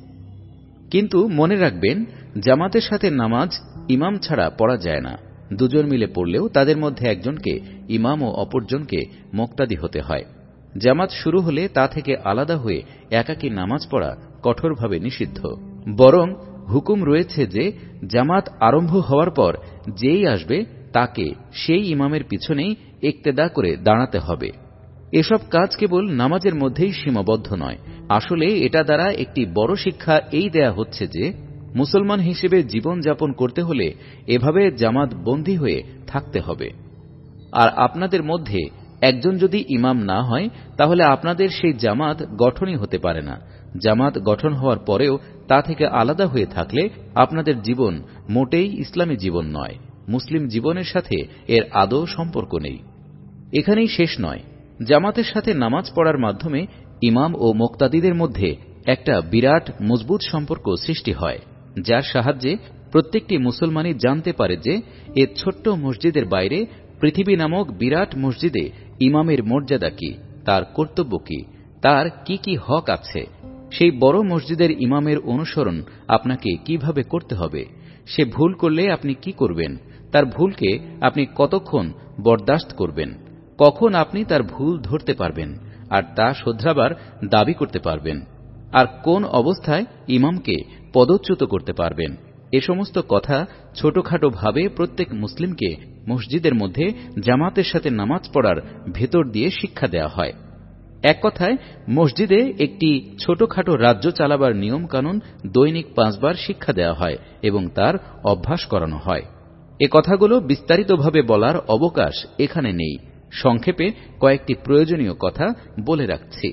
কিন্তু মনে রাখবেন, জামাতের সাথে নামাজ ইমাম ছাড়া পড়া যায় না। দুজন মিলে পড়লেও তাদের মধ্যে একজনকে ইমাম ও অপরজনকে মুক্তাদি হতে হয়। জামাত শুরু হলে তা থেকে আলাদা হয়ে একাকী নামাজ পড়া কঠোরভাবে নিষিদ্ধ। বরং হুকুম রয়েছে যে জামাত আরম্ভ হওয়ার পর যেই আসবে তাকে সেই ইমামের পিছনেই ইক্তেদা করে দাঁড়াতে হবে। এসব কাজ কেবল নামাজের মধ্যেই সীমাবদ্ধ নয়, আসলে এটা দ্বারা একটি বড় শিক্ষা এই দেয়া হচ্ছে যে মুসলমান হিসেবে জীবন যাপন করতে হলে এভাবে জামাত বন্দী হয়ে থাকতে হবে। আর আপনাদের মধ্যে একজন যদি ইমাম না হয়, তাহলে আপনাদের সেই জামাত গঠনই হতে পারে না। জামাত গঠন হওয়ার পরেও তা থেকে আলাদা হয়ে থাকলে আপনাদের জীবন মোটেই ইসলামী জীবন নয়, মুসলিম জীবনের সাথে এর আদৌ সম্পর্ক নেই। এখানেই শেষ নয়, জামাতের সাথে নামাজ পড়ার মাধ্যমে ইমাম ও মুক্তাদিদের মধ্যে একটা বিরাট মজবুত সম্পর্ক সৃষ্টি হয়, যার সাহায্যে প্রত্যেকটি মুসলমানই জানতে পারে যে এ ছোট্ট মসজিদের বাইরে পৃথিবী নামক বিরাট মসজিদে ইমামের মর্যাদা কি, তার কর্তব্য কি, তার কি কি হক আছে, সেই বড় মসজিদের ইমামের অনুসরণ আপনাকে কিভাবে করতে হবে, সে ভুল করলে আপনি কি করবেন, তার ভুলকে আপনি কতক্ষণ বরদাস্ত করবেন, কখন আপনি তার ভুল ধরতে পারবেন আর তা শোধরাবার দাবি করতে পারবেন, আর কোন অবস্থায় ইমামকে পদচ্যুত করতে পারবেন। এ সমস্ত কথা ছোটখাটো ভাবে প্রত্যেক মুসলিমকে মসজিদের মধ্যে জামাতের সাথে নামাজ পড়ার ভেতর দিয়ে শিক্ষা দেওয়া হয়। এক কথায়, মসজিদে একটি ছোটখাটো রাজ্য চালাবার নিয়ম কানুন দৈনিক পাঁচবার শিক্ষা দেওয়া হয় এবং তার অভ্যাস করানো হয়। এ কথাগুলো বিস্তারিতভাবে বলার অবকাশ এখানে নেই, সংক্ষেপে কয়েকটি প্রয়োজনীয় কথা বলে রাখছি।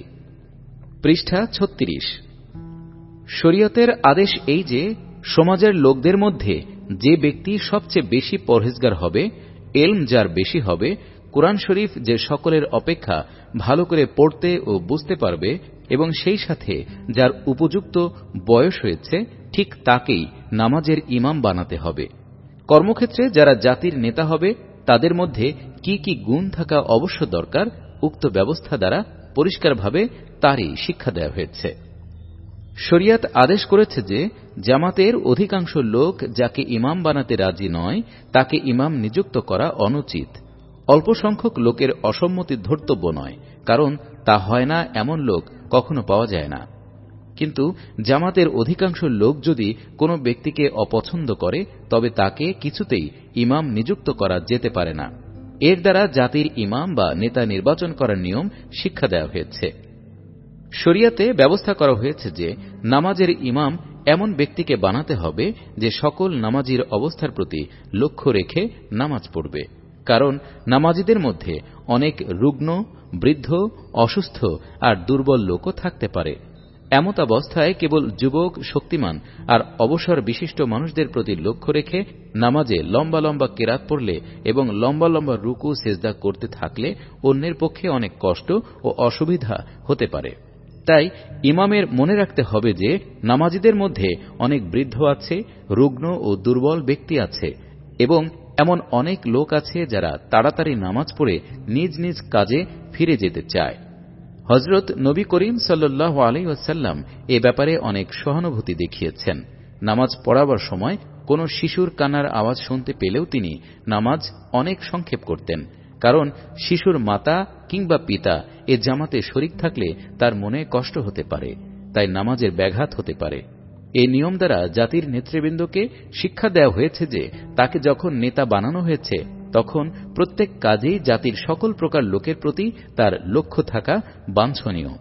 পৃষ্ঠা ছত্রিশ। শরীয়তের আদেশ এই যে সমাজের লোকদের মধ্যে যে ব্যক্তি সবচেয়ে বেশি পরহেজগার হবে, এলম যার বেশি হবে, কোরআন শরীফ যে সকলের অপেক্ষা ভালো করে পড়তে ও বুঝতে পারবে এবং সেই সাথে যার উপযুক্ত বয়স হয়েছে, ঠিক তাকেই নামাজের ইমাম বানাতে হবে। কর্মক্ষেত্রে যারা জাতির নেতা হবে তাদের মধ্যে কি কি গুণ থাকা অবশ্য দরকার, উক্ত ব্যবস্থা দ্বারা পরিষ্কারভাবে তারই শিক্ষা দেওয়া হয়েছে। শরিয়াত আদেশ করেছে যে জামাতের অধিকাংশ লোক যাকে ইমাম বানাতে রাজি নয় তাকে ইমাম নিযুক্ত করা অনুচিত। অল্প সংখ্যক লোকের অসম্মতি ধর্তব্য নয়, কারণ তা হয় না এমন লোক কখনো পাওয়া যায় না। কিন্তু জামাতের অধিকাংশ লোক যদি কোনো ব্যক্তিকে অপছন্দ করে, তবে তাকে কিছুতেই ইমাম নিযুক্ত করা যেতে পারে না। এর দ্বারা জাতির ইমাম বা নেতা নির্বাচন করার নিয়ম শিক্ষা দেওয়া হয়েছে। শরিয়াতে ব্যবস্থা করা হয়েছে যে নামাজের ইমাম এমন ব্যক্তিকে বানাতে হবে যে সকল নামাজীর অবস্থার প্রতি লক্ষ্য রেখে নামাজ পড়বে, কারণ নামাজীদের মধ্যে অনেক রুগ্ন, বৃদ্ধ, অসুস্থ আর দুর্বল লোকও থাকতে পারে। এমত অবস্থায় কেবল যুবক, শক্তিমান আর অবসর বিশিষ্ট মানুষদের প্রতি লক্ষ্য রেখে নামাজে লম্বা লম্বা কেরাত পড়লে এবং লম্বা লম্বা রুকু সেজদা করতে থাকলে অন্যের পক্ষে অনেক কষ্ট ও অসুবিধা হতে পারে। তাই ইমামের মনে রাখতে হবে যে নামাজীদের মধ্যে অনেক বৃদ্ধ আছে, রুগ্ন ও দুর্বল ব্যক্তি আছে এবং এমন অনেক লোক আছে যারা তাড়াতাড়ি নামাজ পড়ে নিজ নিজ কাজে ফিরে যেতে চায়। হযরত নবী করিম সাল্লাল্লাহু আলাইহি ওয়াসাল্লাম এ ব্যাপারে অনেক সহানুভূতি দেখিয়েছেন। নামাজ পড়াবার সময় কোন শিশুর কান্নার আওয়াজ শুনতে পেলেও তিনি নামাজ অনেক সংক্ষেপ করতেন, কারণ শিশুর মাতা কিংবা পিতা এ জামাতে শরীক থাকলে তার মনে কষ্ট হতে পারে, তাই নামাজের ব্যাঘাত হতে পারে। এই নিয়ম দ্বারা জাতির নেতৃবৃন্দকে শিক্ষা দেওয়া হয়েছে যে তাকে যখন নেতা বানানো হয়েছে তখন প্রত্যেক কাজেই জাতির সকল প্রকার লোকের প্রতি তার লক্ষ্য থাকা বাঞ্ছনীয়।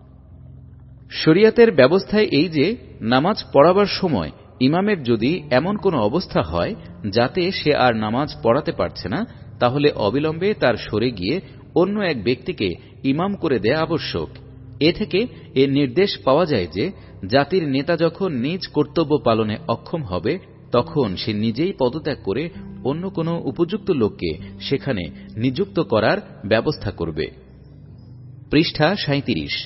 শরিয়াতের ব্যবস্থায় এই যে নামাজ পড়াবার সময় ইমামের যদি এমন কোনো অবস্থা হয় যাতে সে আর নামাজ পড়াতে পারছে না, তাহলে অবিলম্বে তার সরে গিয়ে অন্য এক ব্যক্তিকে ইমাম করে দেয়া আবশ্যক। এ থেকে এ নির্দেশ পাওয়া যায় যে জাতির নেতা যখন নিজ কর্তব্য পালনে অক্ষম হবে তখন সে নিজেই পদত্যাগ করে অন্য কোনো উপযুক্ত লোককে সেখানে নিযুক্ত করার ব্যবস্থা করবে। পৃষ্ঠা সাঁইত্রিশ।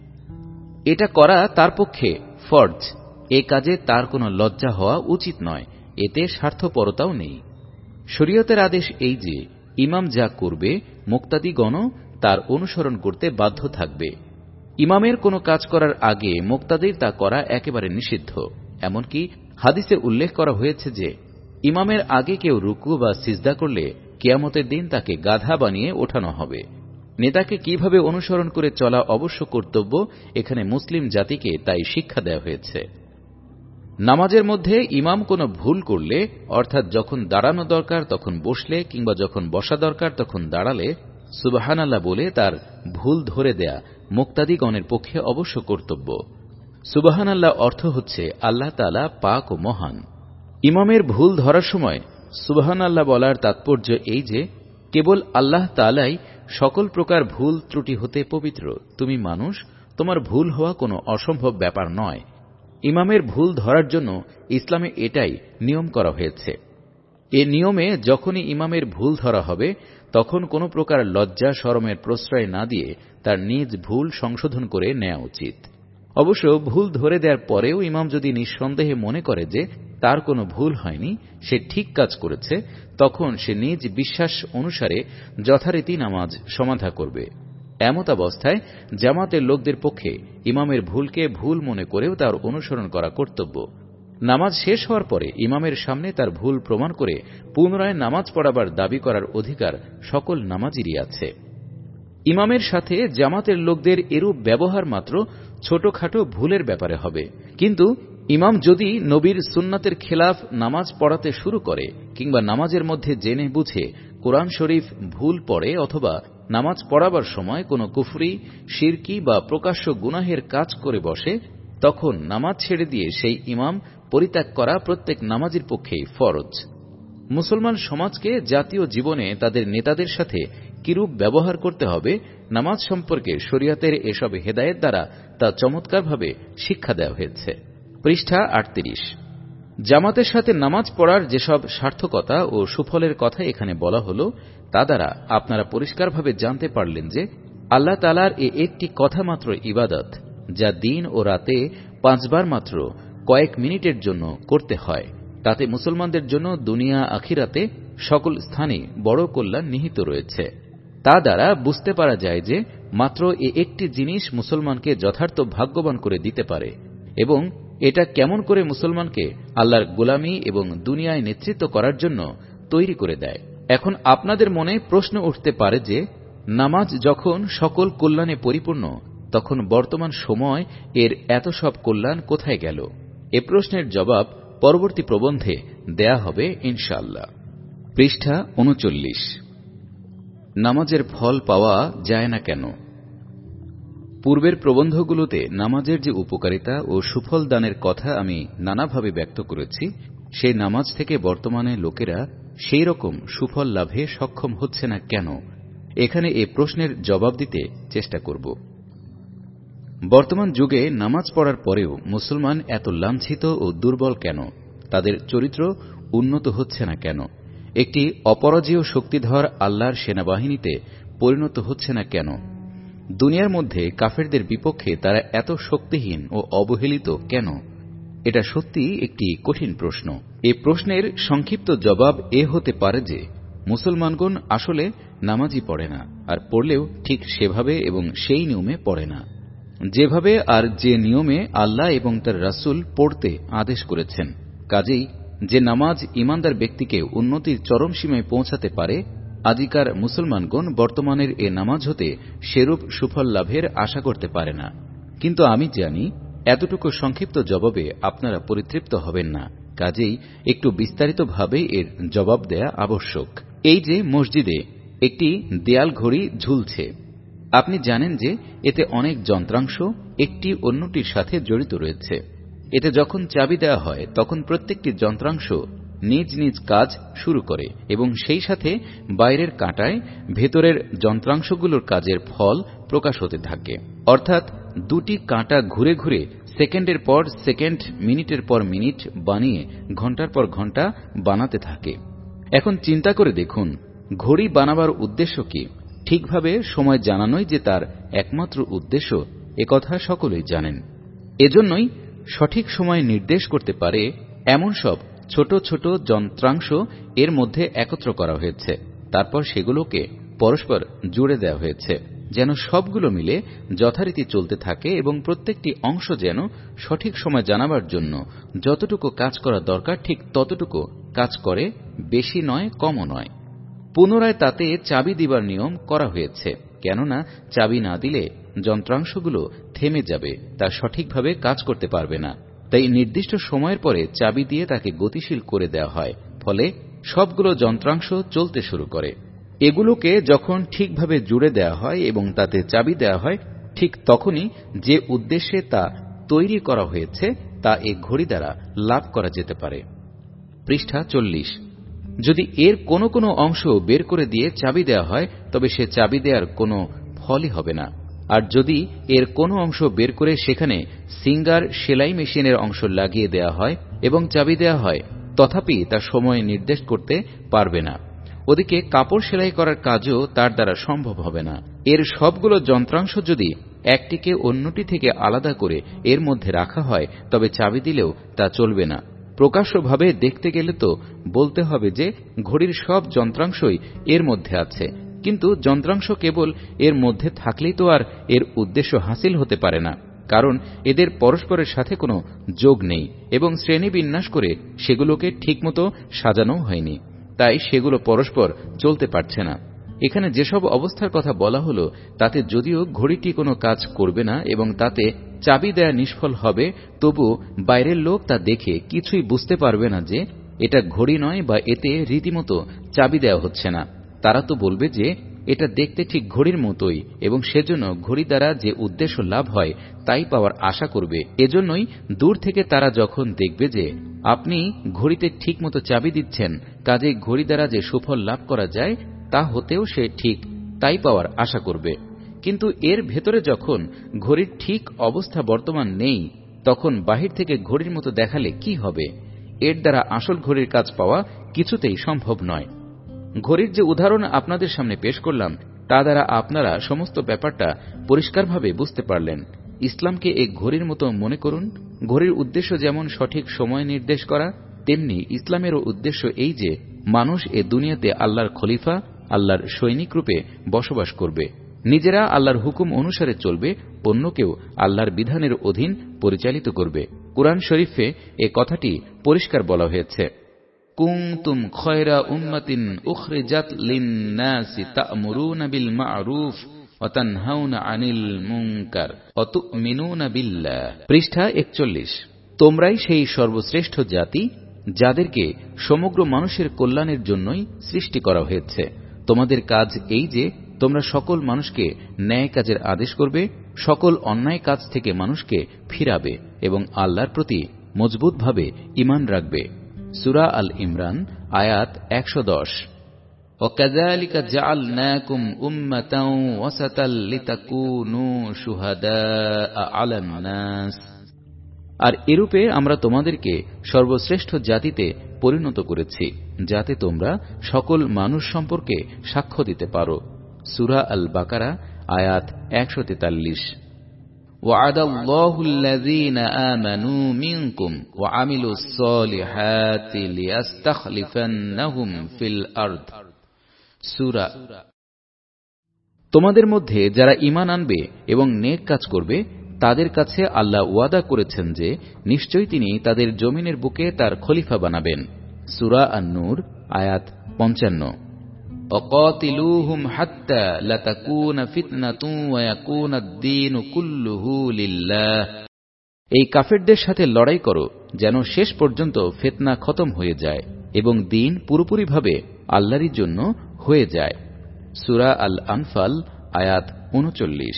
এটা করা তার পক্ষে ফরজ। এ কাজে তার কোনো লজ্জা হওয়া উচিত নয়, এতে স্বার্থপরতাও নেই। শরীয়তের আদেশ এই যে ইমাম যা করবে মুক্তাদিগণও তার অনুসরণ করতে বাধ্য থাকবে। ইমামের কোনো কাজ করার আগে মুক্তাদির তা করা একেবারে নিষিদ্ধ। এমনকি হাদিসে উল্লেখ করা হয়েছে যে ইমামের আগে কেউ রুকু বা সিজদা করলে কিয়ামতের দিন তাকে গাধা বানিয়ে ওঠানো হবে। নেতাকে কিভাবে অনুসরণ করে চলা অবশ্য কর্তব্য, এখানে মুসলিম জাতিকে তাই শিক্ষা দেওয়া হয়েছে। নামাজের মধ্যে ইমাম কোনো ভুল করলে, অর্থাৎ যখন দাঁড়ানো দরকার তখন বসলে কিংবা যখন বসা দরকার তখন দাঁড়ালে সুবহানাল্লাহ বলে তার ভুল ধরে দেয়া মুক্তাদিগণের পক্ষে অবশ্য কর্তব্য। সুবহানাল্লাহ অর্থ হচ্ছে আল্লাহ তাআলা পাক ও মহান। ইমামের ভুল ধরার সময় সুবহানাল্লাহ বলার তাৎপর্য এই যে কেবল আল্লাহ তাআলাই সকল প্রকার ভুল ত্রুটি হতে পবিত্র। তুমি মানুষ, তোমার ভুল হওয়া কোনো অসম্ভব ব্যাপার নয়। ইমামের ভুল ধরার জন্য ইসলামে এটাই নিয়ম করা হয়েছে। এ নিয়মে যখনই ইমামের ভুল ধরা হবে তখন কোনো প্রকার লজ্জা শরমের প্রশ্রয় না দিয়ে তার নিজ ভুল সংশোধন করে নেওয়া উচিত। অবশ্য ভুল ধরে দেওয়ার পরেও ইমাম যদি নিঃসন্দেহে মনে করে যে তার কোনো ভুল হয়নি, সে ঠিক কাজ করেছে, তখন সে নিজ বিশ্বাস অনুসারে যথারীতি নামাজ সমাধা করবে। এমত অবস্থায় জামাতের লোকদের পক্ষে ইমামের ভুলকে ভুল মনে করেও তার অনুসরণ করা কর্তব্য। নামাজ শেষ হওয়ার পরে ইমামের সামনে তার ভুল প্রমাণ করে পুনরায় নামাজ পড়াবার দাবি করার অধিকার সকল নামাজিরই আছে। ইমামের সাথে জামাতের লোকদের এরূপ ব্যবহার মাত্র ছোটখাটো ভুলের ব্যাপারে হবে। কিন্তু ইমাম যদি নবীর সুন্নাতের খেলাফ নামাজ পড়াতে শুরু করে কিংবা নামাজের মধ্যে জেনে বুঝে কোরআন শরীফ ভুল পড়ে অথবা নামাজ পড়াবার সময় কোনো কুফরি, শিরকি বা প্রকাশ্য গুনাহের কাজ করে বসে, তখন নামাজ ছেড়ে দিয়ে সেই ইমাম পরিত্যাগ করা প্রত্যেক নামাজির পক্ষেই ফরজ। মুসলমান সমাজকে জাতীয় জীবনে তাদের নেতাদের সাথে কিরূপ ব্যবহার করতে হবে নামাজ সম্পর্কে শরিয়াতের এসব হেদায়েত দ্বারা তা চমৎকারভাবে শিক্ষা দেওয়া হয়েছে। পৃষ্ঠা আটত্রিশ। জামাতের সাথে নামাজ পড়ার যেসব সার্থকতা ও সুফলের কথা এখানে বলা হল, তা দ্বারা আপনারা পরিষ্কারভাবে জানতে পারলেন যে আল্লাহ তাআলার এ একটি কথা মাত্র ইবাদত, যা দিন ও রাতে পাঁচবার মাত্র কয়েক মিনিটের জন্য করতে হয়। তাতে মুসলমানদের জন্য দুনিয়া আখিরাতে সকল স্থানে বড় কল্যাণ নিহিত রয়েছে। তা দ্বারা বুঝতে পারা যায় যে মাত্র এ একটি জিনিস মুসলমানকে যথার্থ ভাগ্যবান করে দিতে পারে, এবং এটা কেমন করে মুসলমানকে আল্লাহর গোলামি এবং দুনিয়ায় নেতৃত্ব করার জন্য তৈরি করে দেয়। এখন আপনাদের মনে প্রশ্ন উঠতে পারে যে নামাজ যখন সকল কল্যাণে পরিপূর্ণ, তখন বর্তমান সময় এর এত সব কল্যাণ কোথায় গেল? এ প্রশ্নের জবাব পরবর্তী প্রবন্ধে দেয়া হবে ইনশাআল্লাহ। পৃষ্ঠা উনচল্লিশ। নামাজের ফল পাওয়া যায় না কেন? পূর্বের প্রবন্ধগুলোতে নামাজের যে উপকারিতা ও সুফল দানের কথা আমি নানাভাবে ব্যক্ত করেছি, সেই নামাজ থেকে বর্তমানে লোকেরা সেই রকম সুফল লাভে সক্ষম হচ্ছে না কেন, এখানে এ প্রশ্নের জবাব দিতে চেষ্টা করব। বর্তমান যুগে নামাজ পড়ার পরেও মুসলমান এত লাঞ্ছিত ও দুর্বল কেন? তাদের চরিত্র উন্নত হচ্ছে না কেন? একটি অপরাজেয় শক্তিধর আল্লাহর সেনাবাহিনীতে পরিণত হচ্ছে না কেন? দুনিয়ার মধ্যে কাফেরদের বিপক্ষে তারা এত শক্তিহীন ও অবহেলিত কেন? এটা সত্যি একটি কঠিন প্রশ্ন। এই প্রশ্নের সংক্ষিপ্ত জবাব এ হতে পারে যে মুসলমানগণ আসলে নামাজই পড়ে না, আর পড়লেও ঠিক সেভাবে এবং সেই নিয়মে পড়ে না যেভাবে আর যে নিয়মে আল্লাহ এবং তার রাসূল পড়তে আদেশ করেছেন। কাজেই যে নামাজ ঈমানদার ব্যক্তিকে উন্নতির চরম সীমায় পৌঁছাতে পারে, আজিকার মুসলমানগণ বর্তমানের এ নামাজ হতে সেরূপ সুফল লাভের আশা করতে পারে না। কিন্তু আমি জানি এতটুকু সংক্ষিপ্ত জবাবে আপনারা পরিতৃপ্ত হবেন না, কাজেই একটু বিস্তারিতভাবে এর জবাব দেয়া আবশ্যক। এই যে মসজিদে একটি দেয়াল ঘড়ি ঝুলছে, আপনি জানেন যে এতে অনেক যন্ত্রাংশ একটি অন্যটির সাথে জড়িত রয়েছে। এতে যখন চাবি দেওয়া হয় তখন প্রত্যেকটি যন্ত্রাংশ নিজ নিজ কাজ শুরু করে এবং সেই সাথে বাইরের কাঁটায় ভেতরের যন্ত্রাংশগুলোর কাজের ফল প্রকাশ হতে থাকে। অর্থাৎ দুটি কাঁটা ঘুরে ঘুরে সেকেন্ডের পর সেকেন্ড, মিনিটের পর মিনিট বানিয়ে ঘন্টার পর ঘন্টা বানাতে থাকে। এখন চিন্তা করে দেখুন, ঘড়ি বানাবার উদ্দেশ্য কি? ঠিকভাবে সময় জানানোই যে তার একমাত্র উদ্দেশ্য, একথা সকলেই জানেন। এজন্যই সঠিক সময় নির্দেশ করতে পারে এমন সব ছোট ছোট যন্ত্রাংশ এর মধ্যে একত্র করা হয়েছে। তারপর সেগুলোকে পরস্পর জুড়ে দেওয়া হয়েছে যেন সবগুলো মিলে যথারীতি চলতে থাকে এবং প্রত্যেকটি অংশ যেন সঠিক সময় জানাবার জন্য যতটুকু কাজ করা দরকার ঠিক ততটুকু কাজ করে, বেশি নয়, কমও নয়। পুনরায় তাতে চাবি দিবার নিয়ম করা হয়েছে, কেননা চাবি না দিলে যন্ত্রাংশগুলো থেমে যাবে, তা সঠিকভাবে কাজ করতে পারবে না। তাই নির্দিষ্ট সময়ের পরে চাবি দিয়ে তাকে গতিশীল করে দেওয়া হয়, ফলে সবগুলো যন্ত্রাংশ চলতে শুরু করে। এগুলোকে যখন ঠিকভাবে জুড়ে দেওয়া হয় এবং তাতে চাবি দেওয়া হয়, ঠিক তখনই যে উদ্দেশ্যে তা তৈরি করা হয়েছে তা এই ঘড়ি দ্বারা লাভ করা যেতে পারে। পৃষ্ঠা চল্লিশ। যদি এর কোনো কোনো অংশ বের করে দিয়ে চাবি দেওয়া হয় তবে সে চাবি দেওয়ার কোনো ফলই হবে না। আর যদি এর কোনো অংশ বের করে সেখানে সিঙ্গার সেলাই মেশিনের অংশ লাগিয়ে দেওয়া হয় এবং চাবি দেওয়া হয়, তথাপি তা সময় নির্দেশ করতে পারবে না। ওদিকে কাপড় সেলাই করার কাজও তার দ্বারা সম্ভব হবে না। এর সবগুলো যন্ত্রাংশ যদি একটিকে অন্যটি থেকে আলাদা করে এর মধ্যে রাখা হয় তবে চাবি দিলেও তা চলবে না। প্রকাশ্যভাবে দেখতে গেলে তো বলতে হবে যে ঘড়ির সব যন্ত্রাংশই এর মধ্যে আছে, কিন্তু যন্ত্রাংশ কেবল এর মধ্যে থাকলেই তো আর এর উদ্দেশ্য হাসিল হতে পারে না, কারণ এদের পরস্পরের সাথে কোনো যোগ নেই এবং শ্রেণীবিন্যাস করে সেগুলোকে ঠিকমতো সাজানো হয়নি। তাই সেগুলো পরস্পর চলতে পারছে না। এখানে যেসব অবস্থার কথা বলা হলো তাতে যদিও ঘড়িটি কোনো কাজ করবে না এবং তাতে চাবি দেয়া নিষ্ফল হবে, তবু বাইরের লোক তা দেখে কিছুই বুঝতে পারবে না যে এটা ঘড়ি নয় বা এতে রীতিমতো চাবি দেওয়া হচ্ছে না। তারা তো বলবে যে এটা দেখতে ঠিক ঘড়ির মতোই এবং সেজন্য ঘড়ি দ্বারা যে উদ্দেশ্য লাভ হয় তাই পাওয়ার আশা করবে। এজন্যই দূর থেকে তারা যখন দেখবে যে আপনি ঘড়িতে ঠিকমতো চাবি দিচ্ছেন, কাজে ঘড়ি দ্বারা যে সুফল লাভ করা যায় তা হতেও সে ঠিক তাই পাওয়ার আশা করবে। কিন্তু এর ভেতরে যখন ঘড়ির ঠিক অবস্থা বর্তমান নেই, তখন বাহির থেকে ঘড়ির মতো দেখালে কি হবে? এর দ্বারা আসল ঘড়ির কাজ পাওয়া কিছুতেই সম্ভব নয়। ঘড়ির যে উদাহরণ আপনাদের সামনে পেশ করলাম তা দ্বারা আপনারা সমস্ত ব্যাপারটা পরিষ্কারভাবে বুঝতে পারলেন। ইসলামকে এক ঘড়ির মতো মনে করুন। ঘড়ির উদ্দেশ্য যেমন সঠিক সময় নির্দেশ করা, তেমনি ইসলামেরও উদ্দেশ্য এই যে মানুষ এ দুনিয়াতে আল্লাহর খলিফা, আল্লাহর সৈনিক রূপে বসবাস করবে, নিজেরা আল্লাহর হুকুম অনুসারে চলবে, অন্যকেও আল্লাহর বিধানের অধীন পরিচালিত করবে। কুরআন শরীফে এ কথাটি পরিষ্কার বলা হয়েছে, কুনতুম খয়রা উম্মাতিন উখরিজাত লিন-নাসি তা'মুরুনা বিল মা'রুফ ওয়া তানহাউনা আনিল মুনকার ওয়া তু'মিনুনা বিল্লাহ। পৃষ্ঠা একচল্লিশ। তোমরাই সেই সর্বশ্রেষ্ঠ জাতি যাদেরকে সমগ্র মানুষের কল্যাণের জন্যই সৃষ্টি করা হয়েছে। তোমাদের কাজ এই যে তোমরা সকল মানুষকে ন্যায় কাজের আদেশ করবে, সকল অন্যায় কাজ থেকে মানুষকে ফিরাবে এবং আল্লাহর প্রতি মজবুতভাবে ঈমান রাখবে। সূরা আল ইমরান আয়াত একশো দশ। وَكَذَلِكَ جَعَلْنَاكُمْ أُمَّةً وَسَطًا لِتَكُونُوا شُهَدَاءَ عَلَى النَّاسِ। আর এরূপে আমরা তোমাদেরকে সর্বশ্রেষ্ঠ জাতিতে পরিণত করেছি যাতে তোমরা সকল মানুষ সম্পর্কে সাক্ষ্য দিতে পারো। সূরা আল বাকারা আয়াত একশো তেতাল্লিশ। وَعَدَ اللَّهُ الَّذِينَ آمَنُوا مِنكُمْ وَعَمِلُوا الصَّالِحَاتِ لِيَسْتَخْلِفَنَّهُمْ فِي الْأَرْضِ। সূরা। তোমাদের মধ্যে যারা ঈমান আনবে এবং নেক কাজ করবে তাদের কাছে আল্লাহ ওয়াদা করেছেন যে নিশ্চয়ই তিনি তাদের জমিনের বুকে তার খলিফা বানাবেন। সূরা আন-নূর আয়াত পঞ্চান্ন। وَقَاتِلُوهُمْ حَتَّى لَا تَكُونَ فِتْنَةٌ وَيَكُونَ الدِّينُ كُلُّهُ لِلَّهِ। এই কাফেরদের সাথে লড়াই করো যেন শেষ পর্যন্ত ফিতনা খতম হয়ে যায় এবং দ্বীন পুরোপুরিভাবে আল্লাহরই জন্য হয়ে যায়। সূরা আল আনফাল আয়াত উনচল্লিশ।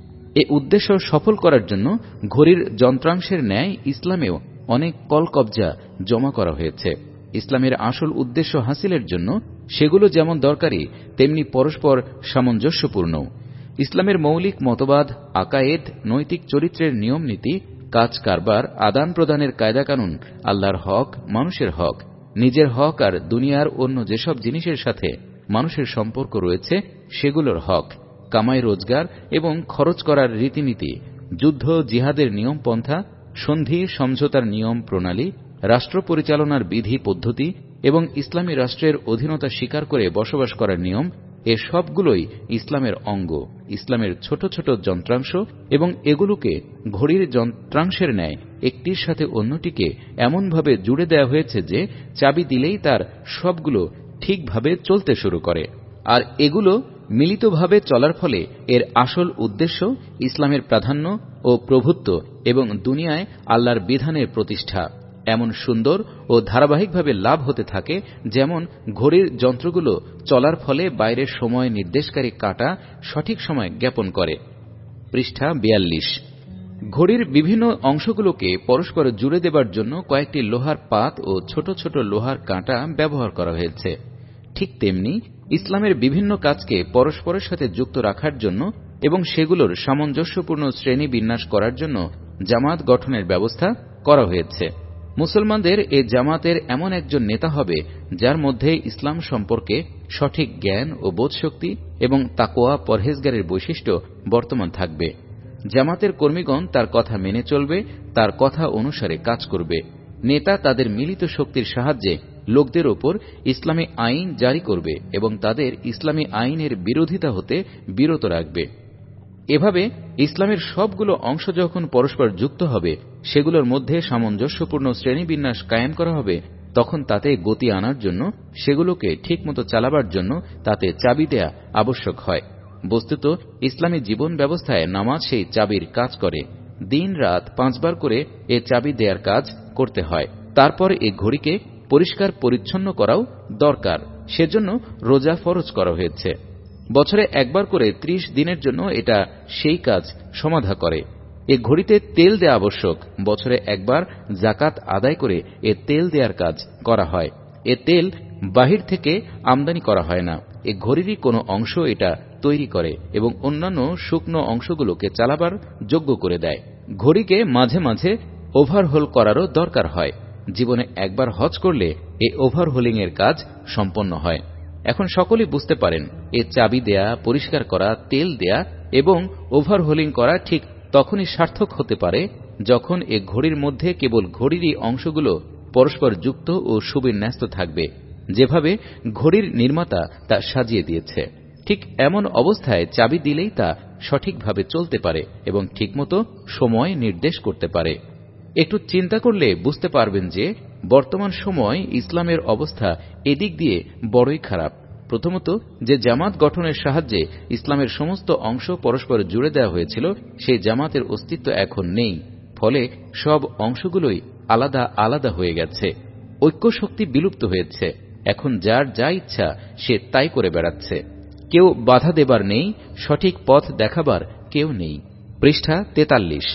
এ উদ্দেশ্য সফল করার জন্য ঘড়ির যন্ত্রাংশের ন্যায় ইসলামেও অনেক কলকবজা জমা করা হয়েছে। ইসলামের আসল উদ্দেশ্য হাসিলের জন্য সেগুলো যেমন দরকারি তেমনি পরস্পর সামঞ্জস্যপূর্ণ। ইসলামের মৌলিক মতবাদ, আকায়েদ, নৈতিক চরিত্রের নিয়ম নীতি, কাজ কারবার, আদান প্রদানের কায়দাকানুন, আল্লাহর হক, মানুষের হক, নিজের হক আর দুনিয়ার অন্য যেসব জিনিসের সাথে মানুষের সম্পর্ক রয়েছে সেগুলোর হক, কামাই রোজগার এবং খরচ করার রীতিনীতি, যুদ্ধ জিহাদের নিয়ম পন্থা, সন্ধি সমঝোতার নিয়ম প্রণালী, রাষ্ট্র পরিচালনার বিধি পদ্ধতি এবং ইসলামী রাষ্ট্রের অধীনতা স্বীকার করে বসবাস করার নিয়ম, এ সবগুলোই ইসলামের অঙ্গ, ইসলামের ছোট ছোট যন্ত্রাংশ এবং এগুলোকে ঘড়ির যন্ত্রাংশের ন্যায় একটির সাথে অন্যটিকে এমনভাবে জুড়ে দেওয়া হয়েছে যে চাবি দিলেই তার সবগুলো ঠিকভাবে চলতে শুরু করে। আর এগুলো মিলিতভাবে চলার ফলে এর আসল উদ্দেশ্য ইসলামের প্রাধান্য ও প্রভুত্ব এবং দুনিয়ায় আল্লাহর বিধানের প্রতিষ্ঠা এমন সুন্দর ও ধারাবাহিকভাবে লাভ হতে থাকে, যেমন ঘড়ির যন্ত্রগুলো চলার ফলে বাইরের সময় নির্দেশকারী কাঁটা সঠিক সময় জ্ঞাপন করে। পৃষ্ঠা বিয়াল্লিশ। ঘড়ির বিভিন্ন অংশগুলোকে পরস্পর জুড়ে দেবার জন্য কয়েকটি লোহার পাত ও ছোট ছোট লোহার কাঁটা ব্যবহার করা হয়েছে। ঠিক তেমনি ইসলামের বিভিন্ন কাজকে পরস্পরের সাথে যুক্ত রাখার জন্য এবং সেগুলোর সামঞ্জস্যপূর্ণ শ্রেণী বিন্যাস করার জন্য জামাত গঠনের ব্যবস্থা করা হয়েছে। মুসলমানদের এ জামাতের এমন একজন নেতা হবে যার মধ্যে ইসলাম সম্পর্কে সঠিক জ্ঞান ও বোধশক্তি এবং তাকওয়া পরহেজগারের বৈশিষ্ট্য বর্তমান থাকবে। জামাতের কর্মীগণ তার কথা মেনে চলবে, তার কথা অনুসারে কাজ করবে। নেতা তাদের মিলিত শক্তির সাহায্যে লোকদের ওপর ইসলামী আইন জারি করবে এবং তাদের ইসলামী আইনের বিরোধিতা হতে বিরত রাখবে। এভাবে ইসলামের সবগুলো অংশ যখন পরস্পর যুক্ত হবে, সেগুলোর মধ্যে সামঞ্জস্যপূর্ণ শ্রেণীবিন্যাস কায়েম করা হবে, তখন তাতে গতি আনার জন্য, সেগুলোকে ঠিকমতো চালাবার জন্য তাতে চাবি দেয়া আবশ্যক হয়। বস্তুত ইসলামী জীবন ব্যবস্থায় নামাজ সেই চাবির কাজ করে। দিন রাত পাঁচবার করে এ চাবি দেয়ার কাজ করতে হয়। তারপর এ ঘড়িকে পরিষ্কার পরিচ্ছন্ন করাও দরকার, সেজন্য রোজা ফরজ করা হয়েছে। বছরে একবার করে ত্রিশ দিনের জন্য এটা সেই কাজ সমাধা করে। এ ঘড়িতে তেল দেয়া আবশ্যক। বছরে একবার জাকাত আদায় করে এ তেল দেয়ার কাজ করা হয়। এ তেল বাহির থেকে আমদানি করা হয় না। এ ঘড়িরই কোনো অংশ এটা তৈরি করে এবং অন্যান্য শুকনো অংশগুলোকে চালাবার যোগ্য করে দেয়। ঘড়িকে মাঝে মাঝে ওভারহোল করারও দরকার হয়। জীবনে একবার হজ করলে এ ওভারহোলিং এর কাজ সম্পন্ন হয়। এখন সকলেই বুঝতে পারেন এ চাবি দেয়া, পরিষ্কার করা, তেল দেয়া এবং ওভারহোলিং করা ঠিক তখনই সার্থক হতে পারে যখন এ ঘড়ির মধ্যে কেবল ঘড়িরই অংশগুলো পরস্পর যুক্ত ও সুবিন্যস্ত থাকবে, যেভাবে ঘড়ির নির্মাতা তা সাজিয়ে দিয়েছে। ঠিক এমন অবস্থায় চাবি দিলেই তা সঠিকভাবে চলতে পারে এবং ঠিকমতো সময় নির্দেশ করতে পারে। একটু চিন্তা করলে বুঝতে পারবেন যে বর্তমান সময় ইসলামের অবস্থা এদিক দিয়ে বড়ই খারাপ। প্রথমত, যে জামাত গঠনের সাহায্যে ইসলামের সমস্ত অংশ পরস্পর জুড়ে দেওয়া হয়েছিল, সেই জামাতের অস্তিত্ব এখন নেই। ফলে সব অংশগুলোই আলাদা আলাদা হয়ে গেছে। ঐক্য শক্তি বিলুপ্ত হয়েছে। এখন যার যা ইচ্ছা সে তাই করে বেড়াচ্ছে। কেউ বাধা দেবার নেই, সঠিক পথ দেখাবার কেউ নেই। পৃষ্ঠা তেতাল্লিশ।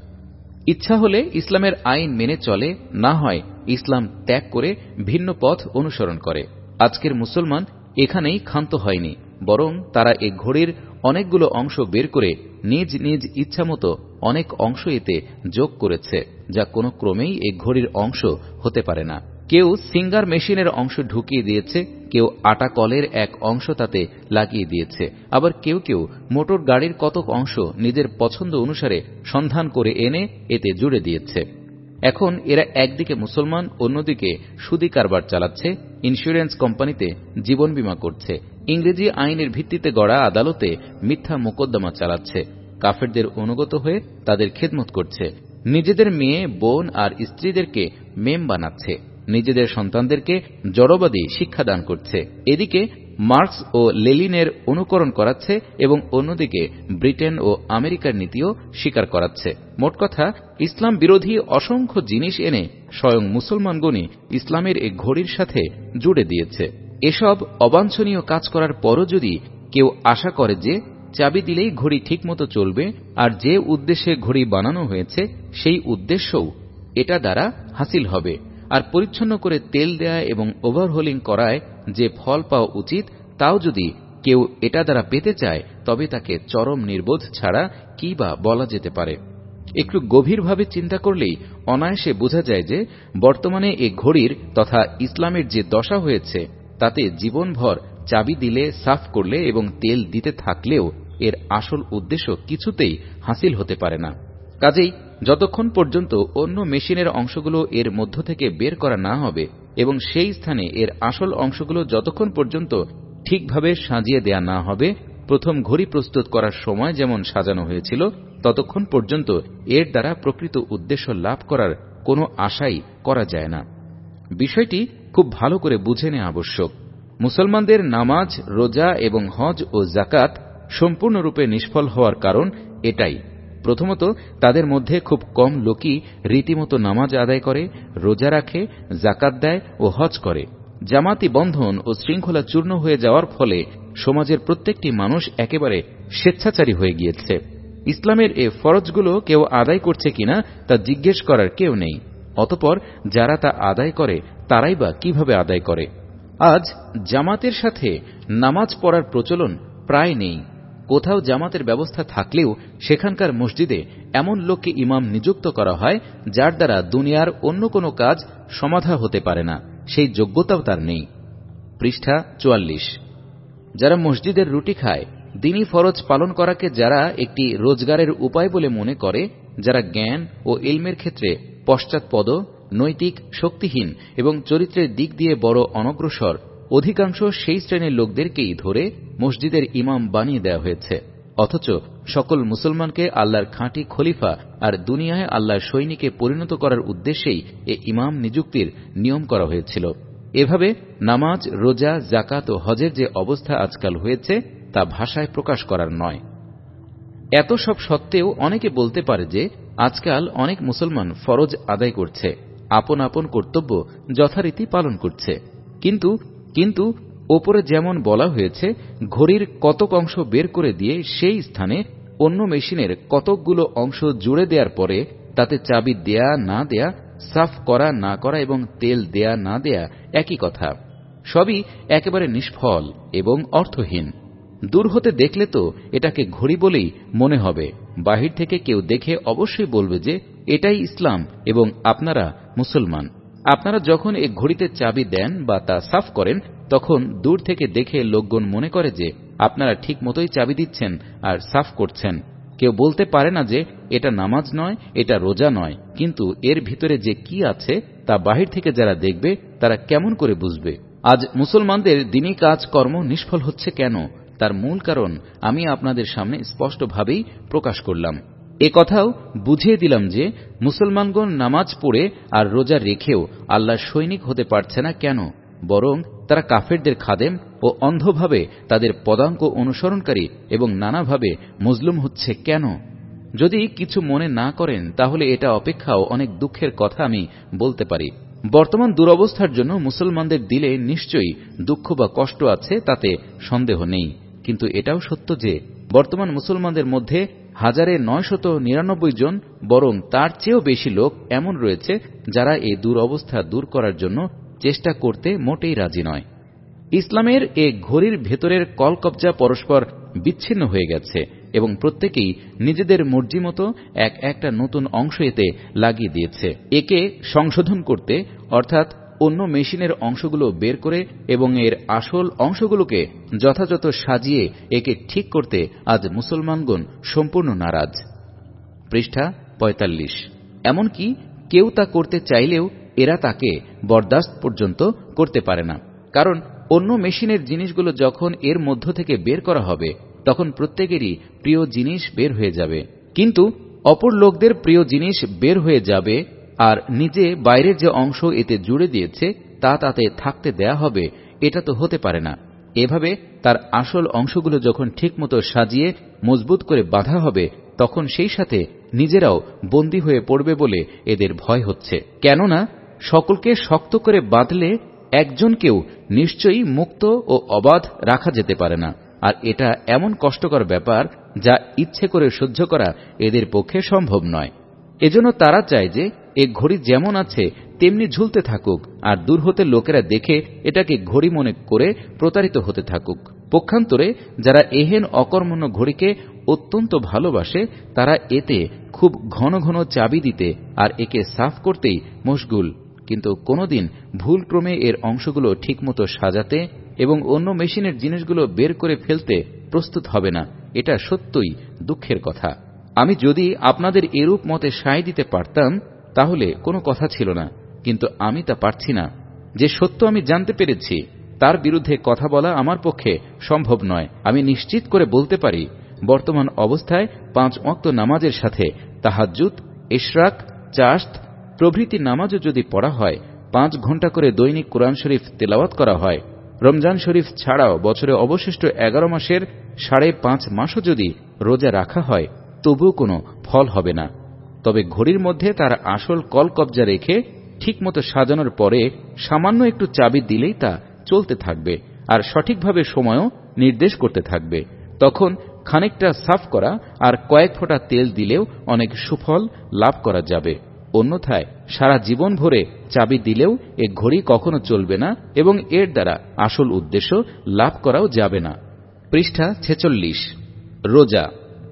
ইচ্ছা হলে ইসলামের আইন মেনে চলে, না হয় ইসলাম ত্যাগ করে ভিন্ন পথ অনুসরণ করে। আজকের মুসলমান এখানেই ক্ষান্ত হয়নি, বরং তারা এ ঘড়ির অনেকগুলো অংশ বের করে নিজ নিজ ইচ্ছামতো অনেক অংশ এতে যোগ করেছে, যা কোনো ক্রমেই এ ঘড়ির অংশ হতে পারে না। কেউ সিঙ্গার মেশিনের অংশ ঢুকিয়ে দিয়েছে, কেউ আটা কলের এক অংশ তাতে লাগিয়ে দিয়েছে, আবার কেউ কেউ মোটর গাড়ির কতক অংশ নিজের পছন্দ অনুসারে সন্ধান করে এনে এতে জুড়ে দিয়েছে। এখন এরা একদিকে মুসলমান, অন্যদিকে সুদি কারবার চালাচ্ছে, ইন্স্যুরেন্স কোম্পানিতে জীবন বীমা করছে, ইংরেজি আইনের ভিত্তিতে গড়া আদালতে মিথ্যা মোকদ্দমা চালাচ্ছে, কাফেরদের অনুগত হয়ে তাদের খেদমত করছে, নিজেদের মেয়ে, বোন আর স্ত্রীদেরকে মেম বানাচ্ছে, নিজেদের সন্তানদেরকে জড়বাদী শিক্ষাদান করছে। এদিকে মার্কস ও লেনিনের অনুকরণ করাচ্ছে এবং অন্যদিকে ব্রিটেন ও আমেরিকার নীতিও স্বীকার করাচ্ছে। মোট কথা, ইসলাম বিরোধী অসংখ্য জিনিস এনে স্বয়ং মুসলমানগণই ইসলামের এই ঘড়ির সাথে জুড়ে দিয়েছে। এসব অবাঞ্ছনীয় কাজ করার পরও যদি কেউ আশা করে যে চাবি দিলেই ঘড়ি ঠিকমতো চলবে, আর যে উদ্দেশ্যে ঘড়ি বানানো হয়েছে সেই উদ্দেশ্যও এটা দ্বারা হাসিল হবে, আর পরিচ্ছন্ন করে তেল দেয়া এবং ওভারহোলিং করায় যে ফল পাওয়া উচিত তাও যদি কেউ এটা দ্বারা পেতে চায়, তবে তাকে চরম নির্বোধ ছাড়া কি বা বলা যেতে পারে। একটু গভীরভাবে চিন্তা করলেই অনায়াসে বোঝা যায় যে বর্তমানে এ ঘড়ির তথা ইসলামের যে দশা হয়েছে, তাতে জীবনভর চাবি দিলে, সাফ করলে এবং তেল দিতে থাকলেও এর আসল উদ্দেশ্য কিছুতেই হাসিল হতে পারে না। কাজেই যতক্ষণ পর্যন্ত অন্য মেশিনের অংশগুলো এর মধ্য থেকে বের করা না হবে এবং সেই স্থানে এর আসল অংশগুলো যতক্ষণ পর্যন্ত ঠিকভাবে সাজিয়ে দেয়া না হবে, প্রথম ঘড়ি প্রস্তুত করার সময় যেমন সাজানো হয়েছিল, ততক্ষণ পর্যন্ত এর দ্বারা প্রকৃত উদ্দেশ্য লাভ করার কোনো আশাই করা যায় না। বিষয়টি খুব ভালো করে বুঝে নেওয়া আবশ্যক। মুসলমানদের নামাজ, রোজা এবং হজ ও জাকাত সম্পূর্ণরূপে নিষ্ফল হওয়ার কারণ এটাই। প্রথমত, তাদের মধ্যে খুব কম লোকই রীতিমতো নামাজ আদায় করে, রোজা রাখে, জাকাত দেয় ও হজ করে। জামাতি বন্ধন ও শৃঙ্খলা চূর্ণ হয়ে যাওয়ার ফলে সমাজের প্রত্যেকটি মানুষ একেবারে স্বেচ্ছাচারী হয়ে গিয়েছে। ইসলামের এ ফরজগুলো কেউ আদায় করছে কিনা তা জিজ্ঞেস করার কেউ নেই। অতঃপর যারা তা আদায় করে তারাই বা কিভাবে আদায় করে? আজ জামাতের সাথে নামাজ পড়ার প্রচলন প্রায় নেই। কোথাও জামাতের ব্যবস্থা থাকলেও সেখানকার মসজিদে এমন লোককে ইমাম নিযুক্ত করা হয় যার দ্বারা দুনিয়ার অন্য কোনো কাজ সমাধা হতে পারে না, সেই যোগ্যতাও তার নেই। পৃষ্ঠা চুয়াল্লিশ। যারা মসজিদের রুটি খায়, দ্বীনি ফরজ পালন করাকে যারা একটি রোজগারের উপায় বলে মনে করে, যারা জ্ঞান ও ইলমের ক্ষেত্রে পশ্চাৎপদ, নৈতিক, শক্তিহীন এবং চরিত্রের দিক দিয়ে বড় অনগ্রসর, অধিকাংশ সেই শ্রেণীর লোকদেরকেই ধরে মসজিদের ইমাম বানিয়ে দেওয়া হয়েছে। অথচ সকল মুসলমানকে আল্লাহর খাঁটি খলিফা আর দুনিয়ায় আল্লাহর সৈনিকে পরিণত করার উদ্দেশ্যেই এ ইমাম নিযুক্তির নিয়ম করা হয়েছিল। এভাবে নামাজ, রোজা, জাকাত ও হজের যে অবস্থা আজকাল হয়েছে তা ভাষায় প্রকাশ করার নয়। এত সব সত্ত্বেও অনেকে বলতে পারে যে আজকাল অনেক মুসলমান ফরজ আদায় করছে, আপন আপন কর্তব্য যথারীতি পালন করছে। কিন্তু কিন্তু ওপরে যেমন বলা হয়েছে, ঘড়ির কতক অংশ বের করে দিয়ে সেই স্থানে অন্য মেশিনের কতকগুলো অংশ জুড়ে দেওয়ার পরে তাতে চাবি দেয়া না দেয়া, সাফ করা না করা এবং তেল দেয়া না দেয়া একই কথা। সবই একেবারে নিষ্ফল এবং অর্থহীন। দূর হতে দেখলে তো এটাকে ঘড়ি বলেই মনে হবে। বাহির থেকে কেউ দেখে অবশ্যই বলবে যে এটাই ইসলাম এবং আপনারা মুসলমান। আপনারা যখন এ ঘড়িতে চাবি দেন বা তা সাফ করেন, তখন দূর থেকে দেখে লোকজন মনে করে যে আপনারা ঠিক মতোই চাবি দিচ্ছেন আর সাফ করছেন। কেউ বলতে পারে না যে এটা নামাজ নয়, এটা রোজা নয়, কিন্তু এর ভিতরে যে কি আছে তা বাহির থেকে যারা দেখবে তারা কেমন করে বুঝবে? আজ মুসলমানদের দ্বীনি কাজ কর্ম নিষ্ফল হচ্ছে কেন, তার মূল কারণ আমি আপনাদের সামনে স্পষ্টভাবেই প্রকাশ করলাম। এ কথাও বুঝিয়ে দিলাম যে মুসলমানগণ নামাজ পড়ে আর রোজা রেখেও আল্লাহর সৈনিক হতে পারছে না কেন, বরং তারা কাফেরদের খাদেম ও অন্ধভাবে তাদের পদাঙ্ক অনুসরণকারী এবং নানাভাবে মজলুম হচ্ছে কেন। যদি কিছু মনে না করেন তাহলে এটা অপেক্ষাও অনেক দুঃখের কথা আমি বলতে পারি। বর্তমান দুরবস্থার জন্য মুসলমানদের দিলে নিশ্চয়ই দুঃখ বা কষ্ট আছে, তাতে সন্দেহ নেই। কিন্তু এটাও সত্য যে বর্তমান মুসলমানদের মধ্যে হাজারে নয়শত নিরানব্বই জন, বরং তার চেয়েও বেশি লোক এমন রয়েছে যারা এই দুরবস্থা দূর করার জন্য চেষ্টা করতে মোটেই রাজি নয়। ইসলামের এ ঘড়ির ভেতরের কলকবজা পরস্পর বিচ্ছিন্ন হয়ে গেছে এবং প্রত্যেকেই নিজেদের মর্জি মতো এক একটা নতুন অংশ এতে লাগিয়ে দিয়েছে। একে সংশোধন করতে, অর্থাৎ অন্য মেশিনের অংশগুলো বের করে এবং এর আসল অংশগুলোকে যথাযথ সাজিয়ে একে ঠিক করতে আজ মুসলমানগণ সম্পূর্ণ নারাজ। পৃষ্ঠা পঁয়তাল্লিশ। এমনকি কেউ তা করতে চাইলেও এরা তাকে বরদাস্ত পর্যন্ত করতে পারে না, কারণ অন্য মেশিনের জিনিসগুলো যখন এর মধ্য থেকে বের করা হবে তখন প্রত্যেকেরই প্রিয় জিনিস বের হয়ে যাবে। কিন্তু অপর লোকদের প্রিয় জিনিস বের হয়ে যাবে আর নিজে বাইরের যে অংশ এতে জুড়ে দিয়েছে তা তাতে থাকতে দেয়া হবে, এটা তো হতে পারে না। এভাবে তার আসল অংশগুলো যখন ঠিকমতো সাজিয়ে মজবুত করে বাঁধা হবে, তখন সেই সাথে নিজেরাও বন্দী হয়ে পড়বে বলে এদের ভয় হচ্ছে। কেননা সকলকে শক্ত করে বাঁধলে একজনকেও নিশ্চয়ই মুক্ত ও অবাধ রাখা যেতে পারে না, আর এটা এমন কষ্টকর ব্যাপার যা ইচ্ছে করে সহ্য করা এদের পক্ষে সম্ভব নয়। এজন্য তারা চায় যে এ ঘড়ি যেমন আছে তেমনি ঝুলতে থাকুক, আর দূর হতে লোকেরা দেখে এটাকে ঘড়ি মনে করে প্রতারিত হতে থাকুক। পক্ষান্তরে যারা এহেন অকর্মণ্য ঘড়িকে অত্যন্ত ভালোবাসে, তারা এতে খুব ঘন ঘন চাবি দিতে আর একে সাফ করতেই মশগুল, কিন্তু কোনোদিন ভুলক্রমে এর অংশগুলো ঠিকমতো সাজাতে এবং অন্য মেশিনের জিনিসগুলো বের করে ফেলতে প্রস্তুত হবে না। এটা সত্যই দুঃখের কথা। আমি যদি আপনাদের এরূপ মতে সায় দিতে পারতাম তাহলে কোনো কথা ছিল না, কিন্তু আমি তা পারছি না। যে সত্য আমি জানতে পেরেছি তার বিরুদ্ধে কথা বলা আমার পক্ষে সম্ভব নয়। আমি নিশ্চিত করে বলতে পারি, বর্তমান অবস্থায় পাঁচ ওয়াক্ত নামাজের সাথে তাহাজ্জুদ, ইশরাক, চাশত প্রভৃতি নামাজও যদি পড়া হয়, পাঁচ ঘন্টা করে দৈনিক কোরআন শরীফ তেলাওয়াত করা হয়, রমজান শরীফ ছাড়াও বছরে অবশিষ্ট এগারো মাসের সাড়ে পাঁচ মাসও যদি রোজা রাখা হয়, তবুও কোনো ফল হবে না। তবে ঘড়ির মধ্যে তার আসল কল কবজা রেখে ঠিকমতো সাজানোর পরে সামান্য একটু চাবি দিলেই তা চলতে থাকবে আর সঠিকভাবে সময়ও নির্দেশ করতে থাকবে। তখন খানিকটা সাফ করা আর কয়েক ফোঁটা তেল দিলেও অনেক সুফল লাভ করা যাবে। অন্যথায় সারা জীবন ভরে চাবি দিলেও এ ঘড়ি কখনো চলবে না এবং এর দ্বারা আসল উদ্দেশ্য লাভ করাও যাবে না। পৃষ্ঠা ছেচল্লিশ। রোজা।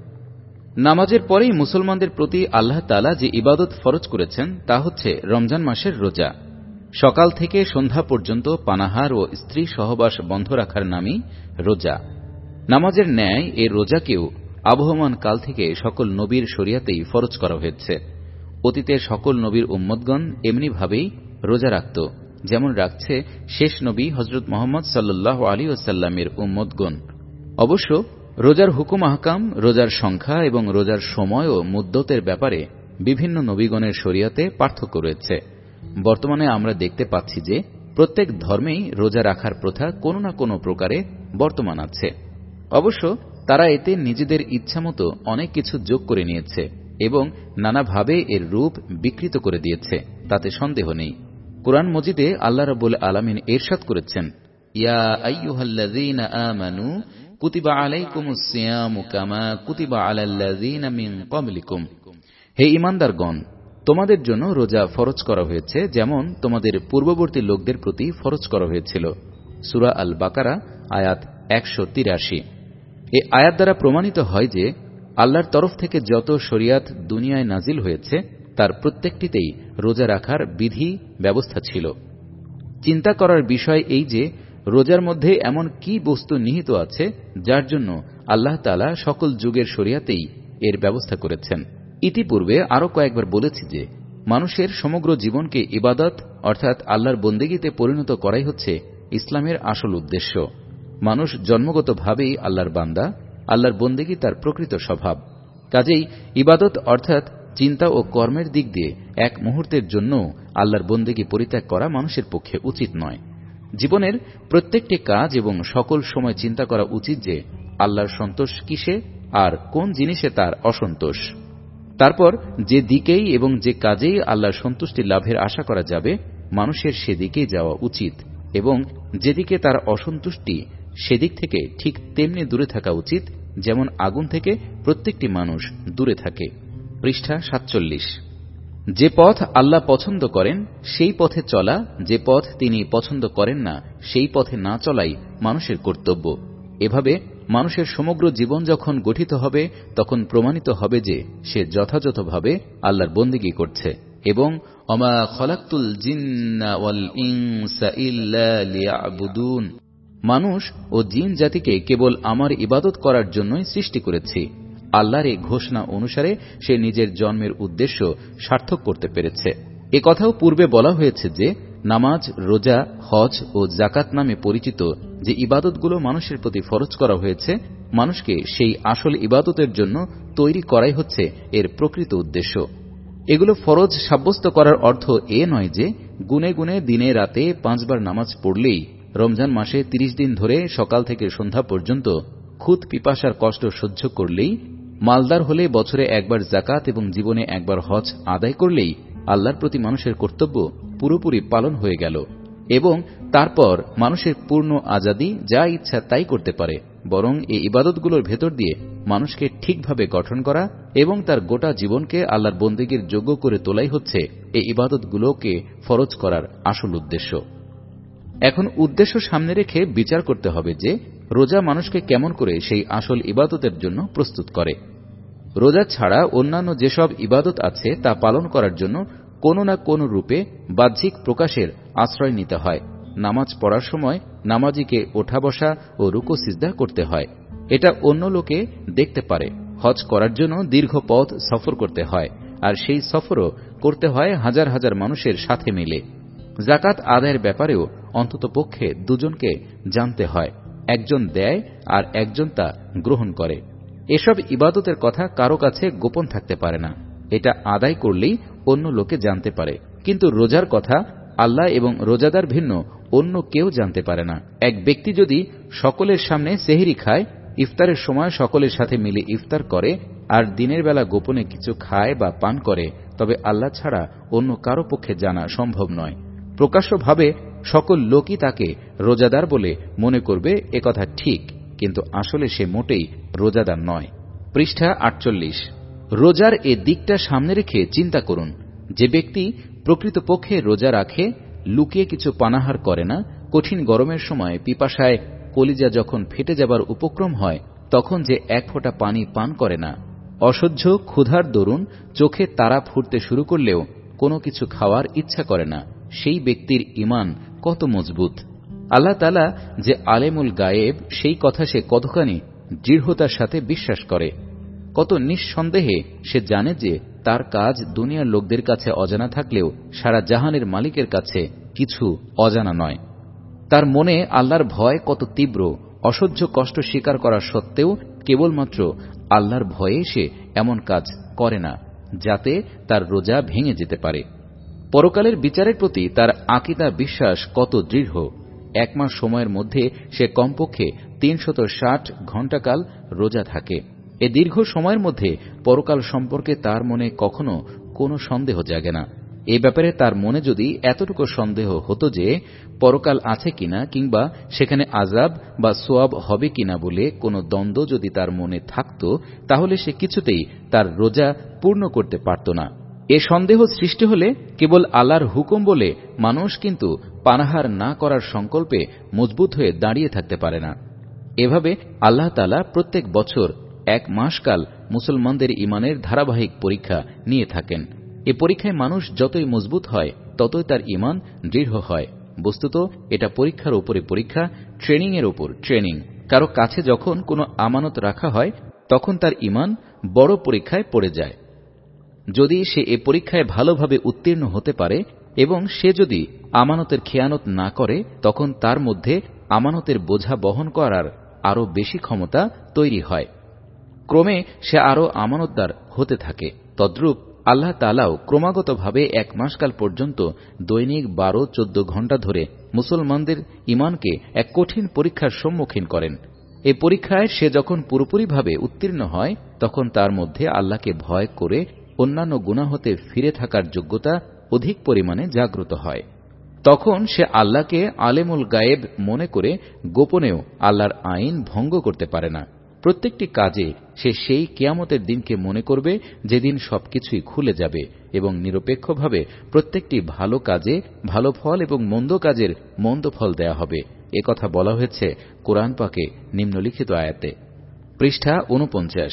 নামাজের পরেই মুসলমানদের প্রতি আল্লাহ তাআলা যে ইবাদত ফরজ করেছেন তা হচ্ছে রমজান মাসের রোজা। সকাল থেকে সন্ধ্যা পর্যন্ত পানাহার ও স্ত্রী সহবাস বন্ধ রাখার নামই রোজা। নামাজের ন্যায় এ রোজাকেও আবহমান কাল থেকে সকল নবীর শরিয়াতেই ফরজ করা হয়েছে। অতীতে সকল নবীর উম্মতগণ এমনিভাবেই রোজা রাখত, যেমন রাখছে শেষ নবী হযরত মুহাম্মদ সাল্লাল্লাহু আলাইহি ওয়াসাল্লামের উম্মতগণ। অবশ্য রোজার হুকুম আহকাম, রোজার সংখ্যা এবং রোজার সময় ও মুদ্দতের ব্যাপারে বিভিন্ন নবীগণের শরিয়াতে পার্থক্য রয়েছে। বর্তমানে আমরা দেখতে পাচ্ছি যে প্রত্যেক ধর্মেই রোজা রাখার প্রথা কোনো না কোনো প্রকারে বর্তমান আছে। অবশ্য তারা এতে নিজেদের ইচ্ছামতো অনেক কিছু যোগ করে নিয়েছে এবং নানাভাবে এর রূপ বিকৃত করে দিয়েছে, তাতে সন্দেহ নেই। কুরআন মজিদে আল্লাহ রাব্বুল আলামিন ইরশাদ করেছেন, ইয়া আইয়ুহাল্লাযীনা আমানু কুতিবা আলাইকুমুস সিয়ামু কামা কুতিবা আলাল্লাযীনা মিন ক্বাবলিকুম। হে ঈমানদারগণ, তোমাদের জন্য রোজা ফরজ করা হয়েছে যেমন তোমাদের পূর্ববর্তী লোকদের প্রতি ফরজ করা হয়েছিল। সূরা আল বাকারা আয়াত একশো তিরাশি। এই আয়াত দ্বারা প্রমাণিত হয় যে আল্লাহর তরফ থেকে যত শরিয়াত দুনিয়ায় নাজিল হয়েছে তার প্রত্যেকটিতেই রোজা রাখার বিধি ব্যবস্থা ছিল। চিন্তা করার বিষয় এই যে রোজার মধ্যে এমন কি বস্তু নিহিত আছে যার জন্য আল্লাহ তাআলা সকল যুগের শরিয়াতেই এর ব্যবস্থা করেছেন। ইতিপূর্বে আরো কয়েকবার বলেছি যে মানুষের সমগ্র জীবনকে ইবাদত অর্থাৎ আল্লাহর বন্দেগীতে পরিণত করাই হচ্ছে ইসলামের আসল উদ্দেশ্য। মানুষ জন্মগতভাবেই আল্লাহর বান্দা, আল্লাহর বন্দেগী তার প্রকৃত স্বভাব। কাজেই ইবাদত অর্থাৎ চিন্তা ও কর্মের দিক দিয়ে এক মুহূর্তের জন্য আল্লাহর বন্দেগী পরিত্যাগ করা মানুষের পক্ষে উচিত নয়। জীবনের প্রত্যেকটি কাজ এবং সকল সময় চিন্তা করা উচিত যে আল্লাহর সন্তোষ কিসে আর কোন জিনিসে তার অসন্তোষ। তারপর যে দিকেই এবং যে কাজেই আল্লাহর সন্তুষ্টি লাভের আশা করা যাবে মানুষের সেদিকেই যাওয়া উচিত এবং যেদিকে তার অসন্তুষ্টি সেদিক থেকে ঠিক তেমনি দূরে থাকা উচিত যেমন আগুন থেকে প্রত্যেকটি মানুষ দূরে থাকে। পৃষ্ঠা সাতচল্লিশ। যে পথ আল্লাহ পছন্দ করেন সেই পথে চলা, যে পথ তিনি পছন্দ করেন না সেই পথে না চলাই মানুষের কর্তব্য। এভাবে মানুষের সমগ্র জীবন যখন গঠিত হবে তখন প্রমাণিত হবে যে সে যথাযথভাবে আল্লাহর বন্দেগী করছে এবং ওমা খলাকতুল জিন্না ওয়াল ইনসা ইল্লা লিয়াবুদুন, মানুষ ও জিন জাতিকে কেবল আমার ইবাদত করার জন্যই সৃষ্টি করেছি। আল্লাহর এই ঘোষণা অনুসারে সে নিজের জন্মের উদ্দেশ্য সার্থক করতে পেরেছে। এ কথাও পূর্বে বলা হয়েছে যে নামাজ, রোজা, হজ ও যাকাত নামে পরিচিত যে ইবাদতগুলো মানুষের প্রতি ফরজ করা হয়েছে, মানুষকে সেই আসল ইবাদতের জন্য তৈরি করাই হচ্ছে এর প্রকৃত উদ্দেশ্য। এগুলো ফরজ সাব্যস্ত করার অর্থ এ নয় যে গুনে গুনে দিনে রাতে পাঁচবার নামাজ পড়লেই রমজান মাসে তিরিশ দিন ধরে সকাল থেকে সন্ধ্যা পর্যন্ত খুদ পিপাসার কষ্ট সহ্য করলেই, মালদার হলে বছরে একবার যাকাত এবং জীবনে একবার হজ আদায় করলেই আল্লাহর প্রতি মানুষের কর্তব্য পুরোপুরি পালন হয়ে গেল এবং তারপর মানুষের পূর্ণ আজাদী, যা ইচ্ছা তাই করতে পারে। বরং এই ইবাদতগুলোর ভেতর দিয়ে মানুষকে ঠিকভাবে গঠন করা এবং তার গোটা জীবনকে আল্লাহর বন্দেগীর যোগ্য করে তোলাই হচ্ছে এই ইবাদতগুলোকে ফরজ করার আসল উদ্দেশ্য। এখন উদ্দেশ্য সামনে রেখে বিচার করতে হবে যে রোজা মানুষকে কেমন করে সেই আসল ইবাদতের জন্য প্রস্তুত করে। রোজা ছাড়া অন্যান্য যেসব ইবাদত আছে তা পালন করার জন্য কোনো না কোনো রূপে বাহ্যিক প্রকাশের আশ্রয় নিতে হয়। নামাজ পড়ার সময় নামাজিকে ওঠা বসা ও রুকু সিজদা করতে হয়, এটা অন্য লোকে দেখতে পারে। হজ করার জন্য দীর্ঘ পথ সফর করতে হয়, আর সেই সফরও করতে হয় হাজার হাজার মানুষের সাথে মিলে। যাকাত আদায়ের ব্যাপারেও অন্ততপক্ষে দুজনকে জানতে হয়, একজন দেয় আর একজন তা গ্রহণ করে। এসব ইবাদতের কথা কারো কাছে গোপন থাকতে পারে না, এটা আদায় করলেই অন্য লোকে জানতে পারে। কিন্তু রোজার কথা আল্লাহ এবং রোজাদার ভিন্ন অন্য কেউ জানতে পারে না। এক ব্যক্তি যদি সকলের সামনে সেহরি খায়, ইফতারের সময় সকলের সাথে মিলে ইফতার করে, আর দিনের বেলা গোপনে কিছু খায় বা পান করে, তবে আল্লাহ ছাড়া অন্য কারো পক্ষে জানা সম্ভব নয়। প্রকাশ্যভাবে সকল লোকই তাকে রোজাদার বলে মনে করবে, একথা ঠিক, কিন্তু আসলে সে মোটেই রোজাদার নয়। পৃষ্ঠা আটচল্লিশ। রোজার এ দিকটা সামনে রেখে চিন্তা করুন, যে ব্যক্তি প্রকৃতপক্ষে রোজা রাখে, লুকিয়ে কিছু পানাহার করে না, কঠিন গরমের সময় পিপাসায় কলিজা যখন ফেটে যাবার উপক্রম হয় তখন যে এক ফোঁটা পানি পান করে না, অসহ্য ক্ষুধার দরুন চোখে তারা ফুটতে শুরু করলেও কোনো কিছু খাওয়ার ইচ্ছা করে না, সেই ব্যক্তির ঈমান কত মজবুত। আল্লাহ তাআলা যে আলেমুল গায়েব, সেই কথা সে কতখানি দৃঢ়তার সাথে বিশ্বাস করে, কত নিঃসন্দেহে সে জানে যে তার কাজ দুনিয়ার লোকদের কাছে অজানা থাকলেও সারা জাহানের মালিকের কাছে কিছু অজানা নয়। তার মনে আল্লাহর ভয় কত তীব্র, অসহ্য কষ্ট স্বীকার করা সত্ত্বেও কেবলমাত্র আল্লাহর ভয়ে সে এমন কাজ করে না যাতে তার রোজা ভেঙে যেতে পারে। পরকালের বিচারের প্রতি তার আকীদা বিশ্বাস কত দৃঢ়। এক মাস সময়ের মধ্যে সে কমপক্ষে তিনশত ষাট ঘণ্টাকাল রোজা থাকে। এ দীর্ঘ সময়ের মধ্যে পরকাল সম্পর্কে তার মনে কখনো কোনো সন্দেহ জাগে না। এ ব্যাপারে তার মনে যদি এতটুকু সন্দেহ হতো যে পরকাল আছে কিনা কিংবা সেখানে আযাব বা সোয়াব হবে কিনা বলে কোনো দ্বন্দ্ব যদি তার মনে থাকত, তাহলে সে কিছুতেই তার রোজা পূর্ণ করতে পারত না। এ সন্দেহ সৃষ্টি হলে কেবল আল্লাহর হুকুম বলে মানুষ কিন্তু পানাহার না করার সংকল্পে মজবুত হয়ে দাঁড়িয়ে থাকতে পারে না। এভাবে আল্লাহ তাআলা প্রত্যেক বছর এক মাসকাল মুসলমানদের ঈমানের ধারাবাহিক পরীক্ষা নিয়ে থাকেন। এ পরীক্ষায় মানুষ যতই মজবুত হয় ততই তার ঈমান দৃঢ় হয়। বস্তুত এটা পরীক্ষার উপরে পরীক্ষা, ট্রেনিং এর উপর ট্রেনিং। কারো কাছে যখন কোনো আমানত রাখা হয় তখন তার ঈমান বড় পরীক্ষায় পড়ে যায়। যদি সে এ পরীক্ষায় ভালোভাবে উত্তীর্ণ হতে পারে এবং সে যদি আমানতের খেয়ানত না করে, তখন তার মধ্যে আমানতের বোঝা বহন করার আরো বেশি ক্ষমতা তৈরি হয়। ক্রমে সে আরো আমানতদার হতে থাকে। তদ্রূপ আল্লাহ তাআলাও ক্রমাগতভাবে এক মাসকাল পর্যন্ত দৈনিক বারো চোদ্দ ঘণ্টা ধরে মুসলমানদের ঈমানকে এক কঠিন পরীক্ষার সম্মুখীন করেন। এই পরীক্ষায় সে যখন পুরোপুরিভাবে উত্তীর্ণ হয় তখন তার মধ্যে আল্লাহকে ভয় করে অন্যান্য গুনাহ হতে ফিরে থাকার যোগ্যতা অধিক পরিমাণে জাগ্রত হয়। তখন সে আল্লাহকে আলেমুল গায়েব মনে করে গোপনেও আল্লাহর আইন ভঙ্গ করতে পারে না। প্রত্যেকটি কাজে সে সেই কিয়ামতের দিনকে মনে করবে যেদিন সবকিছুই খুলে যাবে এবং নিরপেক্ষভাবে প্রত্যেকটি ভালো কাজে ভালো ফল এবং মন্দ কাজের মন্দ ফল দেয়া হবে। একথা বলা হয়েছে কোরআন পাকে নিম্নলিখিত আয়াতে। পৃষ্ঠা ঊনপঞ্চাশ।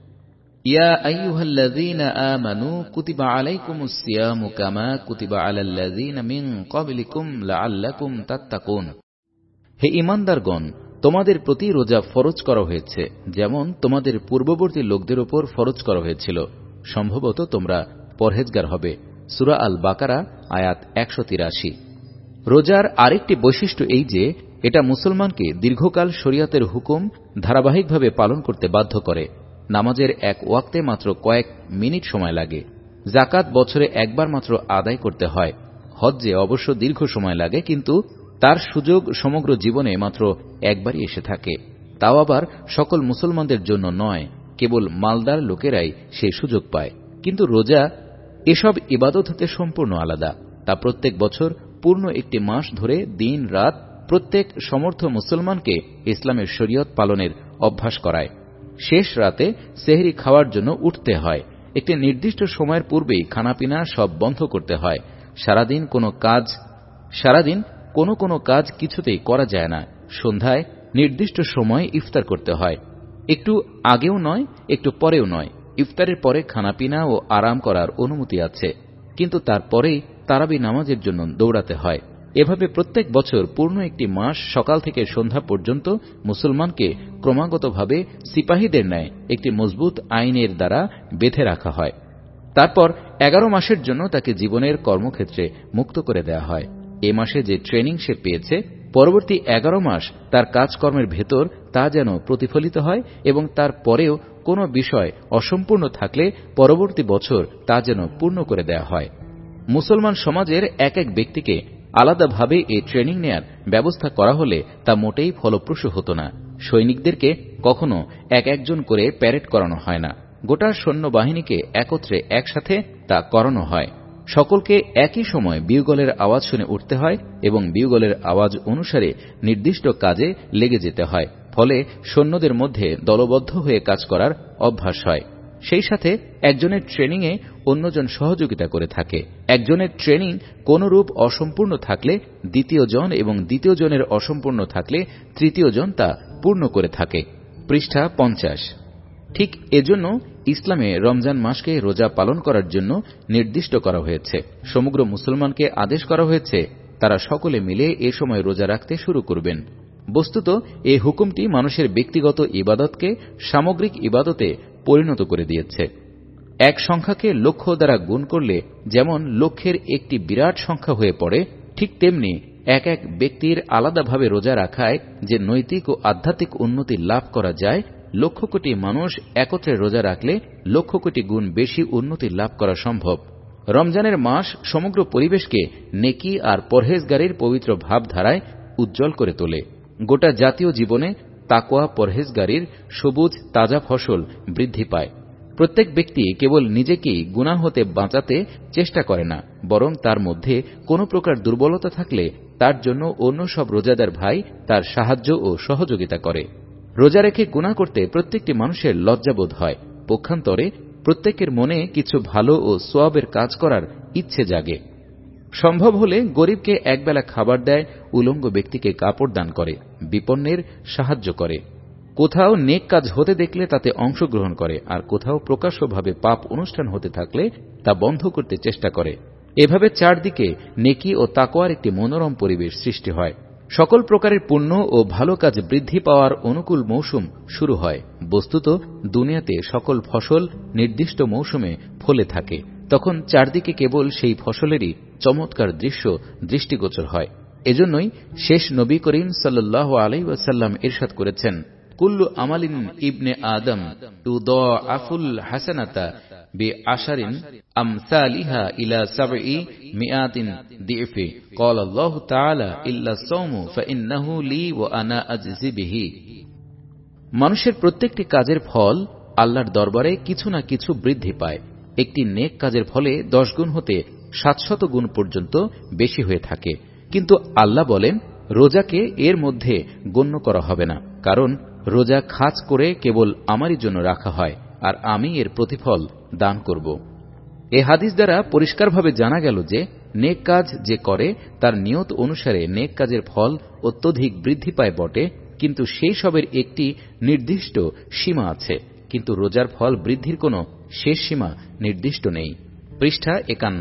ইয়া আইয়ুহাল্লাযীনা আমানু কুতিবা আলাইকুমুস সিয়ামু কামা কুতিবা আলাল্লাযীনা মিন ক্বাবলিকুম লাআল্লাকুম তাত্তাকুন। হে ঈমানদারগণ, তোমাদের প্রতি রোজা ফরজ করা হয়েছে যেমন তোমাদের পূর্ববর্তী লোকদের উপর ফরজ করা হয়েছিল, সম্ভবত তোমরা পরহেজগার হবে। সূরা আল বাকারা আয়াত একশো তিরাশি। রোজার আরেকটি বৈশিষ্ট্য এই যে এটা মুসলমানকে দীর্ঘকাল শরীয়তের হুকুম ধারাবাহিকভাবে পালন করতে বাধ্য করে। নামাজের এক ওয়াক্তে মাত্র কয়েক মিনিট সময় লাগে। যাকাত বছরে একবার মাত্র আদায় করতে হয়। হজ্জে অবশ্য দীর্ঘ সময় লাগে, কিন্তু তার সুযোগ সমগ্র জীবনে মাত্র একবারই এসে থাকে, তাও আবার সকল মুসলমানদের জন্য নয়, কেবল মালদার লোকেরাই সেই সুযোগ পায়। কিন্তু রোজা এসব ইবাদত হতে সম্পূর্ণ আলাদা। তা প্রত্যেক বছর পূর্ণ একটি মাস ধরে দিন রাত প্রত্যেক সমর্থ মুসলমানকে ইসলামের শরীয়ত পালনের অভ্যাস করায়। শেষ রাতে সেহরি খাওয়ার জন্য উঠতে হয়। একটি নির্দিষ্ট সময়ের পূর্বেই খানাপিনা সব বন্ধ করতে হয়। সারাদিন কোনো কাজ সারাদিন কোনো কোনো কাজ কিছুতেই করা যায় না। সন্ধ্যায় নির্দিষ্ট সময়ে ইফতার করতে হয়। একটু আগেও নয়, একটু পরেও নয়। ইফতারের পরে খানাপিনা ও আরাম করার অনুমতি আছে, কিন্তু তারপরেই তারাবি নামাজের জন্য দৌড়াতে হয়। এভাবে প্রত্যেক বছর পূর্ণ একটি মাস সকাল থেকে সন্ধ্যা পর্যন্ত মুসলমানকে ক্রমাগতভাবে সিপাহীদের ন্যায় একটি মজবুত আইনের দ্বারা বেঁধে রাখা হয়। তারপর এগারো মাসের জন্য তাকে জীবনের কর্মক্ষেত্রে মুক্ত করে দেয়া হয়। এ মাসে যে ট্রেনিং সে পেয়েছে, পরবর্তী এগারো মাস তার কাজকর্মের ভেতর তা যেন প্রতিফলিত হয় এবং তার পরেও কোনো বিষয় অসম্পূর্ণ থাকলে পরবর্তী বছর তা যেন পূর্ণ করে দেয়া হয়। মুসলমান সমাজের এক এক ব্যক্তিকে আলাদাভাবে এই ট্রেনিং নেয়ার ব্যবস্থা করা হলে তা মোটেই ফলপ্রসূ হতো না। সৈনিকদেরকে কখনো এক একজন করে প্যারেড করানো হয় না, গোটা সৈন্যবাহিনীকে একত্রে একসাথে তা করানো হয়। সকলকে একই সময় বিউগলের আওয়াজ শুনে উঠতে হয় এবং বিউগলের আওয়াজ অনুসারে নির্দিষ্ট কাজে লেগে যেতে হয়। ফলে সৈন্যদের মধ্যে দলবদ্ধ হয়ে কাজ করার অভ্যাস হয়। সেই সাথে একজনের ট্রেনিংয়ে অন্যজন সহযোগিতা করে থাকে। একজনের ট্রেনিং কোনরূপ অসম্পূর্ণ থাকলে দ্বিতীয় জন এবং দ্বিতীয় জনের অসম্পূর্ণ থাকলে তৃতীয় জন তা পূর্ণ করে থাকে। পৃষ্ঠা পঞ্চাশ। ঠিক এজন্য ইসলামে রমজান মাসকে রোজা পালন করার জন্য নির্দিষ্ট করা হয়েছে। সমগ্র মুসলমানকে আদেশ করা হয়েছে তারা সকলে মিলে এ সময় রোজা রাখতে শুরু করবেন। বস্তুত এই হুকুমটি মানুষের ব্যক্তিগত ইবাদতকে সামগ্রিক ইবাদতে পরিণত করে দিয়েছে। এক সংখ্যাকে লক্ষ দ্বারা গুণ করলে যেমন লক্ষের একটি বিরাট সংখ্যা হয়ে পড়ে, ঠিক তেমনি এক এক ব্যক্তির আলাদাভাবে রোজা রাখায় যে নৈতিক ও আধ্যাত্মিক উন্নতি লাভ করা যায়, লক্ষ কোটি মানুষ একত্রে রোজা রাখলে লক্ষ কোটি গুণ বেশি উন্নতি লাভ করা সম্ভব। রমজানের মাস সমগ্র পরিবেশকে নেকি আর পরহেজগারির পবিত্র ভাবধারায় উজ্জ্বল করে তোলে। গোটা জাতীয় জীবনে তাকওয়া পরহেজগারির সবুজ তাজা ফসল বৃদ্ধি পায়। প্রত্যেক ব্যক্তি কেবল নিজেকেই গুনাহ হতে বাঁচাতে চেষ্টা করে না, বরং তার মধ্যে কোনো প্রকার দুর্বলতা থাকলে তার জন্য অন্য সব রোজাদার ভাই তার সাহায্য ও সহযোগিতা করে। রোজা রেখে গুনাহ করতে প্রত্যেকটি মানুষের লজ্জাবোধ হয়। পক্ষান্তরে প্রত্যেকের মনে কিছু ভালো ও সোয়াবের কাজ করার ইচ্ছে জাগে। সম্ভব হলে গরিবকে একবেলা খাবার দেয়, উলঙ্গ ব্যক্তিকে কাপড় দান করে, বিপন্নের সাহায্য করে। কোথাও নেক কাজ হতে দেখলে তাতে অংশগ্রহণ করে, আর কোথাও প্রকাশ্যভাবে পাপ অনুষ্ঠান হতে থাকলে তা বন্ধ করতে চেষ্টা করে। এভাবে চারদিকে নেকি ও তাকওয়ার একটি মনোরম পরিবেশ সৃষ্টি হয়। সকল প্রকারের পুণ্য ও ভালো কাজ বৃদ্ধি পাওয়ার অনুকূল মৌসুম শুরু হয়। বস্তুত দুনিয়াতে সকল ফসল নির্দিষ্ট মৌসুমে ফলে থাকে, তখন চারদিকে কেবল সেই ফসলেরই চমৎকার দৃশ্য দৃষ্টিগোচর হয়। এজন্যই শেষ নবী করিম সাল্লাল্লাহু আলাইহি ওয়াসাল্লাম ইরশাদ করেছেন, কুল্লু আমালিন ইবনে আদম তুদাআফুল হাসানাতা বিআশারিন আমসালিহা ইলা সাবঈ মিআতিন দিফি ক্বালা আল্লাহু তাআলা ইল্লা সাওমু ফাইন্নাহু লি ওয়া আনা আজজি বিহি। মানুষের প্রত্যেকটি কাজের ফল আল্লাহর দরবারে কিছু না কিছু বৃদ্ধি পায়। একটি নেক কাজের ফলে দশ গুণ হতে সাতশত গুণ পর্যন্ত বেশি হয়ে থাকে। কিন্তু আল্লাহ বলেন, রোজাকে এর মধ্যে গণ্য করা হবে না, কারণ রোজা খাস করে কেবল আমারই জন্য রাখা হয়, আর আমি এর প্রতিফল দান করব। এ হাদিস দ্বারা পরিষ্কারভাবে জানা গেল যে নেক কাজ যে করে তার নিয়ত অনুসারে নেক কাজের ফল অত্যধিক বৃদ্ধি পায় বটে, কিন্তু সেই সবের একটি নির্দিষ্ট সীমা আছে। কিন্তু রোজার ফল বৃদ্ধির কোনো শেষ সীমা নির্দিষ্ট নেই। পৃষ্ঠা একান্ন।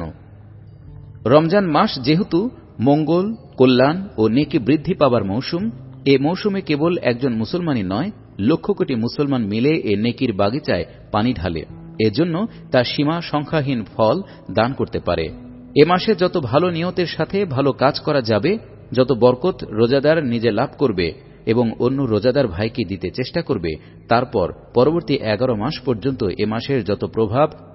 রমজান মাস যেহেতু মঙ্গল, কল্যাণ ও নেকি বৃদ্ধি পাবার মৌসুম, এ মৌসুমে কেবল একজন মুসলমানই নয়, লক্ষ কোটি মুসলমান মিলে এ নেকির বাগিচায় পানি ঢালে। এজন্য তার সীমা সংখ্যাহীন ফল দান করতে পারে। এ মাসে যত ভালো নিয়তের সাথে ভালো কাজ করা যাবে, যত বরকত রোজাদার নিজে লাভ করবে এবং অন্য রোজাদার ভাইকে দিতে চেষ্টা করবে, তারপর পরবর্তী এগারো মাস পর্যন্ত এ মাসের যত প্রভাব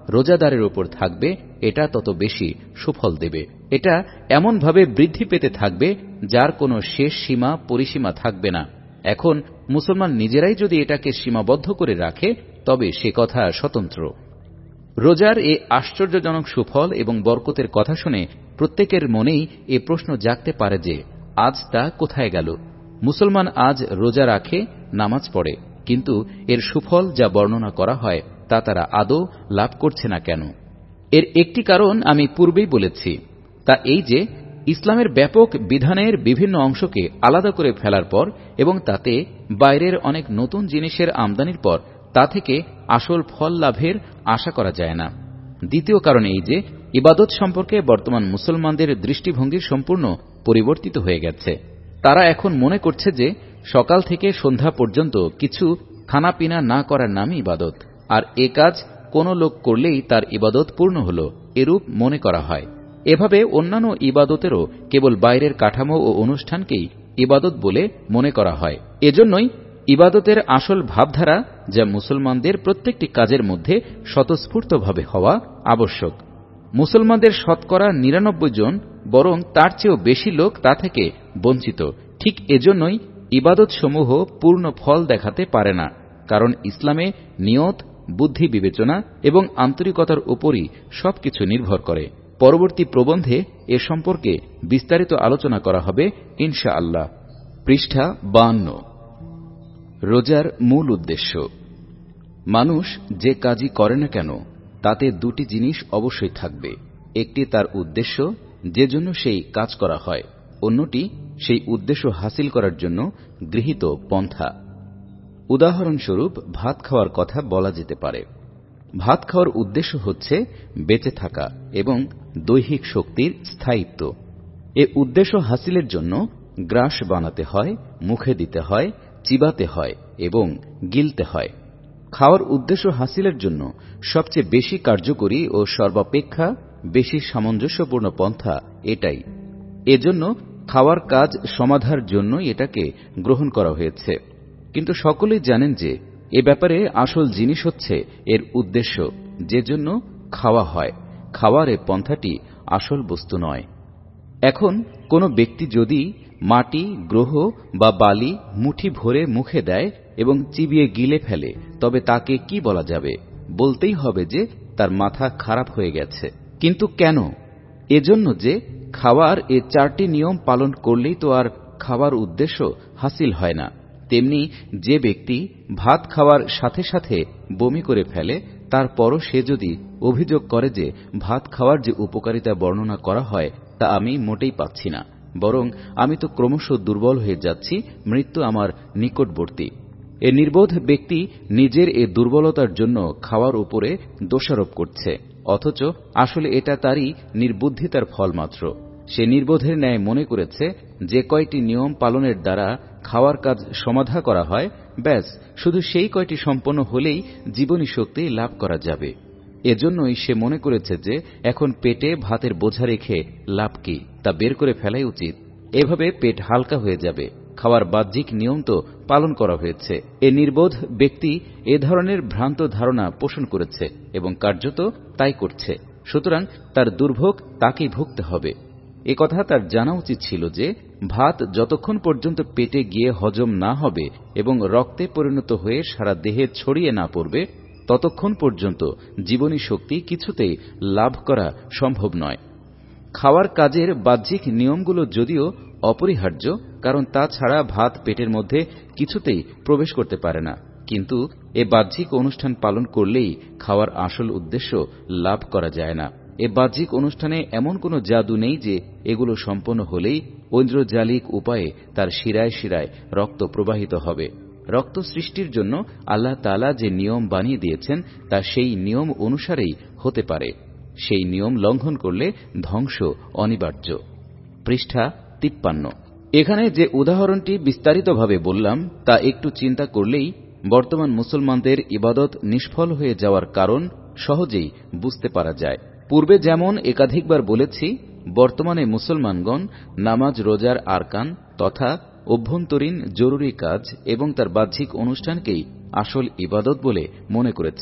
রোজাদারের উপর থাকবে এটা তত বেশি সুফল দেবে। এটা এমনভাবে বৃদ্ধি পেতে থাকবে যার কোনো শেষ সীমা পরিসীমা থাকবে না। এখন মুসলমান নিজেরাই যদি এটাকে সীমাবদ্ধ করে রাখে তবে সে কথা স্বতন্ত্র। রোজার এ আশ্চর্যজনক সুফল এবং বরকতের কথা শুনে প্রত্যেকের মনেই এ প্রশ্ন জাগতে পারে যে আজ তা কোথায় গেল। মুসলমান আজ রোজা রাখে, নামাজ পড়ে, কিন্তু এর সুফল যা বর্ণনা করা হয় তা তারা আদৌ লাভ করছে না কেন? এর একটি কারণ আমি পূর্বেই বলেছি, তা এই যে ইসলামের ব্যাপক বিধানের বিভিন্ন অংশকে আলাদা করে ফেলার পর এবং তাতে বাইরের অনেক নতুন জিনিসের আমদানির পর তা থেকে আসল ফল লাভের আশা করা যায় না। দ্বিতীয় কারণ এই যে ইবাদত সম্পর্কে বর্তমান মুসলমানদের দৃষ্টিভঙ্গি সম্পূর্ণ পরিবর্তিত হয়ে গেছে। তারা এখন মনে করছে যে সকাল থেকে সন্ধ্যা পর্যন্ত কিছু খানাপিনা না করার নামই ইবাদত, আর এ কাজ কোনো লোক করলেই তার ইবাদত পূর্ণ হল, এরূপ মনে করা হয়। এভাবে অন্যান্য ইবাদতেরও কেবল বাইরের কাঠামো ও অনুষ্ঠানকেই ইবাদত বলে মনে করা হয়। এজন্যই ইবাদতের আসল ভাবধারা, যা মুসলমানদের প্রত্যেকটি কাজের মধ্যে স্বতঃস্ফূর্তভাবে হওয়া আবশ্যক, মুসলমানদের শতকরা নিরানব্বই জন বরং তার চেয়েও বেশি লোক তা থেকে বঞ্চিত। ঠিক এজন্যই ইবাদতসমূহ পূর্ণ ফল দেখাতে পারে না, কারণ ইসলামে নিয়ত, বুদ্ধি বিবেচনা এবং আন্তরিকতার উপরই সবকিছু নির্ভর করে। পরবর্তী প্রবন্ধে এ সম্পর্কে বিস্তারিত আলোচনা করা হবে ইনশাআল্লাহ। পৃষ্ঠা বায়ান্ন। রোজার মূল উদ্দেশ্য। মানুষ যে কাজই করে না কেন তাতে দুটি জিনিস অবশ্যই থাকবে। একটি তার উদ্দেশ্য, যে জন্য সেই কাজ করা হয়, অন্যটি সেই উদ্দেশ্য হাসিল করার জন্য গৃহীত পন্থা। উদাহরণস্বরূপ ভাত খাওয়ার কথা বলা যেতে পারে। ভাত খাওয়ার উদ্দেশ্য হচ্ছে বেঁচে থাকা এবং দৈহিক শক্তির স্থায়িত্ব। এ উদ্দেশ্য হাসিলের জন্য গ্রাস বানাতে হয়, মুখে দিতে হয়, চিবাতে হয় এবং গিলতে হয়। খাওয়ার উদ্দেশ্য হাসিলের জন্য সবচেয়ে বেশি কার্যকরী ও সর্বাপেক্ষা বেশি সামঞ্জস্যপূর্ণ পন্থা এটাই। এজন্য খাওয়ার কাজ সমাধার জন্যই এটাকে গ্রহণ করা হয়েছে। কিন্তু সকলেই জানেন যে এ ব্যাপারে আসল জিনিস হচ্ছে এর উদ্দেশ্য, যে জন্য খাওয়া হয়। খাওয়ার এ পন্থাটি আসল বস্তু নয়। এখন কোনো ব্যক্তি যদি মাটি, গ্রহ বা বালি মুঠি ভরে মুখে দেয় এবং চিবিয়ে গিলে ফেলে, তবে তাকে কি বলা যাবে? বলতেই হবে যে তার মাথা খারাপ হয়ে গেছে। কিন্তু কেন? এজন্য যে খাওয়ার এ চারটি নিয়ম পালন করলেই তো আর খাওয়ার উদ্দেশ্য হাসিল হয় না। তেমনি যে ব্যক্তি ভাত খাওয়ার সাথে সাথে বমি করে ফেলে, তারপরও সে যদি অভিযোগ করে যে ভাত খাওয়ার যে উপকারিতা বর্ণনা করা হয় তা আমি মোটেই পাচ্ছি না, বরং আমি তো ক্রমশ দুর্বল হয়ে যাচ্ছি, মৃত্যু আমার নিকটবর্তী, এ নির্বোধ ব্যক্তি নিজের এ দুর্বলতার জন্য খাওয়ার উপরে দোষারোপ করছে, অথচ আসলে এটা তারই নির্বুদ্ধিতার ফল মাত্র। সে নির্বোধের ন্যায় মনে করেছে যে কয়টি নিয়ম পালনের দ্বারা খাওয়ার কাজ সমাধা করা হয়, ব্যাস শুধু সেই কয়টি সম্পন্ন হলেই জীবনী শক্তি লাভ করা যাবে। এজন্যই সে মনে করেছে যে এখন পেটে ভাতের বোঝা রেখে লাভ কি, তা বের করে ফেলাই উচিত। এভাবে পেট হালকা হয়ে যাবে। খাওয়ার বাহ্যিক নিয়ম তো পালন করা হয়েছে। এ নির্বোধ ব্যক্তি এ ধরনের ভ্রান্ত ধারণা পোষণ করেছে এবং কার্যত তাই করছে। সুতরাং তার দুর্ভোগ তাকেই ভুগতে হবে। এ কথা তার জানা উচিত ছিল যে ভাত যতক্ষণ পর্যন্ত পেটে গিয়ে হজম না হবে এবং রক্তে পরিণত হয়ে সারা দেহে ছড়িয়ে না পড়বে, ততক্ষণ পর্যন্ত জীবনী শক্তি কিছুতেই লাভ করা সম্ভব নয়। খাওয়ার কাজের বাহ্যিক নিয়মগুলো যদিও অপরিহার্য, কারণ তা ছাড়া ভাত পেটের মধ্যে কিছুতেই প্রবেশ করতে পারে না, কিন্তু এ বাহ্যিক অনুষ্ঠান পালন করলেই খাওয়ার আসল উদ্দেশ্য লাভ করা যায় না। এ বাহ্যিক অনুষ্ঠানে এমন কোনো জাদু নেই যে এগুলো সম্পন্ন হলেই ঐন্দ্রজালিক উপায়ে তার শিরায় শিরায় রক্ত প্রবাহিত হবে। রক্ত সৃষ্টির জন্য আল্লাহ তাআলা যে নিয়ম বানিয়ে দিয়েছেন তা সেই নিয়ম অনুসারেই হতে পারে। সেই নিয়ম লঙ্ঘন করলে ধ্বংস অনিবার্য। পৃষ্ঠা তিপ্পান্ন। এখানে যে উদাহরণটি বিস্তারিতভাবে বললাম তা একটু চিন্তা করলেই বর্তমান মুসলমানদের ইবাদত নিষ্ফল হয়ে যাওয়ার কারণ সহজেই বুঝতে পারা যায়। পূর্বে যেমন একাধিকবার বলেছি, বর্তমানে মুসলমানগণ নামাজ, রোজার আরকান তথা অভ্যন্তরীণ জরুরি কাজ এবং তার বাহ্যিক অনুষ্ঠানকেই আসল ইবাদত বলে মনে করেছে।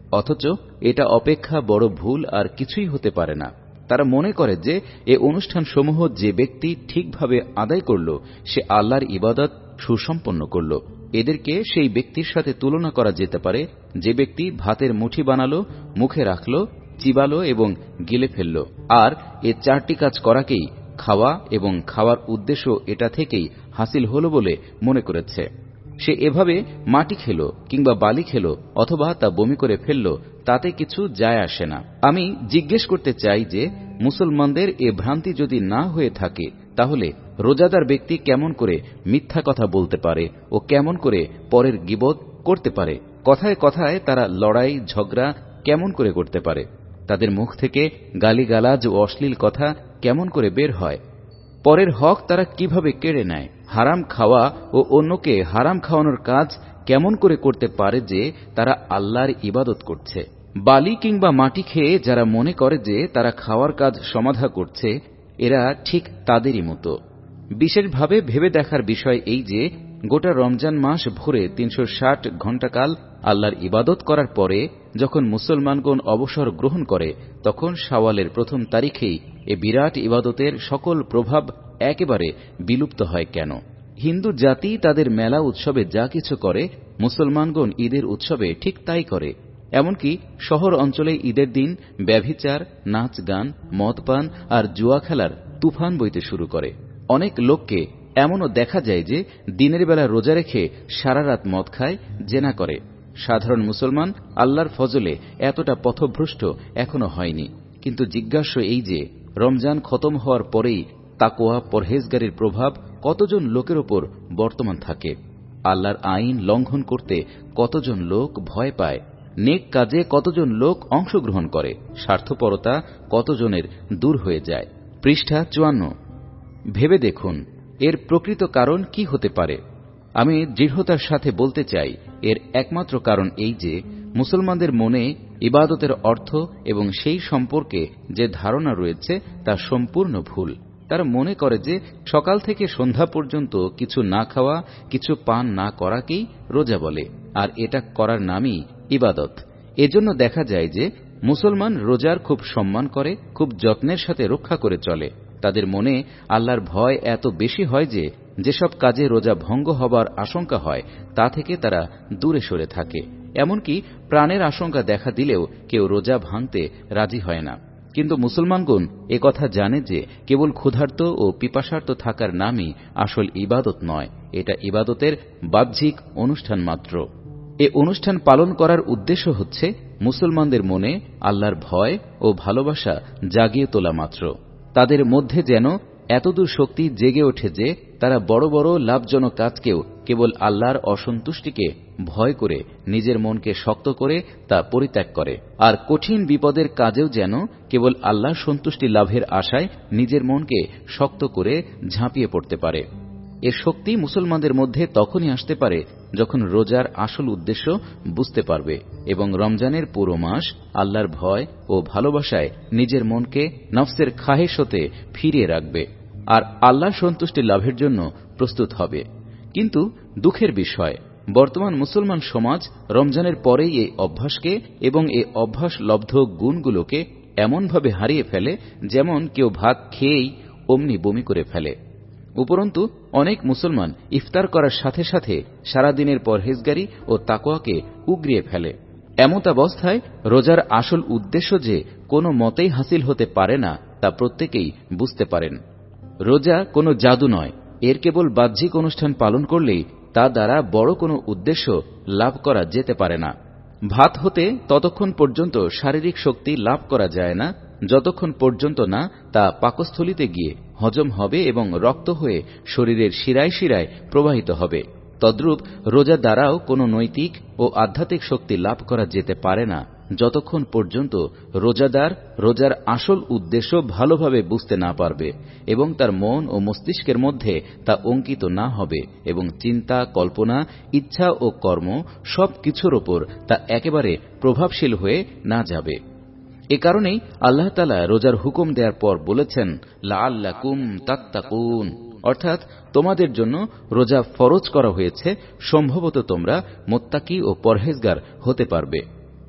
অথচ এটা অপেক্ষা বড় ভুল আর কিছুই হতে পারে না। তারা মনে করে যে এ অনুষ্ঠানসমূহ যে ব্যক্তি ঠিকভাবে আদায় করল সে আল্লাহর ইবাদত সুসম্পন্ন করল। এদেরকে সেই ব্যক্তির সাথে তুলনা করা যেতে পারে যে ব্যক্তি ভাতের মুঠি বানালো, মুখে রাখল, চিবালো এবং গিলে ফেলল, আর এ চারটি কাজ করাকেই খাওয়া এবং খাওয়ার উদ্দেশ্য এটা থেকেই হাসিল হল বলে মনে করেছে। সে এভাবে মাটি খেল কিংবা বালি খেল অথবা তা বমি করে ফেলল, তাতে কিছু যায় আসে না। আমি জিজ্ঞেস করতে চাই যে মুসলমানদের এ ভ্রান্তি যদি না হয়ে থাকে তাহলে রোজাদার ব্যক্তি কেমন করে মিথ্যা কথা বলতে পারে ও কেমন করে পরের গীবত করতে পারে? কথায় কথায় তারা লড়াই ঝগড়া কেমন করে করতে পারে? তাদের মুখ থেকে গালিগালাজ ও অশ্লীল কথা কেমন করে বের হয়? পরের হক তারা কিভাবে কেড়ে নেয়? হারাম খাওয়া ও অন্যকে হারাম খাওয়ানোর কাজ কেমন করে করতে পারে যে তারা আল্লাহর ইবাদত করছে? বালি কিংবা মাটি খেয়ে যারা মনে করে যে তারা খাওয়ার কাজ সমাধা করছে, এরা ঠিক তাদেরই মতো। বিশেষভাবে ভেবে দেখার বিষয় এই যে গোটা রমজান মাস ভরে তিনশো ষাট ঘণ্টাকাল আল্লাহর ইবাদত করার পরে যখন মুসলমানগণ অবসর গ্রহণ করে তখন শাওয়ালের প্রথম তারিখেই এ বিরাট ইবাদতের সকল প্রভাব একেবারে বিলুপ্ত হয় কেন? হিন্দু জাতি তাদের মেলা উৎসবে যা কিছু করে মুসলমানগণ ঈদের উৎসবে ঠিক তাই করে। এমনকি শহর অঞ্চলে ঈদের দিন ব্যভিচার, নাচ গান, মদ পান আর জুয়া খেলার তুফান বইতে শুরু করে। অনেক লোককে এমনও দেখা যায় যে দিনের বেলা রোজা রেখে সারা রাত মদ খায়, জেনা করে। সাধারণ মুসলমান আল্লাহর ফজলে এতটা পথভ্রষ্ট এখনো হয়নি। কিন্তু জিজ্ঞাস্য এই যে রমজান খতম হওয়ার পরেই তাকওয়া পরহেজগারির প্রভাব কতজন লোকের ওপর বর্তমান থাকে? আল্লাহর আইন লঙ্ঘন করতে কতজন লোক ভয় পায়? নেক কাজে কতজন লোক অংশগ্রহণ করে? স্বার্থপরতা কতজনের দূর হয়ে যায়? পৃষ্ঠা চুয়ান্ন। ভেবে দেখুন এর প্রকৃত কারণ কি হতে পারে। আমি দৃঢ়তার সাথে বলতে চাই এর একমাত্র কারণ এই যে মুসলমানদের মনে ইবাদতের অর্থ এবং সেই সম্পর্কে যে ধারণা রয়েছে তা সম্পূর্ণ ভুল। তারা মনে করে যে সকাল থেকে সন্ধ্যা পর্যন্ত কিছু না খাওয়া, কিছু পান না করাকেই রোজা বলে, আর এটা করার নামই ইবাদত। এজন্য দেখা যায় যে মুসলমান রোজার খুব সম্মান করে, খুব যত্নের সাথে রক্ষা করে চলে। তাদের মনে আল্লাহর ভয় এত বেশি হয় যে যেসব কাজে রোজা ভঙ্গ হবার আশঙ্কা হয় তা থেকে তারা দূরে সরে থাকে। এমনকি প্রাণের আশঙ্কা দেখা দিলেও কেউ রোজা ভাঙতে রাজি হয় না। কিন্তু মুসলমানগণ একথা জানে যে কেবল ক্ষুধার্ত ও পিপাসার্ত থাকার নামই আসল ইবাদত নয়, এটা ইবাদতের বাহ্যিক অনুষ্ঠান মাত্র। এ অনুষ্ঠান পালন করার উদ্দেশ্য হচ্ছে মুসলমানদের মনে আল্লাহর ভয় ও ভালোবাসা জাগিয়ে তোলা মাত্র। তাদের মধ্যে যেন এতদূর শক্তি জেগে ওঠে যে তারা বড় বড় লাভজনক কাজকেও কেবল আল্লাহর অসন্তুষ্টিকে ভয় করে নিজের মনকে শক্ত করে তা পরিত্যাগ করে, আর কঠিন বিপদের কাজেও যেন কেবল আল্লাহর সন্তুষ্টি লাভের আশায় নিজের মনকে শক্ত করে ঝাঁপিয়ে পড়তে পারে। এর শক্তি মুসলমানদের মধ্যে তখনই আসতে পারে যখন রোজার আসল উদ্দেশ্য বুঝতে পারবে এবং রমজানের পুরো মাস আল্লাহর ভয় ও ভালোবাসায় নিজের মনকে নফসের খাহেশ হতে ফিরিয়ে রাখবে আর আল্লাহর সন্তুষ্টি লাভের জন্য প্রস্তুত হবে। কিন্তু দুঃখের বিষয়, বর্তমান মুসলমান সমাজ রমজানের পরেই এই অভ্যাসকে এবং এই অভ্যাস লব্ধ গুণগুলোকে এমনভাবে হারিয়ে ফেলে যেমন কেউ ভাত খেয়েই অমনি বমি করে ফেলে। উপরন্তু অনেক মুসলমান ইফতার করার সাথে সাথে সারাদিনের পরহেজগারি ও তাকওয়াকে উগরিয়ে ফেলে। এমতাবস্থায় রোজার আসল উদ্দেশ্য যে কোনো মতেই হাসিল হতে পারে না তা প্রত্যেকেই বুঝতে পারেন। রোজা কোনো জাদু নয়, এর কেবল বাহ্যিক অনুষ্ঠান পালন করলেই তা দ্বারা বড় কোনো উদ্দেশ্য লাভ করা যেতে পারে না। ভাত হতে ততক্ষণ পর্যন্ত শারীরিক শক্তি লাভ করা যায় না যতক্ষণ পর্যন্ত না তা পাকস্থলিতে গিয়ে হজম হবে এবং রক্ত হয়ে শরীরের শিরায় শিরায় প্রবাহিত হবে। তদ্রূপ রোজা দ্বারাও কোনো নৈতিক ও আধ্যাত্মিক শক্তি লাভ করা যেতে পারে না যতক্ষণ পর্যন্ত রোজাদার রোজার আসল উদ্দেশ্য ভালোভাবে বুঝতে না পারবে এবং তার মন ও মস্তিষ্কের মধ্যে তা অঙ্কিত না হবে এবং চিন্তা, কল্পনা, ইচ্ছা ও কর্ম সব কিছুর ওপর তা একেবারে প্রভাবশীল হয়ে না যাবে। এ কারণেই আল্লাহ তাআলা রোজার হুকুম দেওয়ার পর বলেছেন, লাআল্লাকুম তাত্তাকুন, অর্থাৎ তোমাদের জন্য রোজা ফরজ করা হয়েছে, সম্ভবত তোমরা মুত্তাকি ও পরহেজগার হতে পারবে।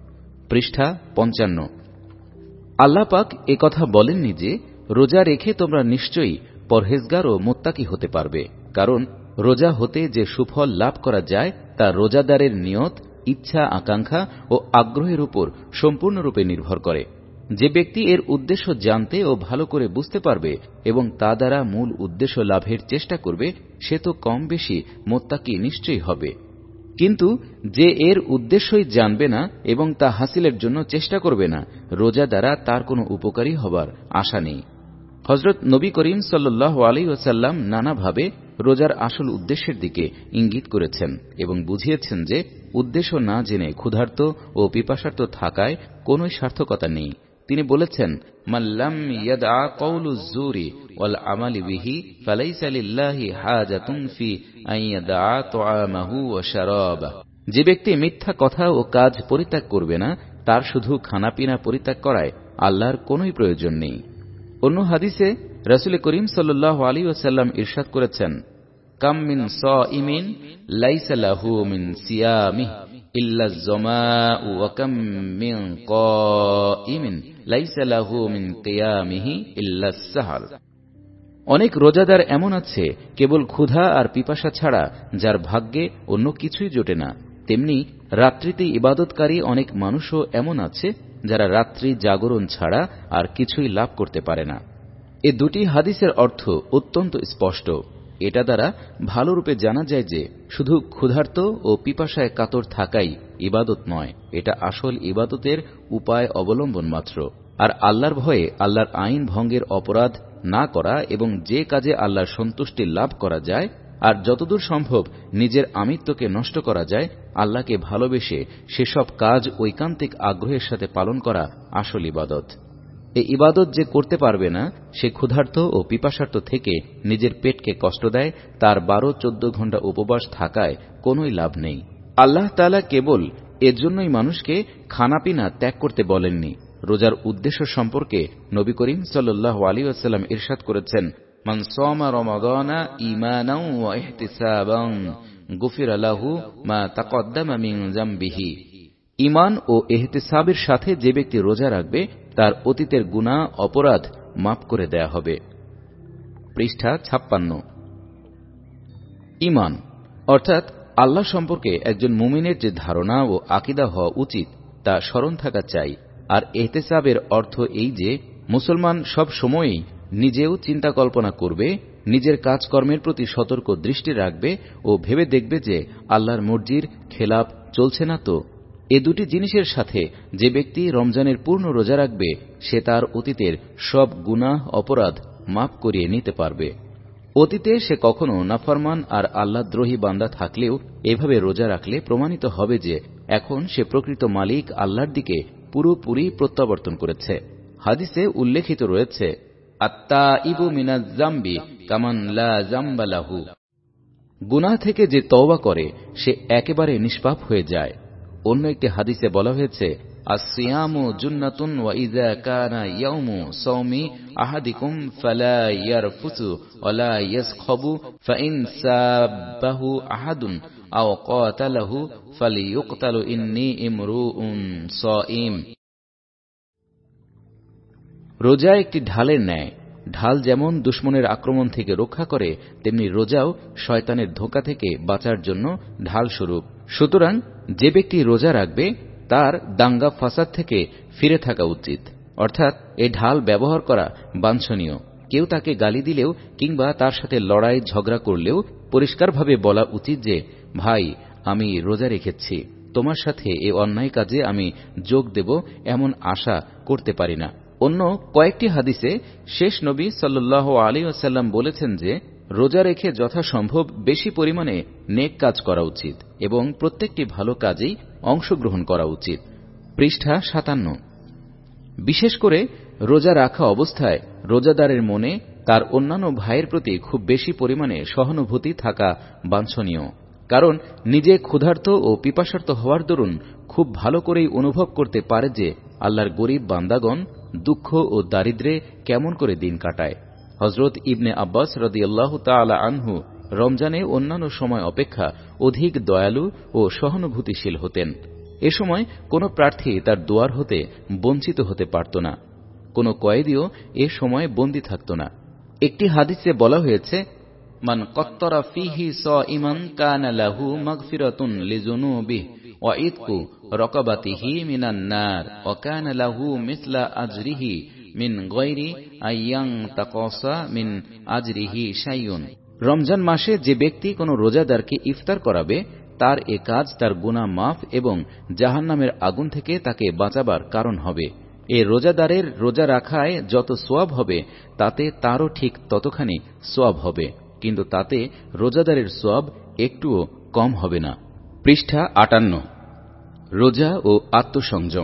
পৃষ্ঠা পঞ্চান্ন। আল্লাহ পাক একথা বলেননি যে রোজা রেখে তোমরা নিশ্চয়ই পরহেজগার ও মুত্তাকি হতে পারবে, কারণ রোজা হতে যে সুফল লাভ করা যায় তা রোজাদারের নিয়ত, ইচ্ছা, আকাঙ্ক্ষা ও আগ্রহের উপর সম্পূর্ণরূপে নির্ভর করে। যে ব্যক্তি এর উদ্দেশ্য জানতে ও ভালো করে বুঝতে পারবে এবং তা দ্বারা মূল উদ্দেশ্য লাভের চেষ্টা করবে, সে তো কম বেশি মুত্তাকি নিশ্চয়ই হবে। কিন্তু যে এর উদ্দেশ্যই জানবে না এবং তা হাসিলের জন্য চেষ্টা করবে না, রোজা দ্বারা তার কোনো উপকারী হবার আশা নেই। হযরত নবী করিম সাল্লাল্লাহু আলাইহি ওয়াসাল্লাম নানাভাবে রোজার আসল উদ্দেশ্যের দিকে ইঙ্গিত করেছেন এবং বুঝিয়েছেন যে উদ্দেশ্য না জেনে ক্ষুধার্ত ও পিপাসার্ত থাকায় কোন সার্থকতা নেই। তিনি বলেছেন, মান লাম ইয়াদআ কাওলুজ জুরি ওয়াল আমালি বিহি ফালাইসা লিল্লাহি হাজাতুন ফি আন ইয়াদআ তুআমাহু ওয়া শারাবাহু। যে ব্যক্তি মিথ্যা কথা ও কাজ পরিত্যাগ করবে না, তার শুধু খানাপিনা পরিত্যাগ করায় আল্লাহর কোনই প্রয়োজন নেই। অন্য হাদিসে রাসূল করিম সাল্লাল্লাহু আলাইহি ওয়াসাল্লাম ইরশাদ করেছেন, কাম মিন সাইমিন লাইসা লাহু মিন সিয়ামিহি ইল্লা আয-যামাউ ওয়া কাম মিন কাইমিন লাইসা লাহু মিন কিয়ামিহি ইল্লা আস-সাহর। অনেক রোজাদার এমন আছে কেবল ক্ষুধা আর পিপাসা ছাড়া যার ভাগ্যে অন্য কিছুই জোটে না। তেমনি রাত্রিতে ইবাদতকারী অনেক মানুষও এমন আছে যারা রাত্রি জাগরণ ছাড়া আর কিছুই লাভ করতে পারে না। এ দুটি হাদিসের অর্থ অত্যন্ত স্পষ্ট। এটা দ্বারা ভালোরূপে জানা যায় যে শুধু ক্ষুধার্ত ও পিপাসায় কাতর থাকাই ইবাদত নয়, এটা আসল ইবাদতের উপায় অবলম্বন মাত্র। আর আল্লাহর ভয়ে আল্লাহর আইন ভঙ্গের অপরাধ না করা এবং যে কাজে আল্লাহর সন্তুষ্টি লাভ করা যায় আর যতদূর সম্ভব নিজের আমিত্বকে নষ্ট করা যায় আল্লাহকে ভালোবেসে সেসব কাজ ঐকান্তিক আগ্রহের সাথে পালন করা আসল ইবাদত। এই ইবাদত যে করতে পারবে না, সে ক্ষুধার্ত ও পিপাসার্ত থেকে নিজের পেটকে কষ্ট দেয়, তার বারো চোদ্দ ঘণ্টা উপবাস থাকায় কোনোই লাভ নেই। আল্লাহ তাআলা কেবল এর জন্যই মানুষকে খানাপিনা ত্যাগ করতে বলেননি। রোজার উদ্দেশ্য সম্পর্কে নবী করিম সাল্লাল্লাহু আলাইহি ওয়াসাল্লাম ইরশাদ করেছেন, মান সামা রমাদানা ঈমানান ওয়া ইহতিসাবান গুফিরা লাহু মা তাকদ্দামা মিন যামবিহি। ঈমান ও ইহতিসাবের সাথে যে ব্যক্তি রোজা রাখবে তার অতীতের গুনাহ অপরাধ মাফ করে দেয়া হবে। পৃষ্ঠা ছাপ্পান্ন। ঈমান অর্থাৎ আল্লাহ সম্পর্কে একজন মুমিনের যে ধারণা ও আকীদা হওয়া উচিত তা স্মরণ থাকা চাই। আর ইহতিসাবের অর্থ এই যে মুসলমান সব সময়ই নিজেও চিন্তা কল্পনা করবে, নিজের কাজকর্মের প্রতি সতর্ক দৃষ্টি রাখবে ও ভেবে দেখবে যে আল্লাহর মর্জির খেলাফ চলছে না তো। এ দুটি জিনিসের সাথে যে ব্যক্তি রমজানের পূর্ণ রোজা রাখবে সে তার অতীতের সব গুনাহ অপরাধ মাফ করিয়ে নিতে পারবে। অতীতে সে কখনো নাফরমান আর আল্লাহদ্রোহী বান্দা থাকলেও এভাবে রোজা রাখলে প্রমাণিত হবে যে এখন সে প্রকৃত মালিক আল্লাহর দিকে পুরোপুরি প্রত্যাবর্তন করেছে। হাদিসে উল্লেখিত রয়েছে, আত-তাইবু মিনাজ যামবি কামান লা যামবা লাহু। গুনাহ থেকে যে তওবা করে সে একেবারে নিষ্পাপ হয়ে যায়। অন্য একটি হাদিসে বলা হয়েছে, আস-সিয়ামু জুন্নাতুন ওয়া ইযা কানা ইয়াউমু সাওমি আহাদিকুম ফালা ইয়ারফুসু ওয়া লা ইয়াসখাবু ফাইন সাবাহু আহাদুন আও কাতালাহু ফালিয়ুকতালু ইন্নী ইমরুউন সাঈম। রোজা একটি ঢালের ন্যায়। ঢাল যেমন দুশমনের আক্রমণ থেকে রক্ষা করে, তেমনি রোজাও শয়তানের ধোঁকা থেকে বাঁচার জন্য ঢাল স্বরূপ। সুতরাং যে ব্যক্তি রোজা রাখবে তার দাঙ্গা ফাসাদ থেকে ফিরে থাকা উচিত, অর্থাৎ এ ঢাল ব্যবহার করা বাঞ্ছনীয়। কেউ তাকে গালি দিলেও কিংবা তার সাথে লড়াই ঝগড়া করলেও পরিষ্কারভাবে বলা উচিত যে, ভাই, আমি রোজা রেখেছি, তোমার সাথে এ অন্যায় কাজে আমি যোগ দেব এমন আশা করতে পারি না। অন্য কয়েকটি হাদিসে শেষ নবী সাল্লাল্লাহু আলাইহি ওয়াসাল্লাম বলেছেন যে রোজা রেখে যথাসম্ভব বেশি পরিমাণে নেক কাজ করা উচিত এবং প্রত্যেকটি ভালো কাজেই অংশগ্রহণ করা উচিত। পৃষ্ঠা সাতান্ন। বিশেষ করে রোজা রাখা অবস্থায় রোজাদারের মনে তার অন্যান্য ভাইয়ের প্রতি খুব বেশি পরিমাণে সহানুভূতি থাকা বাঞ্ছনীয়, কারণ নিজে ক্ষুধার্ত ও পিপাসার্ত হওয়ার দরুন খুব ভালো করেই অনুভব করতে পারে যে আল্লাহর গরীব বান্দাগণ দুঃখ ও দারিদ্র্যে কেমন করে দিন কাটায়। হযরত ইবনে আব্বাস রাদিয়াল্লাহু তাআলা আনহু রমজানে অন্যান্য সময় অপেক্ষা অধিক দয়ালু ও সহানুভূতিশীল হতেন। এ সময় কোনো প্রার্থী তার দুয়ার হতে বঞ্চিত হতে পারত না, কোনো কয়েদিও এ সময় বন্দী থাকত না। একটি হাদিসে বলা হয়েছে, মান কত্তরা ফিহি সাইমান কানা লাহু মাগফিরাতুন লিযুনুবিহি ওয়া ইতকু রাকাবাতিহি মিনান নার ওয়া কানা লাহু মিসলা আজরিহি মিন গায়রি আইয়ান তাকাসা মিন আজরিহি শাইউন। রমজান মাসে যে ব্যক্তি কোনো রোজাদারকে ইফতার করাবে, তার এ কাজ তার গুনাহ মাফ এবং জাহান্নামের আগুন থেকে তাকে বাঁচাবার কারণ হবে। এ রোজাদারের রোজা রাখায় যত সওয়াব হবে, তাতে তারও ঠিক ততখানি সওয়াব হবে, কিন্তু তাতে রোজাদারের সওয়াব একটুও কম হবে না। পৃষ্ঠা আটান্ন। রোজা ও আত্মসংযম।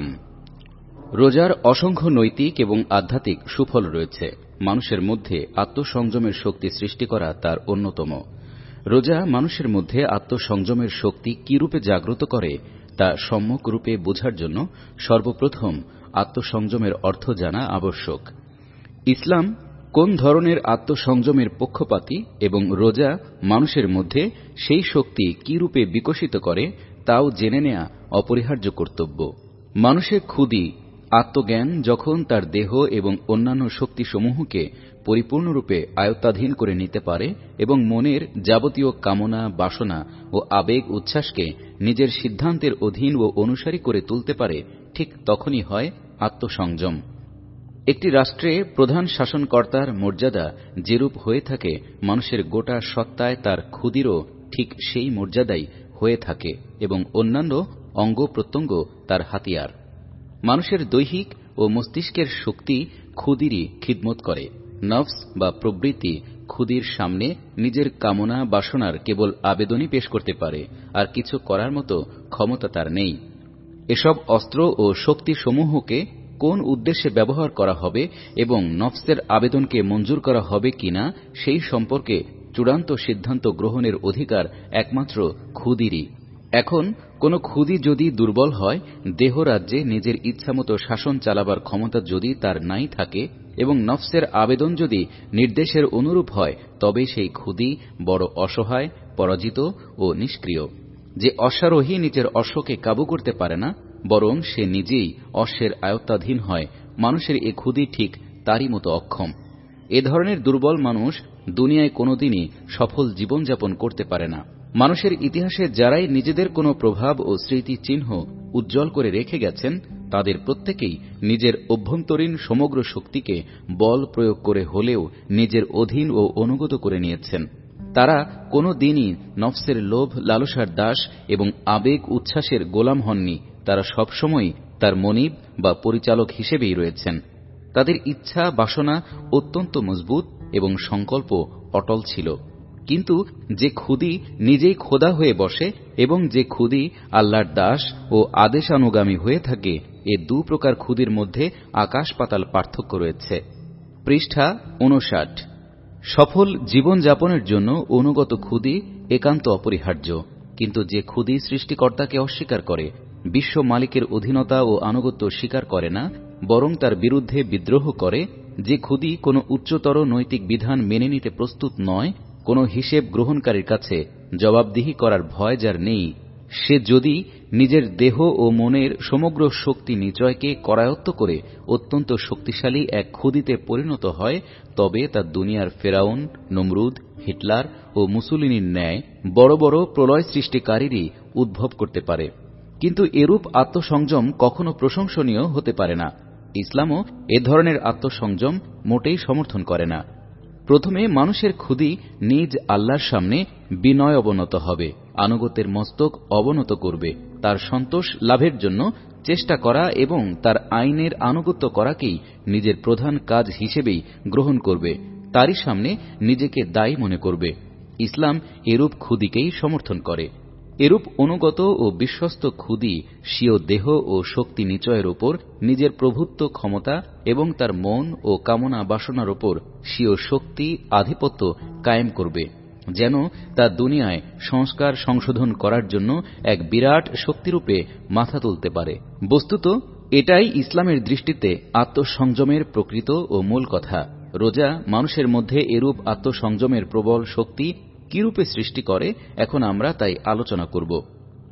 রোজার অসংখ্য নৈতিক এবং আধ্যাত্মিক সুফল রয়েছে। মানুষের মধ্যে আত্মসংযমের শক্তি সৃষ্টি করা তার অন্যতম। রোজা মানুষের মধ্যে আত্মসংযমের শক্তি কিরূপে জাগ্রত করে তা সম্যক রূপে বোঝার জন্য সর্বপ্রথম আত্মসংযমের অর্থ জানা আবশ্যক। ইসলাম কোন ধরনের আত্মসংযমের পক্ষপাতী এবং রোজা মানুষের মধ্যে সেই শক্তি কিরূপে বিকশিত করে তাও জেনে নেয়া অপরিহার্য কর্তব্য। মানুষের ক্ষুধি আত্মজ্ঞান যখন তার দেহ এবং অন্যান্য শক্তিসমূহকে পরিপূর্ণরূপে আয়ত্তাধীন করে নিতে পারে এবং মনের যাবতীয় কামনা, বাসনা ও আবেগ উচ্ছ্বাসকে নিজের সিদ্ধান্তের অধীন ও অনুসারী করে তুলতে পারে, ঠিক তখনই হয় আত্মসংযম। একটি রাষ্ট্রে প্রধান শাসনকর্তার মর্যাদা যেরূপ হয়ে থাকে, মানুষের গোটা সত্তায় তার ক্ষুধিরও ঠিক সেই মর্যাদাই হয়ে থাকে এবং অন্যান্য অঙ্গ প্রত্যঙ্গ তার হাতিয়ার। মানুষের দৈহিক ও মস্তিষ্কের শক্তি ক্ষুধিরই খিদমত করে। নফস বা প্রবৃত্তি ক্ষুধির সামনে নিজের কামনা বাসনার কেবল আবেদনই পেশ করতে পারে, আর কিছু করার মতো ক্ষমতা তার নেই। এসব অস্ত্র ও শক্তিসমূহকে কোন উদ্দেশ্যে ব্যবহার করা হবে এবং নফসের আবেদনকে মঞ্জুর করা হবে কিনা সেই সম্পর্কে চূড়ান্ত সিদ্ধান্ত গ্রহণের অধিকার একমাত্র ক্ষুধিরই। এখন কোন ক্ষুধি যদি দুর্বল হয়, দেহ রাজ্যে নিজের ইচ্ছামতো শাসন চালাবার ক্ষমতা যদি তার নাই থাকে এবং নফসের আবেদন যদি নির্দেশের অনুরূপ হয়, তবে সেই ক্ষুধি বড় অসহায়, পরাজিত ও নিষ্ক্রিয়। যে অশ্বারোহী নিজের অশ্বকে কাবু করতে পারে না, বরং সে নিজেই অশ্বের আয়ত্তাধীন হয়, মানুষের এ ক্ষুধি ঠিক তারই মতো অক্ষম। এ ধরনের দুর্বল মানুষ দুনিয়ায় কোনোদিনই সফল জীবনযাপন করতে পারে না। মানুষের ইতিহাসে যারাই নিজেদের কোনো প্রভাব ও স্মৃতি চিহ্ন উজ্জ্বল করে রেখে গেছেন, তাদের প্রত্যেকেই নিজের অভ্যন্তরীণ সমগ্র শক্তিকে বল প্রয়োগ করে হলেও নিজের অধীন ও অনুগত করে নিয়েছেন। তারা কোনো দিনই নফসের লোভ লালসার দাস এবং আবেগ উচ্ছ্বাসের গোলাম হননি। তারা সবসময় তার মনিব বা পরিচালক হিসেবেই রয়েছেন। তাদের ইচ্ছা বাসনা অত্যন্ত মজবুত এবং সংকল্প অটল ছিল। কিন্তু যে ক্ষুধি নিজেই খোদা হয়ে বসে এবং যে ক্ষুধি আল্লাহর দাস ও আদেশানুগামী হয়ে থাকে, এ দু প্রকার ক্ষুধির মধ্যে আকাশ পাতাল পার্থক্য রয়েছে। পৃষ্ঠা ঊনষাট। সফল জীবনযাপনের জন্য অনুগত ক্ষুধি একান্ত অপরিহার্য। কিন্তু যে ক্ষুধি সৃষ্টিকর্তাকে অস্বীকার করে, বিশ্ব মালিকের অধীনতা ও আনুগত্য স্বীকার করে না, বরং তার বিরুদ্ধে বিদ্রোহ করে, যে ক্ষুধি কোনো উচ্চতর নৈতিক বিধান মেনে নিতে প্রস্তুত নয়, কোনো হিসেব গ্রহণকারীর কাছে জবাবদিহি করার ভয় যার নেই, সে যদি নিজের দেহ ও মনের সমগ্র শক্তি নিচয়কে করায়ত্ত করে অত্যন্ত শক্তিশালী এক ক্ষুধিতে পরিণত হয়, তবে তা দুনিয়ার ফেরাউন, নমরুদ, হিটলার ও মুসোলিনির ন্যায় বড় বড় প্রলয় সৃষ্টিকারীরই উদ্ভব করতে পারে। কিন্তু এরূপ আত্মসংযম কখনো প্রশংসনীয় হতে পারে না। ইসলামও এ ধরনের আত্মসংযম মোটেই সমর্থন করে না। প্রথমে মানুষের ক্ষুধি নিজ আল্লাহর সামনে বিনয় অবনত হবে, আনুগত্যের মস্তক অবনত করবে, তার সন্তোষ লাভের জন্য চেষ্টা করা এবং তার আইনের আনুগত্য করাকেই নিজের প্রধান কাজ হিসেবেই গ্রহণ করবে, তারই সামনে নিজেকে দায়ী মনে করবে। ইসলাম এরূপ ক্ষুধিকেই সমর্থন করে। এরূপ অনুগত ও বিশ্বস্ত ক্ষুধি স্বীয় দেহ ও শক্তি নিচয়ের ওপর নিজের প্রভুত্ব ক্ষমতা এবং তার মন ও কামনা বাসনার ওপর স্বীয় শক্তি আধিপত্য কায়েম করবে, যেন তা দুনিয়ায় সংস্কার সংশোধন করার জন্য এক বিরাট শক্তিরূপে মাথা তুলতে পারে। বস্তুত এটাই ইসলামের দৃষ্টিতে আত্মসংযমের প্রকৃত ও মূল কথা। রোজা মানুষের মধ্যে এরূপ আত্মসংযমের প্রবল শক্তি কিরূপে সৃষ্টি করে, এখন আমরা তাই আলোচনা করব।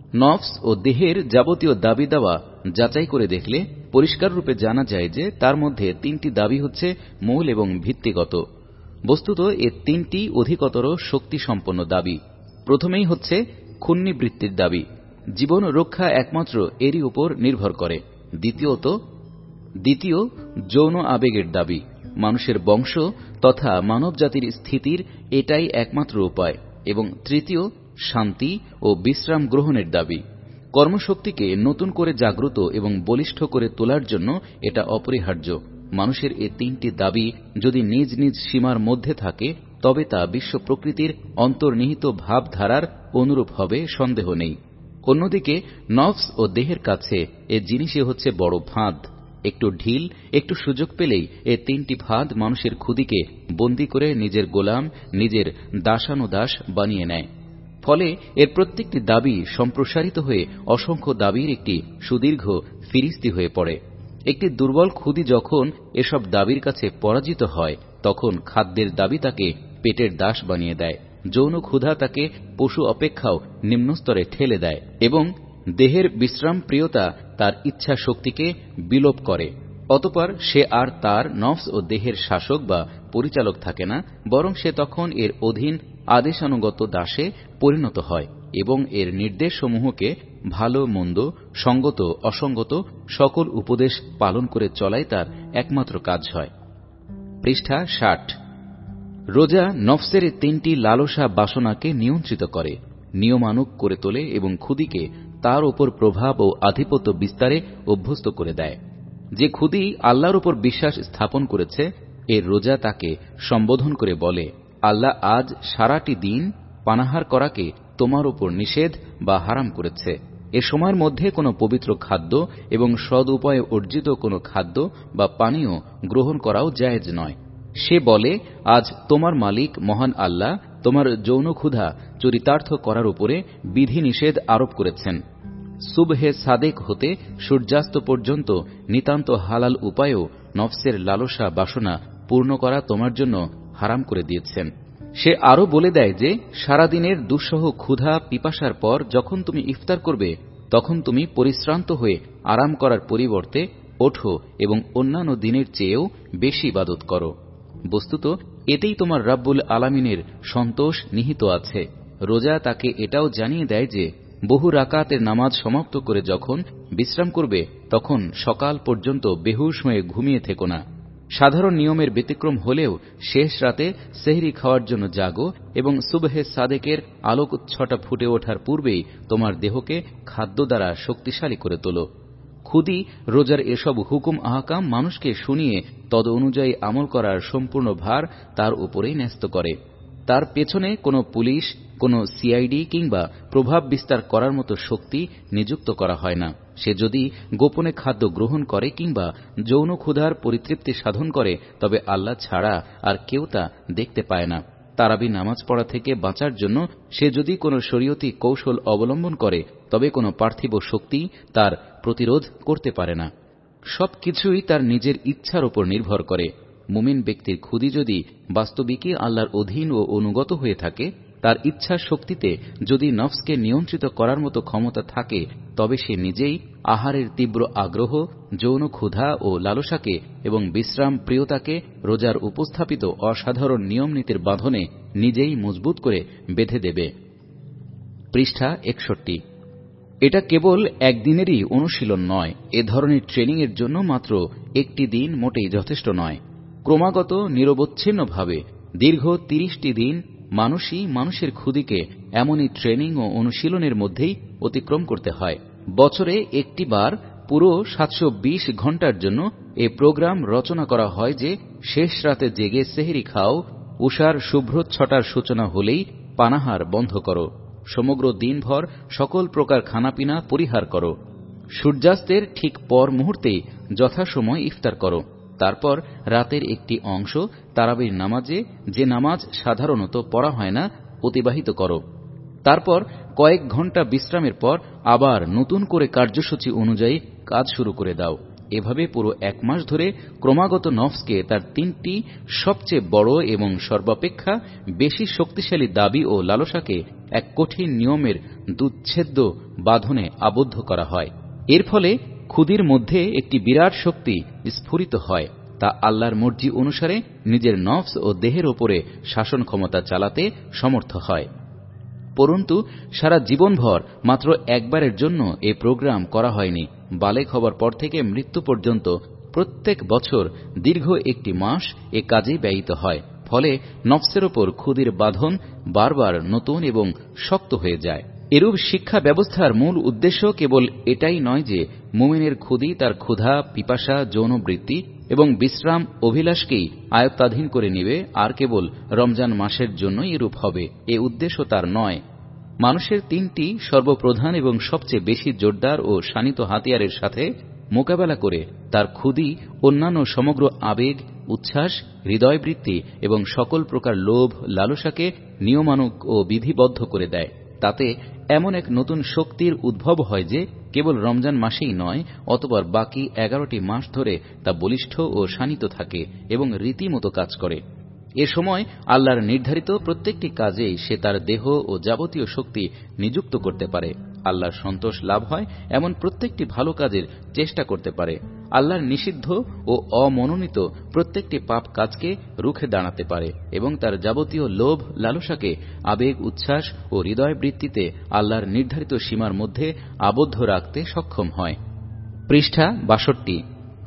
নফস ও দেহের যাবতীয় দাবি দাওয়া যাচাই করে দেখলে পরিষ্কার রূপে জানা যায় যে তার মধ্যে তিনটি দাবি হচ্ছে মূল এবং ভিত্তিগত। বস্তুত এ তিনটি অধিকতর শক্তিসম্পন্ন দাবি। প্রথমেই হচ্ছে ক্ষুন্নিবৃত্তির দাবি। জীবন রক্ষা একমাত্র এরই উপর নির্ভর করে। দ্বিতীয়ত দ্বিতীয় যৌন আবেগের দাবি। মানুষের বংশ তথা মানব জাতির স্থিতির এটাই একমাত্র উপায়। এবং তৃতীয় শান্তি ও বিশ্রাম গ্রহণের দাবি। কর্মশক্তিকে নতুন করে জাগ্রত এবং বলিষ্ঠ করে তোলার জন্য এটা অপরিহার্য। মানুষের এ তিনটি দাবি যদি নিজ নিজ সীমার মধ্যে থাকে তবে তা বিশ্ব প্রকৃতির অন্তর্নিহিত ভাবধারার অনুরূপ হবে, সন্দেহ নেই। অন্যদিকে নফস ও দেহের কাছে এ জিনিসই হচ্ছে বড় ফাঁদ। একটু ঢিল, একটু সুযোগ পেলেই এ তিনটি ফাঁদ মানুষের ক্ষুদিকে বন্দী করে নিজের গোলাম, নিজের দাসানুদাস বানিয়ে নেয়। ফলে এর প্রত্যেকটি দাবি সম্প্রসারিত হয়ে অসংখ্য দাবির একটি সুদীর্ঘ ফিরিস্তি হয়ে পড়ে। একটি দুর্বল ক্ষুদি যখন এসব দাবির কাছে পরাজিত হয় তখন খাদ্যের দাবি তাকে পেটের দাস বানিয়ে দেয়, যৌন ক্ষুধা তাকে পশু অপেক্ষাও নিম্নস্তরে ঠেলে দেয় এবং দেহের বিশ্রাম প্রিয়তা তার ইচ্ছা শক্তিকে বিলোপ করে। অতঃপর সে আর তার নফস ও দেহের শাসক বা পরিচালক থাকে না, বরং সে তখন এর অধীন আদেশানুগত দাসে পরিণত হয় এবং এর নির্দেশসমূহকে ভালো মন্দ, সঙ্গত অসঙ্গত সকল উপদেশ পালন করে চলাই তার একমাত্র কাজ হয়। পৃষ্ঠা ষাট। রোজা নফসের তিনটি লালসা বাসনাকে নিয়ন্ত্রিত করে, নিয়মানুগ করে তোলে এবং ক্ষুদিকে তার উপর প্রভাব ও আধিপত্য বিস্তারে অভ্যস্ত করে দেয়। যে ক্ষুদি আল্লাহর উপর বিশ্বাস স্থাপন করেছে, এর রোজা তাকে সম্বোধন করে বলে, আল্লাহ আজ সারাটি দিন পানাহার করাকে তোমার উপর নিষেধ বা হারাম করেছে। এ সময়ের মধ্যে কোনো পবিত্র খাদ্য এবং সদ উপায়ে অর্জিত কোনো খাদ্য বা পানীয় গ্রহণ করাও জায়েজ নয়। সে বলে, আজ তোমার মালিক মহান আল্লাহ তোমার যৌন ক্ষুধা চরিতার্থ করার উপরে বিধি নিষেধ আরোপ করেছেন। সুবহে সাদেক হতে সূর্যাস্ত পর্যন্ত নিতান্ত হালাল উপায়েও নফসের লালসা বাসনা পূর্ণ করা তোমার জন্য হারাম করে দিয়েছেন। সে আরো বলে দেয় যে সারাদিনের দুঃসহ ক্ষুধা পিপাসার পর যখন তুমি ইফতার করবে তখন তুমি পরিশ্রান্ত হয়ে আরাম করার পরিবর্তে ওঠো এবং অন্যান্য দিনের চেয়েও বেশি ইবাদত করো। বস্তুত এতেই তোমার রাব্বুল আলামিনের সন্তোষ নিহিত আছে। রোজা তাকে এটাও জানিয়ে দেয় যে বহু রাকাতের নামাজ সমাপ্ত করে যখন বিশ্রাম করবে তখন সকাল পর্যন্ত বেহুশ হয়ে ঘুমিয়ে থেকো না। সাধারণ নিয়মের ব্যতিক্রম হলেও শেষ রাতে সেহরি খাওয়ার জন্য জাগো এবং সুবহে সাদেকের আলোকচ্ছটা ফুটে ওঠার পূর্বেই তোমার দেহকে খাদ্য দ্বারা শক্তিশালী করে তোলো। ক্ষুদি রোজার এসব হুকুম আহকাম মানুষকে শুনিয়ে তদ অনুযায়ী আমল করার সম্পূর্ণ ভার তার উপরেই ন্যস্ত করে। তার পেছনে কোনো পুলিশ, কোনো সিআইডি কিংবা প্রভাব বিস্তার করার মতো শক্তি নিযুক্ত করা হয় না। সে যদি গোপনে খাদ্য গ্রহণ করে কিংবা যৌন ক্ষুধার পরিতৃপ্তি সাধন করে তবে আল্লাহ ছাড়া আর কেউ তা দেখতে পায় না। তারাবি নামাজ পড়া থেকে বাঁচার জন্য সে যদি কোনো শরীয়তি কৌশল অবলম্বন করে তবে কোনো পার্থিব শক্তি তার প্রতিরোধ করতে পারে না। সবকিছুই তার নিজের ইচ্ছার উপর নির্ভর করে। মুমিন ব্যক্তির ক্ষুদি যদি বাস্তবিকই আল্লাহর অধীন ও অনুগত হয়ে থাকে, তার ইচ্ছা শক্তিতে যদি নফসকে নিয়ন্ত্রিত করার মতো ক্ষমতা থাকে, তবে সে নিজেই আহারের তীব্র আগ্রহ, যৌন ক্ষুধা ও লালসাকে এবং বিশ্রাম প্রিয়তাকে রোজার উপস্থাপিত অসাধারণ নিয়মনীতির বাঁধনে নিজেই মজবুত করে বেঁধে দেবে। পৃষ্ঠা একষট্টি। এটা কেবল একদিনেরই অনুশীলন নয়। এ ধরনের ট্রেনিং এর জন্য মাত্র একটি দিন মোটেই যথেষ্ট নয়। ক্রমাগত নিরবচ্ছিন্নভাবে দীর্ঘ তিরিশটি দিন মানুষই মানুষের ক্ষুদিকে এমনই ট্রেনিং ও অনুশীলনের মধ্যেই অতিক্রম করতে হয়। বছরে একটি বার পুরো সাতশো বিশ ঘন্টার জন্য এ প্রোগ্রাম রচনা করা হয় যে শেষ রাতে জেগে সেহরি খাও, উষার শুভ্র ছটার সূচনা হলেই পানাহার বন্ধ করো, সমগ্র দিনভর সকল প্রকার খানাপিনা পরিহার করো, সূর্যাস্তের ঠিক পর মুহূর্তেই যথাসময় ইফতার করো, তারপর রাতের একটি অংশ তারাবির নামাজে, যে নামাজ সাধারণত পড়া হয় না, অতিবাহিত করো। তারপর কয়েক ঘন্টা বিশ্রামের পর আবার নতুন করে কার্যসূচি অনুযায়ী কাজ শুরু করে দাও। এভাবে পুরো এক মাস ধরে ক্রমাগত নফসকে তার তিনটি সবচেয়ে বড় এবং সর্বাপেক্ষা বেশি শক্তিশালী দাবি ও লালসাকে এক কঠিন নিয়মের দুচ্ছেদ্য বাঁধনে আবদ্ধ করা হয়। এর ফলে ক্ষুদির মধ্যে একটি বিরাট শক্তি স্ফুরিত হয়, তা আল্লাহর মর্জি অনুসারে নিজের নফস ও দেহের ওপরে শাসন ক্ষমতা চালাতে সমর্থ হয়। পরন্তু সারা জীবনভর মাত্র একবারের জন্য এ প্রোগ্রাম করা হয়নি। বালেগ হবার পর থেকে মৃত্যু পর্যন্ত প্রত্যেক বছর দীর্ঘ একটি মাস এ কাজে ব্যয়িত হয়। ফলে নফসের ওপর ক্ষুদির বাঁধন বারবার নতুন এবং শক্ত হয়ে যায়। এরূপ শিক্ষা ব্যবস্থার মূল উদ্দেশ্য কেবল এটাই নয় যে মুমিনের ক্ষুদি তার ক্ষুধা, পিপাসা, যৌনবৃত্তি এবং বিশ্রাম অভিলাষকেই আয়ত্তাধীন করে নিবে আর কেবল রমজান মাসের জন্যই এরূপ হবে, এ উদ্দেশ্য তার নয়। মানুষের তিনটি সর্বপ্রধান এবং সবচেয়ে বেশি জোরদার ও শানিত হাতিয়ারের সাথে মোকাবেলা করে তার ক্ষুদি অন্যান্য সমগ্র আবেগ, উচ্ছ্বাস, হৃদয়বৃত্তি এবং সকল প্রকার লোভ লালসাকে নিয়মানুগ ও বিধিবদ্ধ করে দেয়। তাতে এমন এক নতুন শক্তির উদ্ভব হয় যে কেবল রমজান মাসেই নয়, অতঃপর বাকি এগারোটি মাস ধরে তা বলিষ্ঠ ও শানিত থাকে এবং রীতিমতো কাজ করে। এ সময় আল্লাহর নির্ধারিত প্রত্যেকটি কাজেই সে তার দেহ ও যাবতীয় শক্তি নিযুক্ত করতে পারে। আল্লাহর সন্তোষ লাভ হয় এমন প্রত্যেকটি ভালো কাজের চেষ্টা করতে পারে। আল্লাহর নিষিদ্ধ ও অমনোনীত প্রত্যেকটি পাপ কাজকে রুখে দাঁড়াতে পারে এবং তার যাবতীয় লোভ লালসাকে আবেগ, উচ্ছ্বাস ও হৃদয়বৃত্তিতে আল্লাহর নির্ধারিত সীমার মধ্যে আবদ্ধ রাখতে সক্ষম হয়। পৃষ্ঠা বাষট্টি।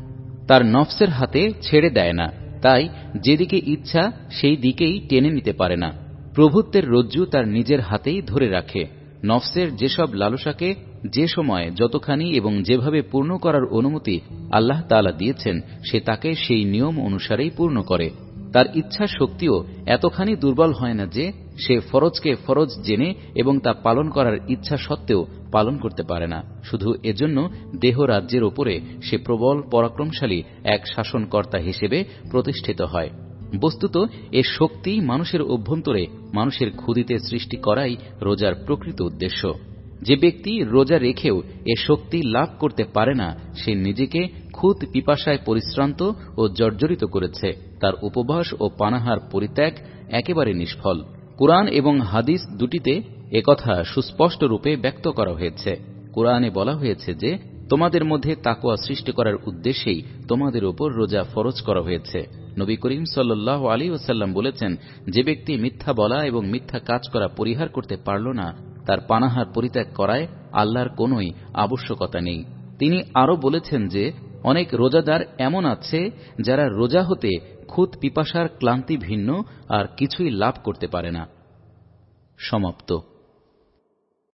তার নফসের হাতে ছেড়ে দেয় না, তাই যেদিকে ইচ্ছা সেই দিকেই টেনে নিতে পারে না। প্রভুত্বের রজ্জু তার নিজের হাতেই ধরে রাখে। নফসের যেসব লালসাকে যে সময় যতখানি এবং যেভাবে পূর্ণ করার অনুমতি আল্লাহ তাআলা দিয়েছেন, সে তাকে সেই নিয়ম অনুসারেই পূর্ণ করে। তার ইচ্ছা শক্তিও এতখানি দুর্বল হয় না যে সে ফরজকে ফরজ জেনে এবং তা পালন করার ইচ্ছা সত্ত্বেও পালন করতে পারে না। শুধু এজন্য দেহ রাজ্যের ওপরে সে প্রবল পরাক্রমশালী এক শাসনকর্তা হিসেবে প্রতিষ্ঠিত হয়। বস্তুত এ শক্তি মানুষের অভ্যন্তরে মানুষের ক্ষুদিতে সৃষ্টি করাই রোজার প্রকৃত উদ্দেশ্য। যে ব্যক্তি রোজা রেখেও এ শক্তি লাভ করতে পারে না, সে নিজেকে ক্ষুদ পিপাসায় পরিশ্রান্ত ও জর্জরিত করেছে। তার উপবাস ও পানাহার পরিত্যাগ একেবারে নিষ্ফল। কুরআন এবং হাদিস দুটিতে একথা সুস্পষ্ট রূপে ব্যক্ত করা হয়েছে। কুরআনে বলা হয়েছে যে তোমাদের মধ্যে তাকওয়া সৃষ্টি করার উদ্দেশ্যেই তোমাদের উপর রোজা ফরজ করা হয়েছে। নবী করিম সাল্লাল্লাহু আলাইহি ওয়াসাল্লাম বলেছেন, যে ব্যক্তি মিথ্যা বলা এবং মিথ্যা কাজ করা পরিহার করতে পারল না, তার পানাহার পরিত্যাগ করায় আল্লাহর কোনই আবশ্যকতা নেই। তিনি আরো বলেছেন যে অনেক রোজাদার এমন আছে যারা রোজা হতে ক্ষুদ পিপাসার ক্লান্তি ভিন্ন আর কিছুই লাভ করতে পারে না। সমাপ্ত।